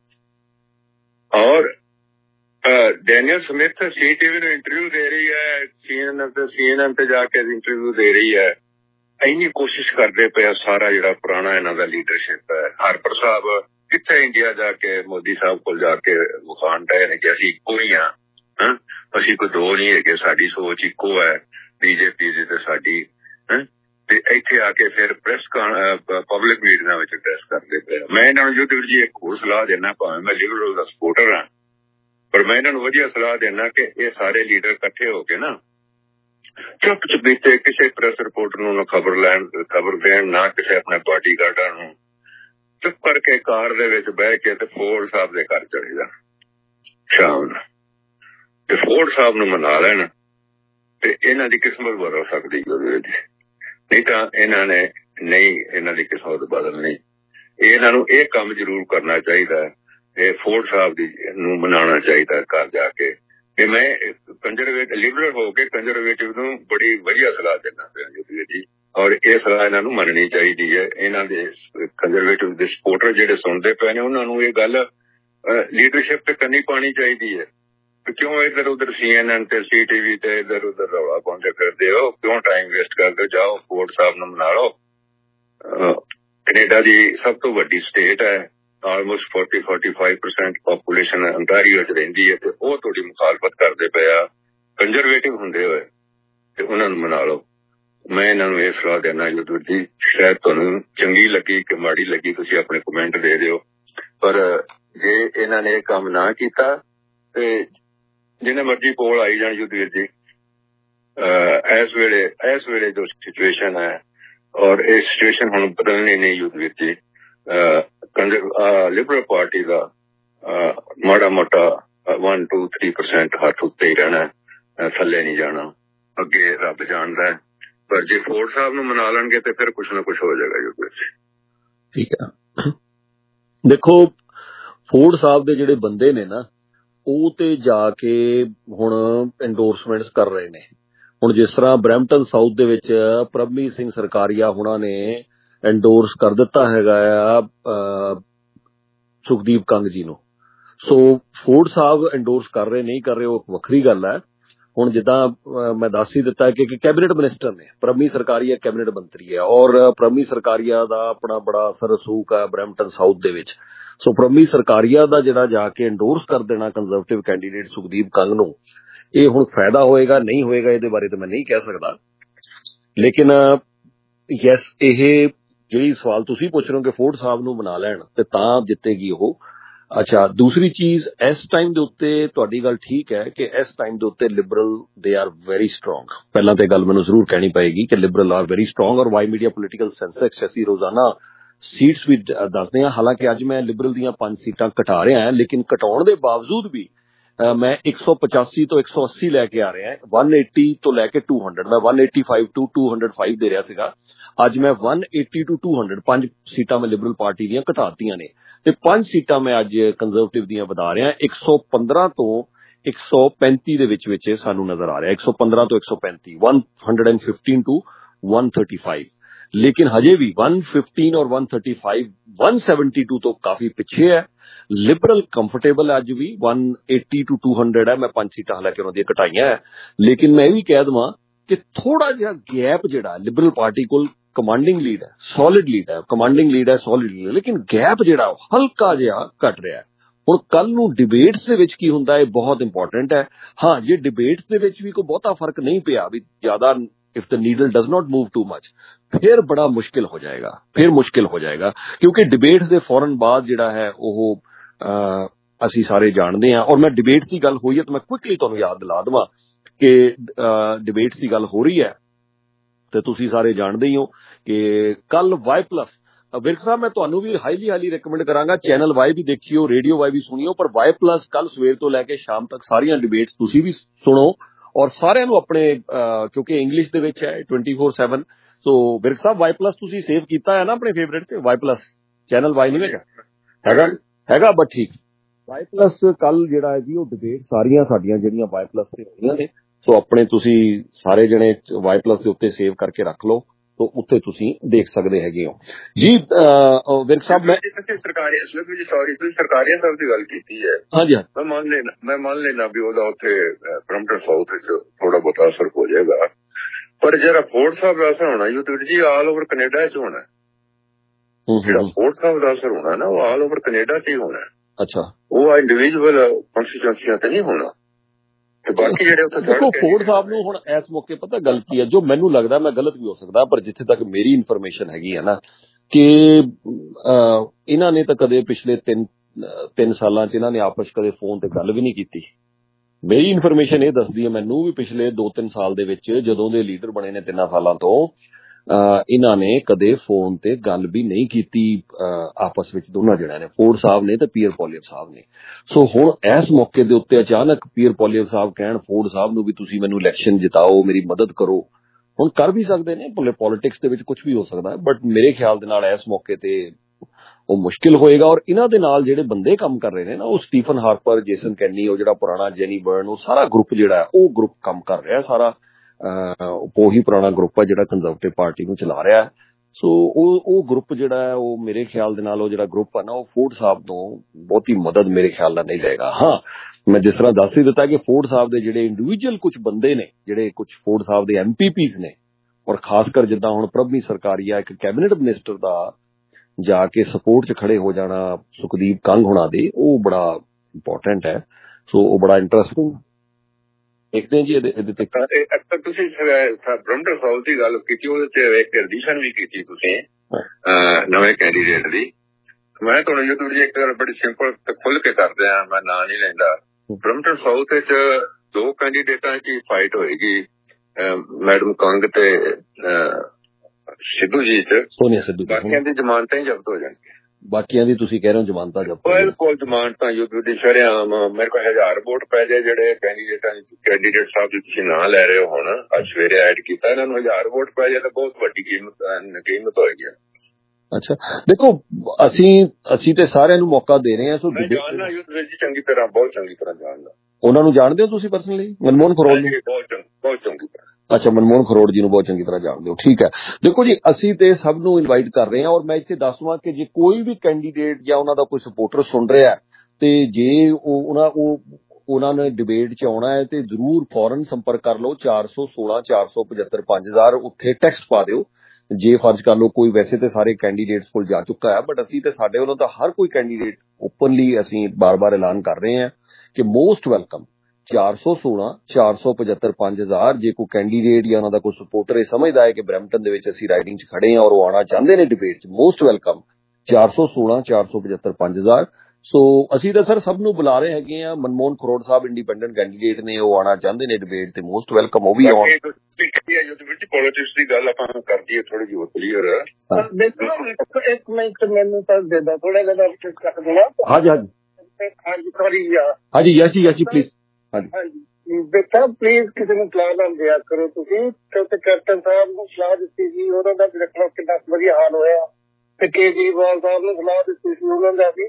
और डैनियल स्मिथ सी टीवी नूं इंटरव्यू दे रही है, सीएनएन ते सीएनएन ते जाके इंटरव्यू दे रही है, इन्नी कोशिश करते पे सारा जिहड़ा पुराना इन्हां दा लीडरशिप है। हरपर साहब कित्थे इंडिया जाके मोदी साहब कोल जाके विखाण डए ने कि असीं इक्को ही हां, असीं कोई दो नहीं हैगे, साडी सोच इक्को है बीजेपी दी ते साडी। ते इत्थे आके फिर प्रेस पब्लिक मीटिंगां विच एड्रैस करदे पे। मैं इन्हां नूं युद्धवीर जी एक होर सलाह देना, भावें मैं लिबरल दा सपोर्टर हां, पर मैं इन्हां नूं वधिया सलाह देना कि ये सारे लीडर इकट्ठे हो के ना चुप चपीते किसी प्रेस रिपोर्टर नूं खबर लैन खबर देन ना, किसी अपने बॉडीगार्डां नूं चुप करके कार दे विच बह के ते फोर्ड साहब दे घर चले जाण शाम नूं, ते फोर्ड साहब नूं मना लैण ते इन्हां दी किस्मत बदल सकदी है। नहीं तां इन्हां ने नहीं, इन्हां दी किस्मत बदलनी। इन्हां नूं इह काम जरूर करना चाहिदा है, ये फोर्ड साहब दी नूं मनाना चाहिदा घर जाके। कि मैं कंजरवेटिव लिबरल हो के कंजरवेटिव नूं बड़ी वधिया सलाह देना पिया युद्धवीर जी, और ये सलाह इन्हां नूं मननी चाहिदी है। इन्हां दे कंजरवेटिव दे सपोर्टर जिहड़े सुणदे पए ने उन्हां नूं ये गल लीडरशिप ते करनी पानी चाहिदी है। क्यों इधर उधर सीएनएन ते सी टीवी ते इधर उधर रौला पाउंदे फिरदे हो, क्यों टाइम वेस्ट करदे हो? जाओ फोर्ड साहब नूं मना लो। कनेडा दी सब तो वड्डी स्टेट है, almost forty forty five percent population Ontario च रहिंदी है, ते ओह तुहाडी मुखालफत करदे पे आ कंजरवेटिव हुंदे होए, ते उन्हां नूं मना लो। मैं इन्हां नूं इह सलाह देना युद्धवीर जी, शायद तुहानूं चंगी लगी कि माड़ी लगी तुसीं अपने कमेंट दे दिओ, पर जे इन्हां ने इह काम ना कीता ते जिन्ने मर्जी पोल आई जाण युद्धवीर जी, इस वेले इस वेले जो सिचुएशन है और ये सिचुएशन हुण बदलनी नहीं युद्धवीर जी। लिबरल पार्टी का माड़ा मोटा वन टू थ्री परसेंट हाथ उत्ते ही रहना, थल्ले नहीं जाना। ਅੱਗੇ ਰੱਬ ਜਾਣਦਾ। ਪਰ ਜੇ ਫੋਰਡ ਸਾਹਿਬ ਨੂੰ ਮਨਾ ਲੈਣਗੇ ਤੇ ਫਿਰ ਕੁਛ ਨਾ ਕੁਛ ਹੋ ਜਾਏਗਾ ਯੁੱਧ ਵਿੱਚ। ਠੀਕ ਹੈ, ਦੇਖੋ ਫੋਰਡ ਸਾਹਿਬ ਦੇ ਜਿਹੜੇ ਬੰਦੇ ਨੇ ਨਾ ਉਹ ਤੇ ਜਾ ਕੇ ਹੁਣ ਐਂਡੋਰਸਮੈਂਟਸ ਕਰ ਰਹੇ ਨੇ। ਹੁਣ ਜਿਸ ਤਰ੍ਹਾਂ ਬਰੈਂਪਟਨ ਸਾਊਥ ਦੇ ਵਿੱਚ ਪ੍ਰਭਮੀਤ ਸਿੰਘ ਸਰਕਾਰੀਆ ਹੁਣਾਂ ਨੇ ਐਂਡੋਰਸ ਕਰ ਦਿੱਤਾ ਹੈਗਾ ਆ ਸੁਖਦੀਪ ਕੰਗ ਜੀ ਨੂੰ। ਸੋ ਫੋਰਡ ਸਾਹਿਬ ਐਂਡੋਰਸ ਕਰ ਰਹੇ ਨਹੀਂ ਕਰ ਰਹੇ ਉਹ ਵੱਖਰੀ ਗੱਲ ਹੈ। ਹੁਣ ਜਿੱਦਾਂ ਮੈਂ ਦੱਸ ਹੀ ਦਿੱਤਾ ਕਿ ਕੈਬਨਿਟ ਮਿਨਿਸਟਰ ਨੇ, ਪ੍ਰਭਮੀਤ ਸਰਕਾਰੀਆ ਕੈਬਨਿਟ ਮੰਤਰੀ ਹੈ ਔਰ ਪ੍ਰਭਮੀਤ ਸਰਕਾਰੀਆ ਦਾ ਆਪਣਾ ਬੜਾ ਅਸਰ ਰਸੂਖ ਹੈ ਬਰੈਂਪਟਨ ਸਾਊਥ ਦੇ ਵਿੱਚ। ਸੋ ਪ੍ਰਭਮੀਤ ਸਰਕਾਰੀਆ ਦਾ ਜਿਹੜਾ ਜਾ ਕੇ ਐਂਡੋਰਸ ਕਰ ਦੇਣਾ ਕੰਜ਼ਰਵੇਟਿਵ ਕੈਂਡੀਡੇਟ ਸੁਖਦੀਪ ਕੰਗ ਨੂੰ, ਇਹ ਹੁਣ ਫਾਇਦਾ ਹੋਏਗਾ ਨਹੀਂ ਹੋਏਗਾ ਇਹਦੇ ਬਾਰੇ ਤਾਂ ਮੈਂ ਨਹੀਂ ਕਹਿ ਸਕਦਾ। ਲੇਕਿਨ ਯੈਸ, ਇਹ ਜਿਹੜੀ ਸਵਾਲ ਤੁਸੀਂ ਪੁੱਛ ਰਹੇ ਹੋ ਕਿ ਫੋਰਡ ਸਾਹਿਬ ਨੂੰ ਮਨਾ ਲੈਣ ਤੇ ਤਾਂ ਜਿੱਤੇਗੀ ਉਹ। ਅੱਛਾ, ਦੂਸਰੀ ਚੀਜ਼, ਇਸ ਟਾਈਮ ਦੇ ਉੱਤੇ ਤੁਹਾਡੀ ਗੱਲ ਠੀਕ ਹੈ ਕਿ ਇਸ ਟਾਈਮ ਦੇ ਉੱਤੇ Liberal they are very strong. ਪਹਿਲਾਂ ਤੇ ਗੱਲ ਮੈਨੂੰ ਜ਼ਰੂਰ ਕਹਿਣੀ ਪਏਗੀ ਕਿ ਲਿਬਰਲ ਆਰ ਵੈਰੀ ਸਟਰੋਂਗ ਔਰ ਵਾਈ ਮੀਡੀਆ ਪੋਲੀਟੀਕਲ ਸੈਂਸੈਕਸ ਅਸੀਂ ਰੋਜ਼ਾਨਾ ਸੀਟਸ ਵੀ ਦੱਸਦੇ ਹਾਂ। ਹਾਲਾਂਕਿ ਅੱਜ ਮੈਂ ਲਿਬਰਲ ਦੀਆਂ ਪੰਜ ਸੀਟਾਂ ਘਟਾ ਰਿਹਾ ਹਾਂ, ਲੇਕਿਨ ਘਟਾਉਣ ਦੇ ਬਾਵਜੂਦ ਵੀ ਮੈਂ ਇੱਕ ਸੌ ਪਚਾਸੀ ਤੋਂ ਇੱਕ ਸੌ ਅੱਸੀ ਲੈ ਕੇ ਆ ਰਿਹਾ, ਇੱਕ ਸੌ ਅੱਸੀ ਤੋਂ ਲੈ ਕੇ ਦੋ ਸੌ। ਮੈਂ ਇੱਕ ਸੌ ਪਚਾਸੀ ਤੋਂ ਦੋ ਸੌ ਪੰਜ ਦੇ ਰਿਹਾ ਸੀਗਾ, ਅੱਜ ਮੈਂ ਇੱਕ ਸੌ ਅੱਸੀ ਤੋਂ ਦੋ ਸੌ ਪੰਜ ਸੀਟਾਂ ਮੈਂ ਲਿਬਰਲ ਪਾਰਟੀ ਦੀਆਂ ਘਟਾਤੀਆਂ ਨੇ ਤੇ ਪੰਜ ਸੀਟਾਂ ਮੈਂ ਅੱਜ ਕੰਜ਼ਰਵੇਟਿਵ ਦੀਆਂ ਵਧਾ ਰਿਹਾ। ਇੱਕ ਸੌ ਪੰਦਰਾਂ ਤੋਂ ਇੱਕ ਸੌ ਪੈਂਤੀ ਦੇ ਵਿੱਚ ਵਿੱਚ ਸਾਨੂੰ ਨਜ਼ਰ ਆ ਰਿਹਾ, ਇੱਕ ਸੌ ਪੰਦਰਾਂ ਤੋਂ ਇੱਕ ਸੌ ਪੈਂਤੀ, ਇੱਕ ਸੌ ਪੰਦਰਾਂ ਤੋਂ ਇੱਕ ਸੌ ਪੈਂਤੀ। ਲੇਕਿਨ ਹਜੇ ਵੀ ਇੱਕ ਸੌ ਪੰਦਰਾਂ ਔਰ ਇੱਕ ਸੌ ਪੈਂਤੀ, ਇੱਕ ਸੌ ਬਹੱਤਰ ਤੋਂ ਕਾਫੀ ਪਿੱਛੇ ਹੈ। ਲਿਬਰਲ ਕੰਫਰਟੇਬਲ ਅੱਜ ਵੀ ਇੱਕ ਸੌ ਅੱਸੀ ਤੋਂ ਦੋ ਸੌ ਹੈ। ਮੈਂ ਪੰਜ ਸੀਟਾਂ ਹਾਲਾਂਕਿ ਉਹਨਾਂ ਦੀਆਂ ਘਟਾਈਆਂ ਹੈ, ਲੇਕਿਨ ਮੈਂ ਇਹ ਵੀ ਕਹਿ ਦੇਵਾਂ ਕਿ ਥੋੜਾ ਜਿਹਾ ਗੈਪ ਜਿਹੜਾ ਲਿਬਰਲ ਪਾਰਟੀ ਕੋਲ ਕਮਾਂਡਿੰਗ ਲੀਡ ਹੈ, ਸੋਲਿਡ ਲੀਡ ਹੈ, ਕਮਾਂਡਿੰਗ ਲੀਡ ਹੈ, ਸੋਲਿਡ ਲੀਡ ਹੈ, ਲੇਕਿਨ ਗੈਪ ਜਿਹੜਾ ਹਲਕਾ ਜਿਹਾ ਘਟ ਰਿਹਾ। ਹੁਣ ਕੱਲ ਨੂੰ ਡਿਬੇਟਸ ਦੇ ਵਿੱਚ ਕੀ ਹੁੰਦਾ ਇਹ ਬਹੁਤ ਇੰਪੋਰਟੈਂਟ ਹੈ। ਹਾਂ, ਜੇ ਡਿਬੇਟਸ ਦੇ ਵਿੱਚ ਵੀ ਕੋਈ ਬਹੁਤਾ ਫਰਕ ਨਹੀਂ ਪਿਆ, ਵੀ ਜ਼ਿਆਦਾ if the needle does not move too much, ਫਿਰ ਬੜਾ ਮੁਸ਼ਕਿਲ ਹੋ ਜਾਏਗਾ, ਫਿਰ ਮੁਸ਼ਕਿਲ ਹੋ ਜਾਏਗਾ ਕਿਉਂਕਿ ਡਿਬੇਟਸ ਦੇ ਫੌਰਨ ਬਾਅਦ ਜਿਹੜਾ ਹੈ ਉਹ ਅਸੀਂ ਸਾਰੇ ਜਾਣਦੇ ਹਾਂ। ਔਰ ਮੈਂ ਡਿਬੇਟਸ ਦੀ ਗੱਲ ਹੋਈ ਹੈ ਤਾਂ ਮੈਂ ਕੁਇਕਲੀ ਤੁਹਾਨੂੰ ਯਾਦ ਦਿਲਾ ਦੇਵਾਂ ਕਿ ਡਿਬੇਟਸ ਦੀ ਗੱਲ ਹੋ ਰਹੀ ਹੈ ਤੇ ਤੁਸੀਂ ਸਾਰੇ ਜਾਣਦੇ ਹੀ ਹੋ ਕਿ ਕੱਲ ਵਾਈ ਪਲੱਸ ਵਿਰਕ ਸਾਹਿਬ, ਮੈਂ ਤੁਹਾਨੂੰ ਵੀ ਹਾਈਲੀ ਹਾਈਲੀ ਰਿਕਮੈਂਡ ਕਰਾਂਗਾ, ਚੈਨਲ ਵਾਈ ਵੀ ਦੇਖਿਓ, ਰੇਡੀਓ ਵਾਈ ਵੀ ਸੁਣਿਓ, ਪਰ ਵਾਈ ਪਲੱਸ ਕੱਲ ਸਵੇਰ ਤੋਂ ਲੈ ਕੇ ਸ਼ਾਮ ਤੱਕ ਸਾਰੀਆਂ ਡਿਬੇਟਸ ਤੁਸੀਂ ਵੀ ਸੁਣੋ ਔਰ ਸਾਰਿਆਂ ਨੂੰ ਆਪਣੇ, ਕਿਉਂਕਿ ਇੰਗਲਿਸ਼ ਦੇ ਵਿੱਚ ਹੈ twenty four seven. So Virk ਸਾਹਿਬ, ਵਾਈ ਪਲੱਸ ਤੁਸੀਂ ਸੇਵ ਕੀਤਾ ਹੈ ਨਾ ਆਪਣੇ ਫੇਵਰੇਟ ਤੇ? ਵਾਈ ਪਲੱਸ ਚੈਨਲ ਵਾਈ ਨਹੀਂ ਹੈਗਾ ਹੈਗਾ ਹੈਗਾ ਬਟ ਠੀਕ। ਵਾਈ ਪਲੱਸ ਕੱਲ ਜਿਹੜਾ ਹੈ ਜੀ ਉਹ ਡਿਬੇਟ ਸਾਰੀਆਂ ਸਾਡੀਆਂ ਜਿਹੜੀਆਂ ਵਾਈ ਪਲੱਸ ਤੇ ਹੋਈਆਂ ਨੇ, ਸੋ ਆਪਣੇ ਤੁਸੀਂ ਸਾਰੇ ਜਣੇ ਵਾਈ ਪਲੱਸ ਦੇ ਉੱਤੇ ਸੇਵ ਕਰਕੇ ਰੱਖ ਲਓ, तो उत्थे तुसी देख सकते हैगे हो जी। विरक साहब, मैं सरकारी सॉरी तुसी सरकारिया साहब दी गल कीती है। हाँ जी, मैं मान लेना मैं मान लेना भी ओदा उत्थे ब्रैम्पटन साउथ विच थोड़ा बहुत असर हो जाएगा, पर जरा फोर्ड साहब दा असर होना यूथ जी ऑल ओवर कनेडा च होना है। जेड़ा फोर्ड साहब दा असर होना ना वो ऑल ओवर कनेडा च ही होना है। अच्छा, वो इंडिविजुअल कॉन्स्टिट्यूएंसियां ते नहीं होना। देखो फोर्ड साहब ਨੂੰ ਹੁਣ ਇਸ ਮੌਕੇ ਪਤਾ ਗੱਲ ਕੀ ਹੈ, ਜੋ ਮੈਨੂੰ ਲੱਗਦਾ, ਮੈਂ ਗਲਤ ਵੀ ਹੋ ਸਕਦਾ, ਪਰ ਜਿੱਥੇ ਤੱਕ ਮੇਰੀ ਇਨਫੋਰਮੇਸ਼ਨ ਹੈਗੀ ਹੈ ਨਾ ਕਿ ਇਹਨਾਂ ਨੇ ਤਾਂ ਕਦੇ ਪਿਛਲੇ ਤਿੰਨ ਤਿੰਨ ਸਾਲਾਂ 'ਚ ਇਹਨਾਂ ਨੇ ਆਪਸ ਕਦੇ ਫੋਨ ਤੇ ਗੱਲ ਵੀ ਨਹੀਂ ਕੀਤੀ। ਮੇਰੀ ਇਨਫੋਰਮੇਸ਼ਨ ਇਹ ਦੱਸਦੀ ਹੈ ਮੈਨੂੰ ਵੀ ਪਿਛਲੇ ਦੋ ਤਿੰਨ ਸਾਲ ਦੇ ਵਿੱਚ ਜਦੋਂ ਦੇ ਲੀਡਰ ਬਣੇ ਨੇ ਤਿੰਨਾਂ ਸਾਲਾਂ ਤੋਂ ਇਹਨਾਂ ਨੇ ਕਦੇ ਫੋਨ ਤੇ ਗੱਲ ਵੀ ਨਹੀਂ ਕੀਤੀ ਆਪਸ ਵਿੱਚ ਦੋਨਾਂ ਜਣਿਆਂ ਨੇ, ਫੋਰਡ ਸਾਹਿਬ ਨੇ ਤੇ ਪੀਅਰ ਪੋਲੀਅਰ ਸਾਹਿਬ ਨੇ। ਸੋ ਹੁਣ ਇਸ ਮੌਕੇ ਦੇ ਉੱਤੇ ਅਚਾਨਕ ਪੀਅਰ ਪੋਲੀਅਰ ਸਾਹਿਬ ਕਹਿਣ ਫੋਰਡ ਸਾਹਿਬ ਨੂੰ ਵੀ ਤੁਸੀਂ ਮੈਨੂੰ ਇਲੈਕਸ਼ਨ ਜਿਤਾਓ, ਮੇਰੀ ਮਦਦ ਕਰੋ। ਹੁਣ ਕਰ ਵੀ ਸਕਦੇ ਨੇ, ਪੋਲੀਟਿਕਸ ਦੇ ਵਿੱਚ ਕੁਝ ਵੀ ਹੋ ਸਕਦਾ ਹੈ, ਬਟ ਮੇਰੇ ਖਿਆਲ ਦੇ ਨਾਲ ਇਸ ਮੌਕੇ ਤੇ ਉਹ ਮੁਸ਼ਕਿਲ ਹੋਏਗਾ। ਔਰ ਇਹਨਾਂ ਦੇ ਨਾਲ ਜਿਹੜੇ ਬੰਦੇ ਕੰਮ ਕਰ ਰਹੇ ਨੇ ਨਾ, ਉਹ ਸਟੀਫਨ ਹਾਰਪਰ, ਜੇਸਨ ਕੈਨੀ, ਉਹ ਜਿਹੜਾ ਪੁਰਾਣਾ ਜੈਨੀ ਬਰਨ, ਉਹ ਸਾਰਾ ਗਰੁੱਪ ਜਿਹੜਾ ਉਹ ਗਰੁੱਪ ਕੰਮ ਕਰ ਰਿਹਾ, ਸਾਰਾ ਉਹੀ ਪੁਰਾਣਾ ਗਰੁੱਪ ਹੈ ਜਿਹੜਾ ਕੰਜ਼ਰਵੇਟਿਵ ਪਾਰਟੀ ਨੂੰ ਚਲਾ ਰਿਹਾ। ਸੋ ਉਹ ਉਹ ਗਰੁੱਪ ਜਿਹੜਾ ਹੈ ਉਹ ਮੇਰੇ ਖਿਆਲ ਦੇ ਨਾਲ ਉਹ ਜਿਹੜਾ ਗਰੁੱਪ ਹੈ ਨਾ ਉਹ ਫੋਰਡ ਸਾਹਿਬ ਤੋਂ ਬਹੁਤੀ ਮਦਦ ਮੇਰੇ ਖਿਆਲ ਨਾਲ ਨਹੀਂ ਲਏਗਾ। ਹਾਂ, ਮੈਂ ਜਿਸ ਤਰ੍ਹਾਂ ਦੱਸ ਹੀ ਦਿੱਤਾ ਕਿ ਫੋਰਡ ਸਾਹਿਬ ਦੇ ਜਿਹੜੇ ਇੰਡੀਵਿਜੂਅਲ ਕੁਝ ਬੰਦੇ ਨੇ, ਜਿਹੜੇ ਕੁਝ ਫੋਰਡ ਸਾਹਿਬ ਦੇ ਐਮ ਪੀ ਪੀਜ਼ ਨੇ, ਔਰ ਖਾਸ ਕਰ ਜਿੱਦਾਂ ਹੁਣ ਪ੍ਰਭਮੀਤ ਸਰਕਾਰੀਆ ਇੱਕ ਕੈਬਨਿਟ ਮਿਨਿਸਟਰ ਦਾ ਜਾ ਕੇ ਸਪੋਰਟ 'ਚ ਖੜੇ ਹੋ ਜਾਣਾ ਸੁਖਦੀਪ ਕੰਗ ਹੋਣਾ ਦੇ, ਉਹ ਬੜਾ ਇੰਪੋਰਟੈਂਟ ਹੈ। ਸੋ ਉਹ ਬੜਾ ਇੰਟਰਸਟਿੰਗ ਦੇਖਦੇ ਜੀ ਇਹਦੇ ਇਹਦੇ ਤੇ। ਤੁਸੀਂ ਬਰੈਂਪਟਨ ਸਾਊਥ ਦੀ ਗੱਲ ਕੀਤੀ, ਉਹਦੇ ਚ ਇੱਕ ਐਡੀਸ਼ਨ ਵੀ ਕੀਤੀ ਤੁਸੀਂ ਨਵੇਂ ਕੈਂਡੀਡੇਟ ਦੀ। ਮੈਂ ਤੁਹਾਨੂੰ ਜੋ ਤੁਸੀਂ ਇੱਕ ਗੱਲ ਬੜੀ ਸਿੰਪਲ ਤੇ ਖੁੱਲ ਕੇ ਕਰਦੇ ਆ, ਮੈਂ ਨਾਂ ਨਹੀਂ ਲੈਂਦਾ। ਬਰੈਂਪਟਨ ਸਾਊਥ ਵਿੱਚ ਦੋ ਕੈਂਡੀਡੇਟਾਂ ਚ ਫਾਈਟ ਹੋਏਗੀ, ਮੈਡਮ ਕੰਗ ਤੇ ਸਿੱਧੂ ਜੀ ਚ। ਸੋਨੀਆ ਸਿੱਧੂ, ਬਾਕੀਆਂ ਦੀ ਜ਼ਮਾਨਤਾਂ ਹੀ ਜ਼ਬਤ ਹੋ ਜਾਣਗੀਆਂ। ਬਾਕੀਆਂ ਦੀ ਤੁਸੀਂ ਕਹਿ ਰਹੇ ਹੋ ਜ਼ਮਾਨਤਾਂ ਜ਼ਬਤ। ਬਿਲਕੁਲ ਜ਼ਮਾਨਤਾਂ ਯੁੱਧ ਦੀ ਸ਼ਰੇਆਮ ਮੇਰੇ ਕੋਲ ਹਜ਼ਾਰ ਵੋਟ ਪੈ ਜਾਏ ਜਿਹੜੇ ਕੈਂਡੀਡੇਟਾਂ ਕੈਂਡੀਡੇਟ ਸਾਹਿਬ ਦੀ ਤੁਸੀਂ ਨਾਂ ਲੈ ਰਹੇ ਹੋ ਹੁਣ ਅੱਜ ਸਵੇਰੇ ਐਡ ਕੀਤਾ ਇਹਨਾਂ ਨੂੰ ਹਜ਼ਾਰ ਵੋਟ ਪੈ ਜਾਏ ਤਾਂ ਬਹੁਤ ਵੱਡੀ ਕੀਮਤ ਕੀਮਤ ਹੋਏਗੀ। ਅੱਛਾ ਦੇਖੋ ਅਸੀਂ ਅਸੀਂ ਤੇ ਸਾਰਿਆਂ ਨੂੰ ਮੌਕਾ ਦੇ ਰਹੇ ਹਾਂ। ਸੋ ਜਾਣਨਾ ਯੁੱਧ ਵਿੱਚ ਚੰਗੀ ਤਰ੍ਹਾਂ ਬਹੁਤ ਚੰਗੀ ਤਰ੍ਹਾਂ ਜਾਣਦਾ। ਉਹਨਾਂ ਨੂੰ ਜਾਣਦੇ ਹੋ ਤੁਸੀਂ ਪਰਸਨਲੀ ਮਨਮੋਹਨ ਖਰੋੜ ਨੂੰ? ਬਹੁਤ ਚੰਗੀ ਤਰ੍ਹਾਂ। ਅੱਛਾ ਮਨਮੋਹਨ ਖਰੋੜ ਜੀ ਨੂੰ ਬਹੁਤ ਚੰਗੀ ਤਰ੍ਹਾਂ ਜਾਣਦੇ ਹੋ, ਠੀਕ ਹੈ। ਦੇਖੋ ਜੀ ਅਸੀਂ ਤੇ ਸਭ ਨੂੰ ਇਨਵਾਈਟ ਕਰ ਰਹੇ ਹਾਂ ਔਰ ਮੈਂ ਇੱਥੇ ਦੱਸਵਾਂ ਕਿ ਜੇ ਕੋਈ ਵੀ ਕੈਂਡੀਡੇਟ ਜਾਂ ਉਹਨਾਂ ਦਾ ਕੋਈ ਸਪੋਰਟਰ ਸੁਣ ਰਿਹਾ ਤੇ ਜੇ ਉਹ ਉਹਨਾਂ ਉਹ ਉਹਨਾਂ ਨੇ ਡਿਬੇਟ 'ਚ ਆਉਣਾ ਹੈ ਤੇ ਜ਼ਰੂਰ ਫੌਰਨ ਸੰਪਰਕ ਕਰ ਲਓ ਚਾਰ ਸੌ ਸੋਲਾਂ ਚਾਰ ਸੌ ਪਝੱਤਰ ਪੰਜ ਹਜ਼ਾਰ ਉੱਥੇ ਟੈਕਸਟ ਪਾ ਦਿਓ। ਜੇ ਫਰਜ਼ ਕਰ ਲਓ ਕੋਈ ਵੈਸੇ ਤੇ ਸਾਰੇ ਕੈਂਡੀਡੇਟਸ ਕੋਲ ਜਾ ਚੁੱਕਾ ਹੈ ਬਟ ਅਸੀਂ ਤੇ ਸਾਡੇ ਵੱਲੋਂ ਤਾਂ ਹਰ ਕੋਈ ਕੈਂਡੀਡੇਟ ਓਪਨਲੀ ਅਸੀਂ ਬਾਰ-ਬਾਰ ਐਲਾਨ ਕਰ ਰਹੇ ਹਾਂ ਕਿ ਮੋਸਟ ਵੈਲਕਮ ਚਾਰ ਸੌ ਸੋਲਾਂ ਚਾਰ ਸੌ ਪਝੱਤਰ ਪੰਜ ਹਜ਼ਾਰ। ਜੇ ਕੋਈ ਕੈਂਡੀਡੇਟ ਜਾਂ ਉਹਨਾਂ ਦਾ ਕੋਈ ਸਪੋਰਟਰ ਇਹ ਸਮਝਦਾ ਹੈ ਕਿ ਬਰੈਂਪਟਨ ਦੇ ਵਿੱਚ ਅਸੀਂ ਰਾਈਡਿੰਗ 'ਚ ਖੜੇ ਹਾਂ ਔਰ ਉਹ ਆਉਣਾ ਚਾਹੁੰਦੇ ਨੇ ਡਿਬੇਟ 'ਚ ਮੋਸਟ ਵੈਲਕਮ ਚਾਰ ਸੌ ਸੋਲਾਂ ਚਾਰ ਸੌ ਪਝੱਤਰ ਪੰਜ ਹਜ਼ਾਰ। ਸੋ ਅਸੀਂ ਤਾਂ ਸਰ ਸਭ ਨੂੰ ਬੁਲਾ ਰਹੇ ਹੈਗੇ ਆ। ਮਨਮੋਹਨ ਖਰੋੜ ਸਾਹਿਬ ਇੰਡੀਪੈਂਡੈਂਟ ਕੈਂਡੀਡੇਟ ਨੇ ਉਹ ਆਉਣਾ ਚਾਹੁੰਦੇ ਨੇ ਡਿਬੇਟ ਤੇ ਮੋਸਟ ਵੈਲਕਮ ਉਹ ਵੀ ਆਉਣ। ਪੋਲਿਟਿਕਸ ਦੀ ਗੱਲ ਆਪਾਂ ਕਰਦੀ ਹੈ ਥੋੜੀ ਜਿਹੀ ਕਲੀਅਰ। ਦੇਖੋ ਇੱਕ ਮਿੰਟ ਮੈਨੂੰ ਤਾਂ ਦੇ ਦੋ ਥੋੜਾ ਜਿਹਾ ਕਰ ਦੇਣਾ। ਹਾਂਜੀ ਹਾਂਜੀ ਹਾਂਜੀ ਸੌਰੀ ਹਾਂਜੀ ਯਸ ਜੀ ਯਸ ਜੀ ਪਲੀਜ਼। ਹਾਂਜੀ ਬੇਟਾ ਪਲੀਜ਼ ਕਿਸੇ ਨੂੰ ਸਲਾਹ ਨਾ ਦਿਆ ਕਰੋ ਤੁਸੀਂ ਕਿਉਂਕਿ ਕੈਪਟਨ ਸਾਹਿਬ ਨੂੰ ਸਲਾਹ ਦਿੱਤੀ ਸੀ ਉਹਨਾਂ ਦਾ ਵੀ ਰੱਖਣਾ ਕਿੰਨਾ ਵਧੀਆ ਹਾਲ ਹੋਇਆ ਤੇ ਕੇਜਰੀਵਾਲ ਸਾਹਿਬ ਨੂੰ ਸਲਾਹ ਦਿੱਤੀ ਸੀ ਉਹਨਾਂ ਦਾ ਵੀ।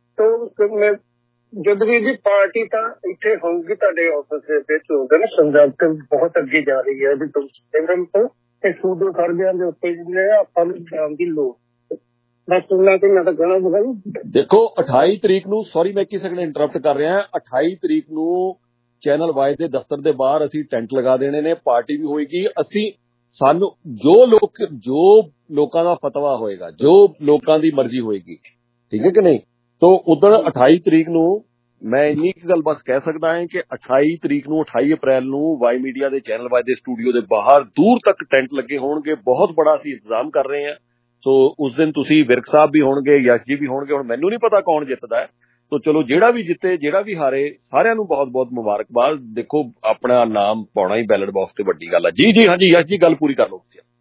ਤਾਂ ਜਦਵੀਰ ਦੀ ਪਾਰਟੀ ਤਾਂ ਇੱਥੇ ਹੋਊਗੀ ਤੁਹਾਡੇ ਆਫਿਸ ਦੇ ਵਿੱਚ ਹੋਊਗਾ ਨਾ ਪੰਜਾਬ ਤੇ ਬਹੁਤ ਅੱਗੇ ਜਾ ਰਹੀ ਹੈ ਇਹਦੇ ਤੋਂ ਸਿਮਰਨ ਤੋਂ ਇਹ ਸੂਡੋ ਸਰਗਿਆਂ ਦੇ ਉੱਤੇ ਜਿਹੜੇ ਆਪਾਂ ਨੂੰ ਜਾਣ ਦੀ ਲੋੜ ਬਸ ਉਹਨਾਂ ਤੇ ਮੈਂ ਤਾਂ ਕਹਿਣਾ ਬਗਾ। ਦੇਖੋ ਅਠਾਈ ਤਰੀਕ ਨੂੰ ਸੌਰੀ ਮੈਂ ਇੱਕ ਸੈਕਿੰਡ ਇੰਟਰਪਟ ਕਰ ਰਿਹਾ ਅਠਾਈ ਤਰੀਕ ਨੂੰ ਚੈਨਲ ਵਾਈਜ਼ ਦੇ ਦਫ਼ਤਰ ਦੇ ਬਾਹਰ ਅਸੀਂ ਟੈਂਟ ਲਗਾ ਦੇਣੇ ਨੇ ਪਾਰਟੀ ਵੀ ਹੋਏਗੀ। ਅਸੀਂ ਸਾਨੂੰ ਜੋ ਲੋਕ ਜੋ ਲੋਕਾਂ ਦਾ ਫਤਵਾ ਹੋਏਗਾ ਜੋ ਲੋਕਾਂ ਦੀ ਮਰਜ਼ੀ ਹੋਏਗੀ ਠੀਕ ਹੈ ਕਿ ਨਹੀਂ। ਤੋ ਉਦੋਂ ਅਠਾਈ ਤਰੀਕ ਨੂੰ ਮੈਂ ਇੰਨੀ ਕੁ ਗੱਲ ਬਸ ਕਹਿ ਸਕਦਾ ਹਾਂ ਕਿ ਅਠਾਈ ਤਰੀਕ ਨੂੰ ਅਠਾਈ ਅਪ੍ਰੈਲ ਨੂੰ ਵਾਈ ਮੀਡੀਆ ਦੇ ਚੈਨਲ ਵਾਈਜ਼ ਦੇ ਸਟੂਡੀਓ ਦੇ ਬਾਹਰ ਦੂਰ ਤੱਕ ਟੈਂਟ ਲੱਗੇ ਹੋਣਗੇ। ਬਹੁਤ ਬੜਾ ਅਸੀਂ ਇੰਤਜ਼ਾਮ ਕਰ ਰਹੇ ਹਾਂ। ਸੋ ਉਸ ਦਿਨ ਤੁਸੀਂ ਵਿਰਕ ਸਾਹਿਬ ਵੀ ਹੋਣਗੇ ਯਸ਼ ਜੀ ਵੀ ਹੋਣਗੇ। ਹੁਣ ਮੈਨੂੰ ਨਹੀਂ ਪਤਾ ਕੌਣ ਜਿੱਤਦਾ ਹੈ ਤੋ ਚਲੋ ਜਿਹੜਾ ਵੀ ਜਿੱਤੇ ਜਿਹੜਾ ਵੀ ਹਾਰੇ ਸਾਰਿਆਂ ਨੂੰ ਬਹੁਤ ਬਹੁਤ ਮੁਬਾਰਕਬਾਦ। ਦੇਖੋ ਆਪਣਾ ਨਾਮ ਪਾਉਣਾ ਹੀ ਬੈਲਟ ਬਾਕਸ ਤੇ ਵੱਡੀ ਗੱਲ ਹੈ। ਜੀ ਜੀ ਹਾਂਜੀ ਯਸ਼ ਜੀ ਗੱਲ ਪੂਰੀ ਕਰ ਲਓ।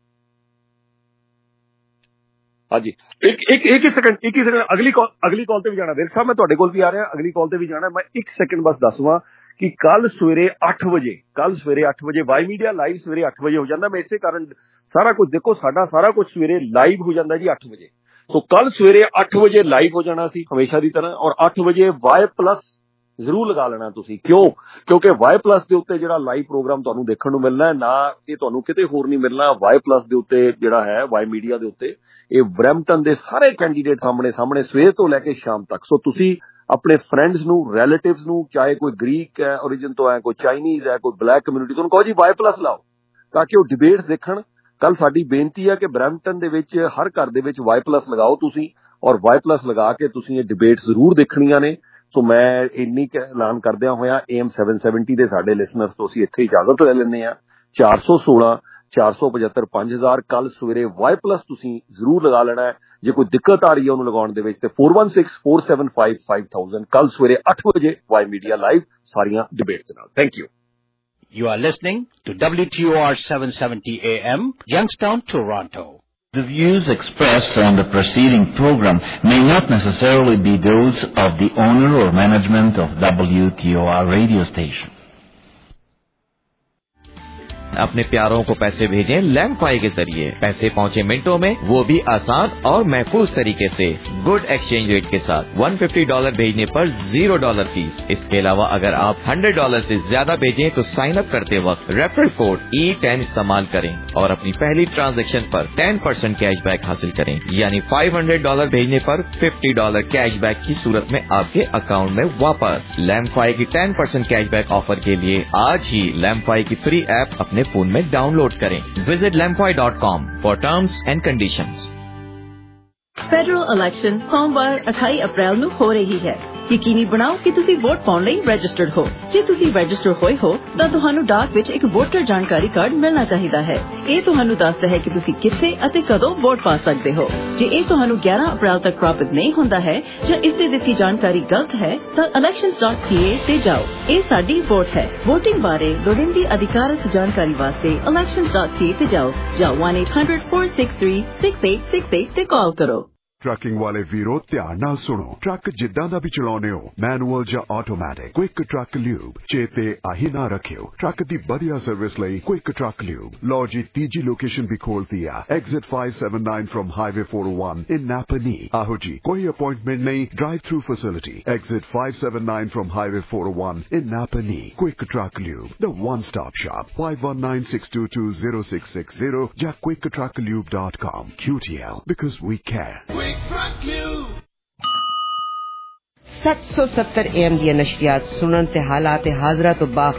ਹਾਂਜੀ ਇੱਕ ਇੱਕ ਇੱਕ ਹੀ ਸੈਕਿੰਡ ਇੱਕ ਹੀ ਸੈਕਿੰਡ ਅਗਲੀ ਕਾਲ ਅਗਲੀ ਕਾਲ ਤੇ ਵੀ ਜਾਣਾ। ਵਿਰਕ ਸਾਹਿਬ ਮੈਂ ਤੁਹਾਡੇ ਕੋਲ ਵੀ ਆ ਰਿਹਾ ਅਗਲੀ ਕਾਲ ਤੇ ਵੀ ਜਾਣਾ। ਮੈਂ ਇੱਕ ਸੈਕਿੰਡ ਬਸ ਦੱਸਵਾਂ ਕਿ ਕੱਲ ਸਵੇਰੇ ਅੱਠ ਵਜੇ ਕੱਲ ਸਵੇਰੇ ਅੱਠ ਵਜੇ ਵਾਈ ਮੀਡੀਆ ਲਾਈਵ ਸਵੇਰੇ ਅੱਠ ਵਜੇ ਹੋ ਜਾਂਦਾ। ਮੈਂ ਇਸੇ ਕਾਰਨ ਸਾਰਾ ਕੁਝ ਦੇਖੋ ਸਾਡਾ ਸਾਰਾ ਕੁਝ ਸਵੇਰੇ ਲਾਈਵ ਹੋ ਜਾਂਦਾ ਜੀ ਅੱਠ ਵਜੇ। ਸੋ ਕੱਲ ਸਵੇਰੇ ਅੱਠ ਵਜੇ ਲਾਈਵ ਹੋ ਜਾਣਾ ਸੀ ਹਮੇਸ਼ਾ ਦੀ ਤਰ੍ਹਾਂ ਔਰ ਅੱਠ ਵਜੇ ਵਾਈ ਪਲੱਸ ਜ਼ਰੂਰ ਲਗਾ ਲੈਣਾ ਤੁਸੀਂ। ਕਿਉਂ ਕਿਉਂਕਿ ਵਾਈ ਪਲੱਸ ਦੇ ਉੱਤੇ ਜਿਹੜਾ ਲਾਈਵ ਪ੍ਰੋਗਰਾਮ ਤੁਹਾਨੂੰ ਦੇਖਣ ਨੂੰ ਮਿਲਣਾ ਹੈ ਨਾ ਇਹ ਤੁਹਾਨੂੰ ਕਿਤੇ ਹੋਰ ਨਹੀਂ ਮਿਲਣਾ। ਵਾਈ ਪਲੱਸ ਦੇ ਉੱਤੇ ਜਿਹੜਾ ਹੈ ਵਾਈ ਮੀਡੀਆ ਦੇ ਉੱਤੇ ਇਹ ਬਰੈਂਪਟਨ ਦੇ ਸਾਰੇ ਕੈਂਡੀਡੇਟ ਸਾਹਮਣੇ ਸਾਹਮਣੇ ਸਵੇਰ ਤੋਂ ਲੈ ਕੇ ਸ਼ਾਮ ਤੱਕ। ਸੋ ਤੁਸੀਂ ਆਪਣੇ ਫਰੈਂਡਸ ਨੂੰ ਰਿਲੇਟਿਵਸ ਨੂੰ ਚਾਹੇ ਕੋਈ ਗ੍ਰੀਕ ਹੈ ਓਰੀਜਨ ਤੋਂ ਹੈ ਕੋਈ ਚਾਈਨੀਜ਼ ਹੈ ਕੋਈ ਬਲੈਕ ਕਮਿਊਨਿਟੀ ਤੋਂ ਕਹੋ ਜੀ ਵਾਈ ਪਲੱਸ ਲਾਓ ਤਾਂ ਕਿ ਉਹ ਡਿਬੇਟਸ ਦੇਖਣ। ਕੱਲ ਸਾਡੀ ਬੇਨਤੀ ਹੈ ਕਿ ਬਰੈਂਪਟਨ ਦੇ ਵਿੱਚ ਹਰ ਘਰ ਦੇ ਵਿੱਚ ਵਾਈ ਪਲੱਸ ਲਗਾਓ ਤੁਸੀਂ ਔਰ ਵਾਈ ਪਲੱਸ ਲਗਾ ਕੇ ਤੁਸੀਂ ਇਹ ਡਿਬੇਟਸ ਜ਼ਰੂਰ ਦੇਖਣੀਆਂ ਨੇ। ਸੋ ਮੈਂ ਇੰਨੀ ਕੁ ਐਲਾਨ ਕਰਦਿਆਂ ਹੋਇਆ ਏ ਐਮ ਸੈਵਨ ਸੈਵਨਟੀ ਦੇ ਸਾਡੇ ਲਿਸਨਰਸ ਤੋਂ ਅਸੀਂ ਇੱਥੇ ਇਜਾਜ਼ਤ ਲੈ ਲੈਂਦੇ ਹਾਂ। ਚਾਰ ਸੌ ਸੋਲਾਂ ਚਾਰ ਸੌ ਪਝੱਤਰ ਪੰਜ ਹਜ਼ਾਰ ਕੱਲ ਸਵੇਰੇ ਵਾਈ ਪਲੱਸ ਤੁਸੀਂ ਜ਼ਰੂਰ ਲਗਾ ਲੈਣਾ ਹੈ। ਜੇ ਕੋਈ ਦਿੱਕਤ ਆ ਰਹੀ ਹੈ ਉਹਨੂੰ ਲਗਾਉਣ ਦੇ ਵਿੱਚ ਤੇ four one six four seven five five thousand ਕੱਲ ਸਵੇਰੇ ਅੱਠ ਵਜੇ ਵਾਈ ਮੀਡੀਆ ਲਾਈਵ ਸਾਰੀਆਂ ਡਿਬੇਟਸ ਨਾਲ। Thank you. You are listening to W T O R seven seventy A M, Youngstown, Toronto. The views expressed on the preceding program may not necessarily be those of the owner or management of W T O R radio station. अपने प्यारों को पैसे भेजें लैंडपाई के जरिए। पैसे पहुंचे मिनटों में, वो भी आसान और महफूज तरीके से गुड एक्सचेंज रेट के साथ। एक सौ पचास डॉलर भेजने पर जीरो डॉलर फीस। इसके अलावा अगर आप सौ डॉलर से ज्यादा भेजें तो साइन अप करते वक्त रेफरल कोड ई टेन इस्तेमाल करें और अपनी पहली ट्रांजैक्शन पर टेन परसेंट कैशबैक हासिल करें। यानी पाँच सौ डॉलर भेजने पर पचास डॉलर कैशबैक की सूरत में आपके अकाउंट में वापस। लैंडपाई की टेन परसेंट कैशबैक ऑफर के लिए आज ही लैंडपाई की फ्री ऐप अपने फोन में डाउनलोड करें। विजिट लैंडपाई dot com for terms and conditions. Federal election ਸੋਮਵਾਰ ਅਠਾਈ ਅਪ੍ਰੈਲ ਨੂੰ ਹੋ ਰਹੀ ਹੈ। ਯਕੀਨੀ ਬਣਾਓ ਕਿ ਤੁਸੀਂ ਵੋਟ ਪਾਉਣ ਲਈ ਰਜਿਸਟਰਡ ਹੋ। ਜੇ ਤੁਸੀਂ ਰਜਿਸਟਰ ਹੋਏ ਹੋ ਤਾਂ ਤੁਹਾਨੂੰ ਡਾਕ ਵਿੱਚ ਇੱਕ ਵੋਟਰ ਜਾਣਕਾਰੀ ਕਾਰਡ ਮਿਲਣਾ ਚਾਹੀਦਾ ਹੈ। ਇਹ ਤੁਹਾਨੂੰ ਦੱਸਦਾ ਹੈ ਕਿ ਤੁਸੀਂ ਕਿੱਥੇ ਅਤੇ ਕਦੋਂ ਵੋਟ ਪਾ ਸਕਦੇ ਹੋ। ਜੇ ਇਹ ਤੁਹਾਨੂੰ ਗਿਆਰਾਂ ਅਪ੍ਰੈਲ ਤੱਕ ਪ੍ਰਾਪਤ ਨਹੀਂ ਹੁੰਦਾ ਹੈ ਜਾਂ ਇਸ ਤੇ ਦਿੱਤੀ ਜਾਣਕਾਰੀ ਗਲਤ ਹੈ ਤਾਂ elections dot c a ਤੇ ਜਾਓ। ਇਹ ਸਾਡੀ ਵੋਟ ਹੈ। ਵੋਟਿੰਗ ਬਾਰੇ ਲੋੜੀਂਦੀ ਅਧਿਕਾਰਤ ਜਾਣਕਾਰੀ ਵਾਸਤੇ elections dot c a ਤੇ ਜਾਓ ਜਾਂ one eight hundred four six three six eight six eight ਤੇ ਕਾਲ ਕਰੋ। ਟਰੱਕਿੰਗ ਵਾਲੇ ਵੀਰੋ ਧਿਆਨ ਨਾਲ ਸੁਣੋ। ਟਰੱਕ ਜਿੱਦਾਂ ਦਾ ਵੀ ਚਲਾਉਣੇ ਹੋ, ਮੈਨੂਅਲ ਜਾਂ ਆਟੋਮੈਟਿਕ, ਕੁਇਕ ਟਰੱਕ ਲਿਊਬ ਚੇਤੇ ਆਹੀ ਨਾ ਰੱਖਿਓ। ਟਰੱਕ ਦੀ ਵਧੀਆ ਸਰਵਿਸ ਲਈ ਕੁਇਕ ਟਰੱਕ ਲਿਊਬ। ਲਓ ਜੀ ਤੀਜੀ ਲੋਕੇਸ਼ਨ ਵੀ ਖੋਲਤੀ ਆ, exit five seventy-nine from highway four oh one in Napanee. ਆਹੋ ਜੀ, ਕੋਈ ਅਪਾਇੰਟਮੈਂਟ ਨਹੀਂ, drive through facility. Exit five seventy-nine from highway four oh one in Napanee. Quick Truck Lube, the one stop shop। five one nine six two two zero six six zero ਜਾਂ quick truck lube dot com। Q T L, because we care। seven seventy A M ਦੀਆਂ ਨਸ਼ਰਿਆਤ ਸੁਣਨ ਤੇ ਹਾਲਾਤ ਹਾਜ਼ਰਾ ਤੋਂ ਬਾਖ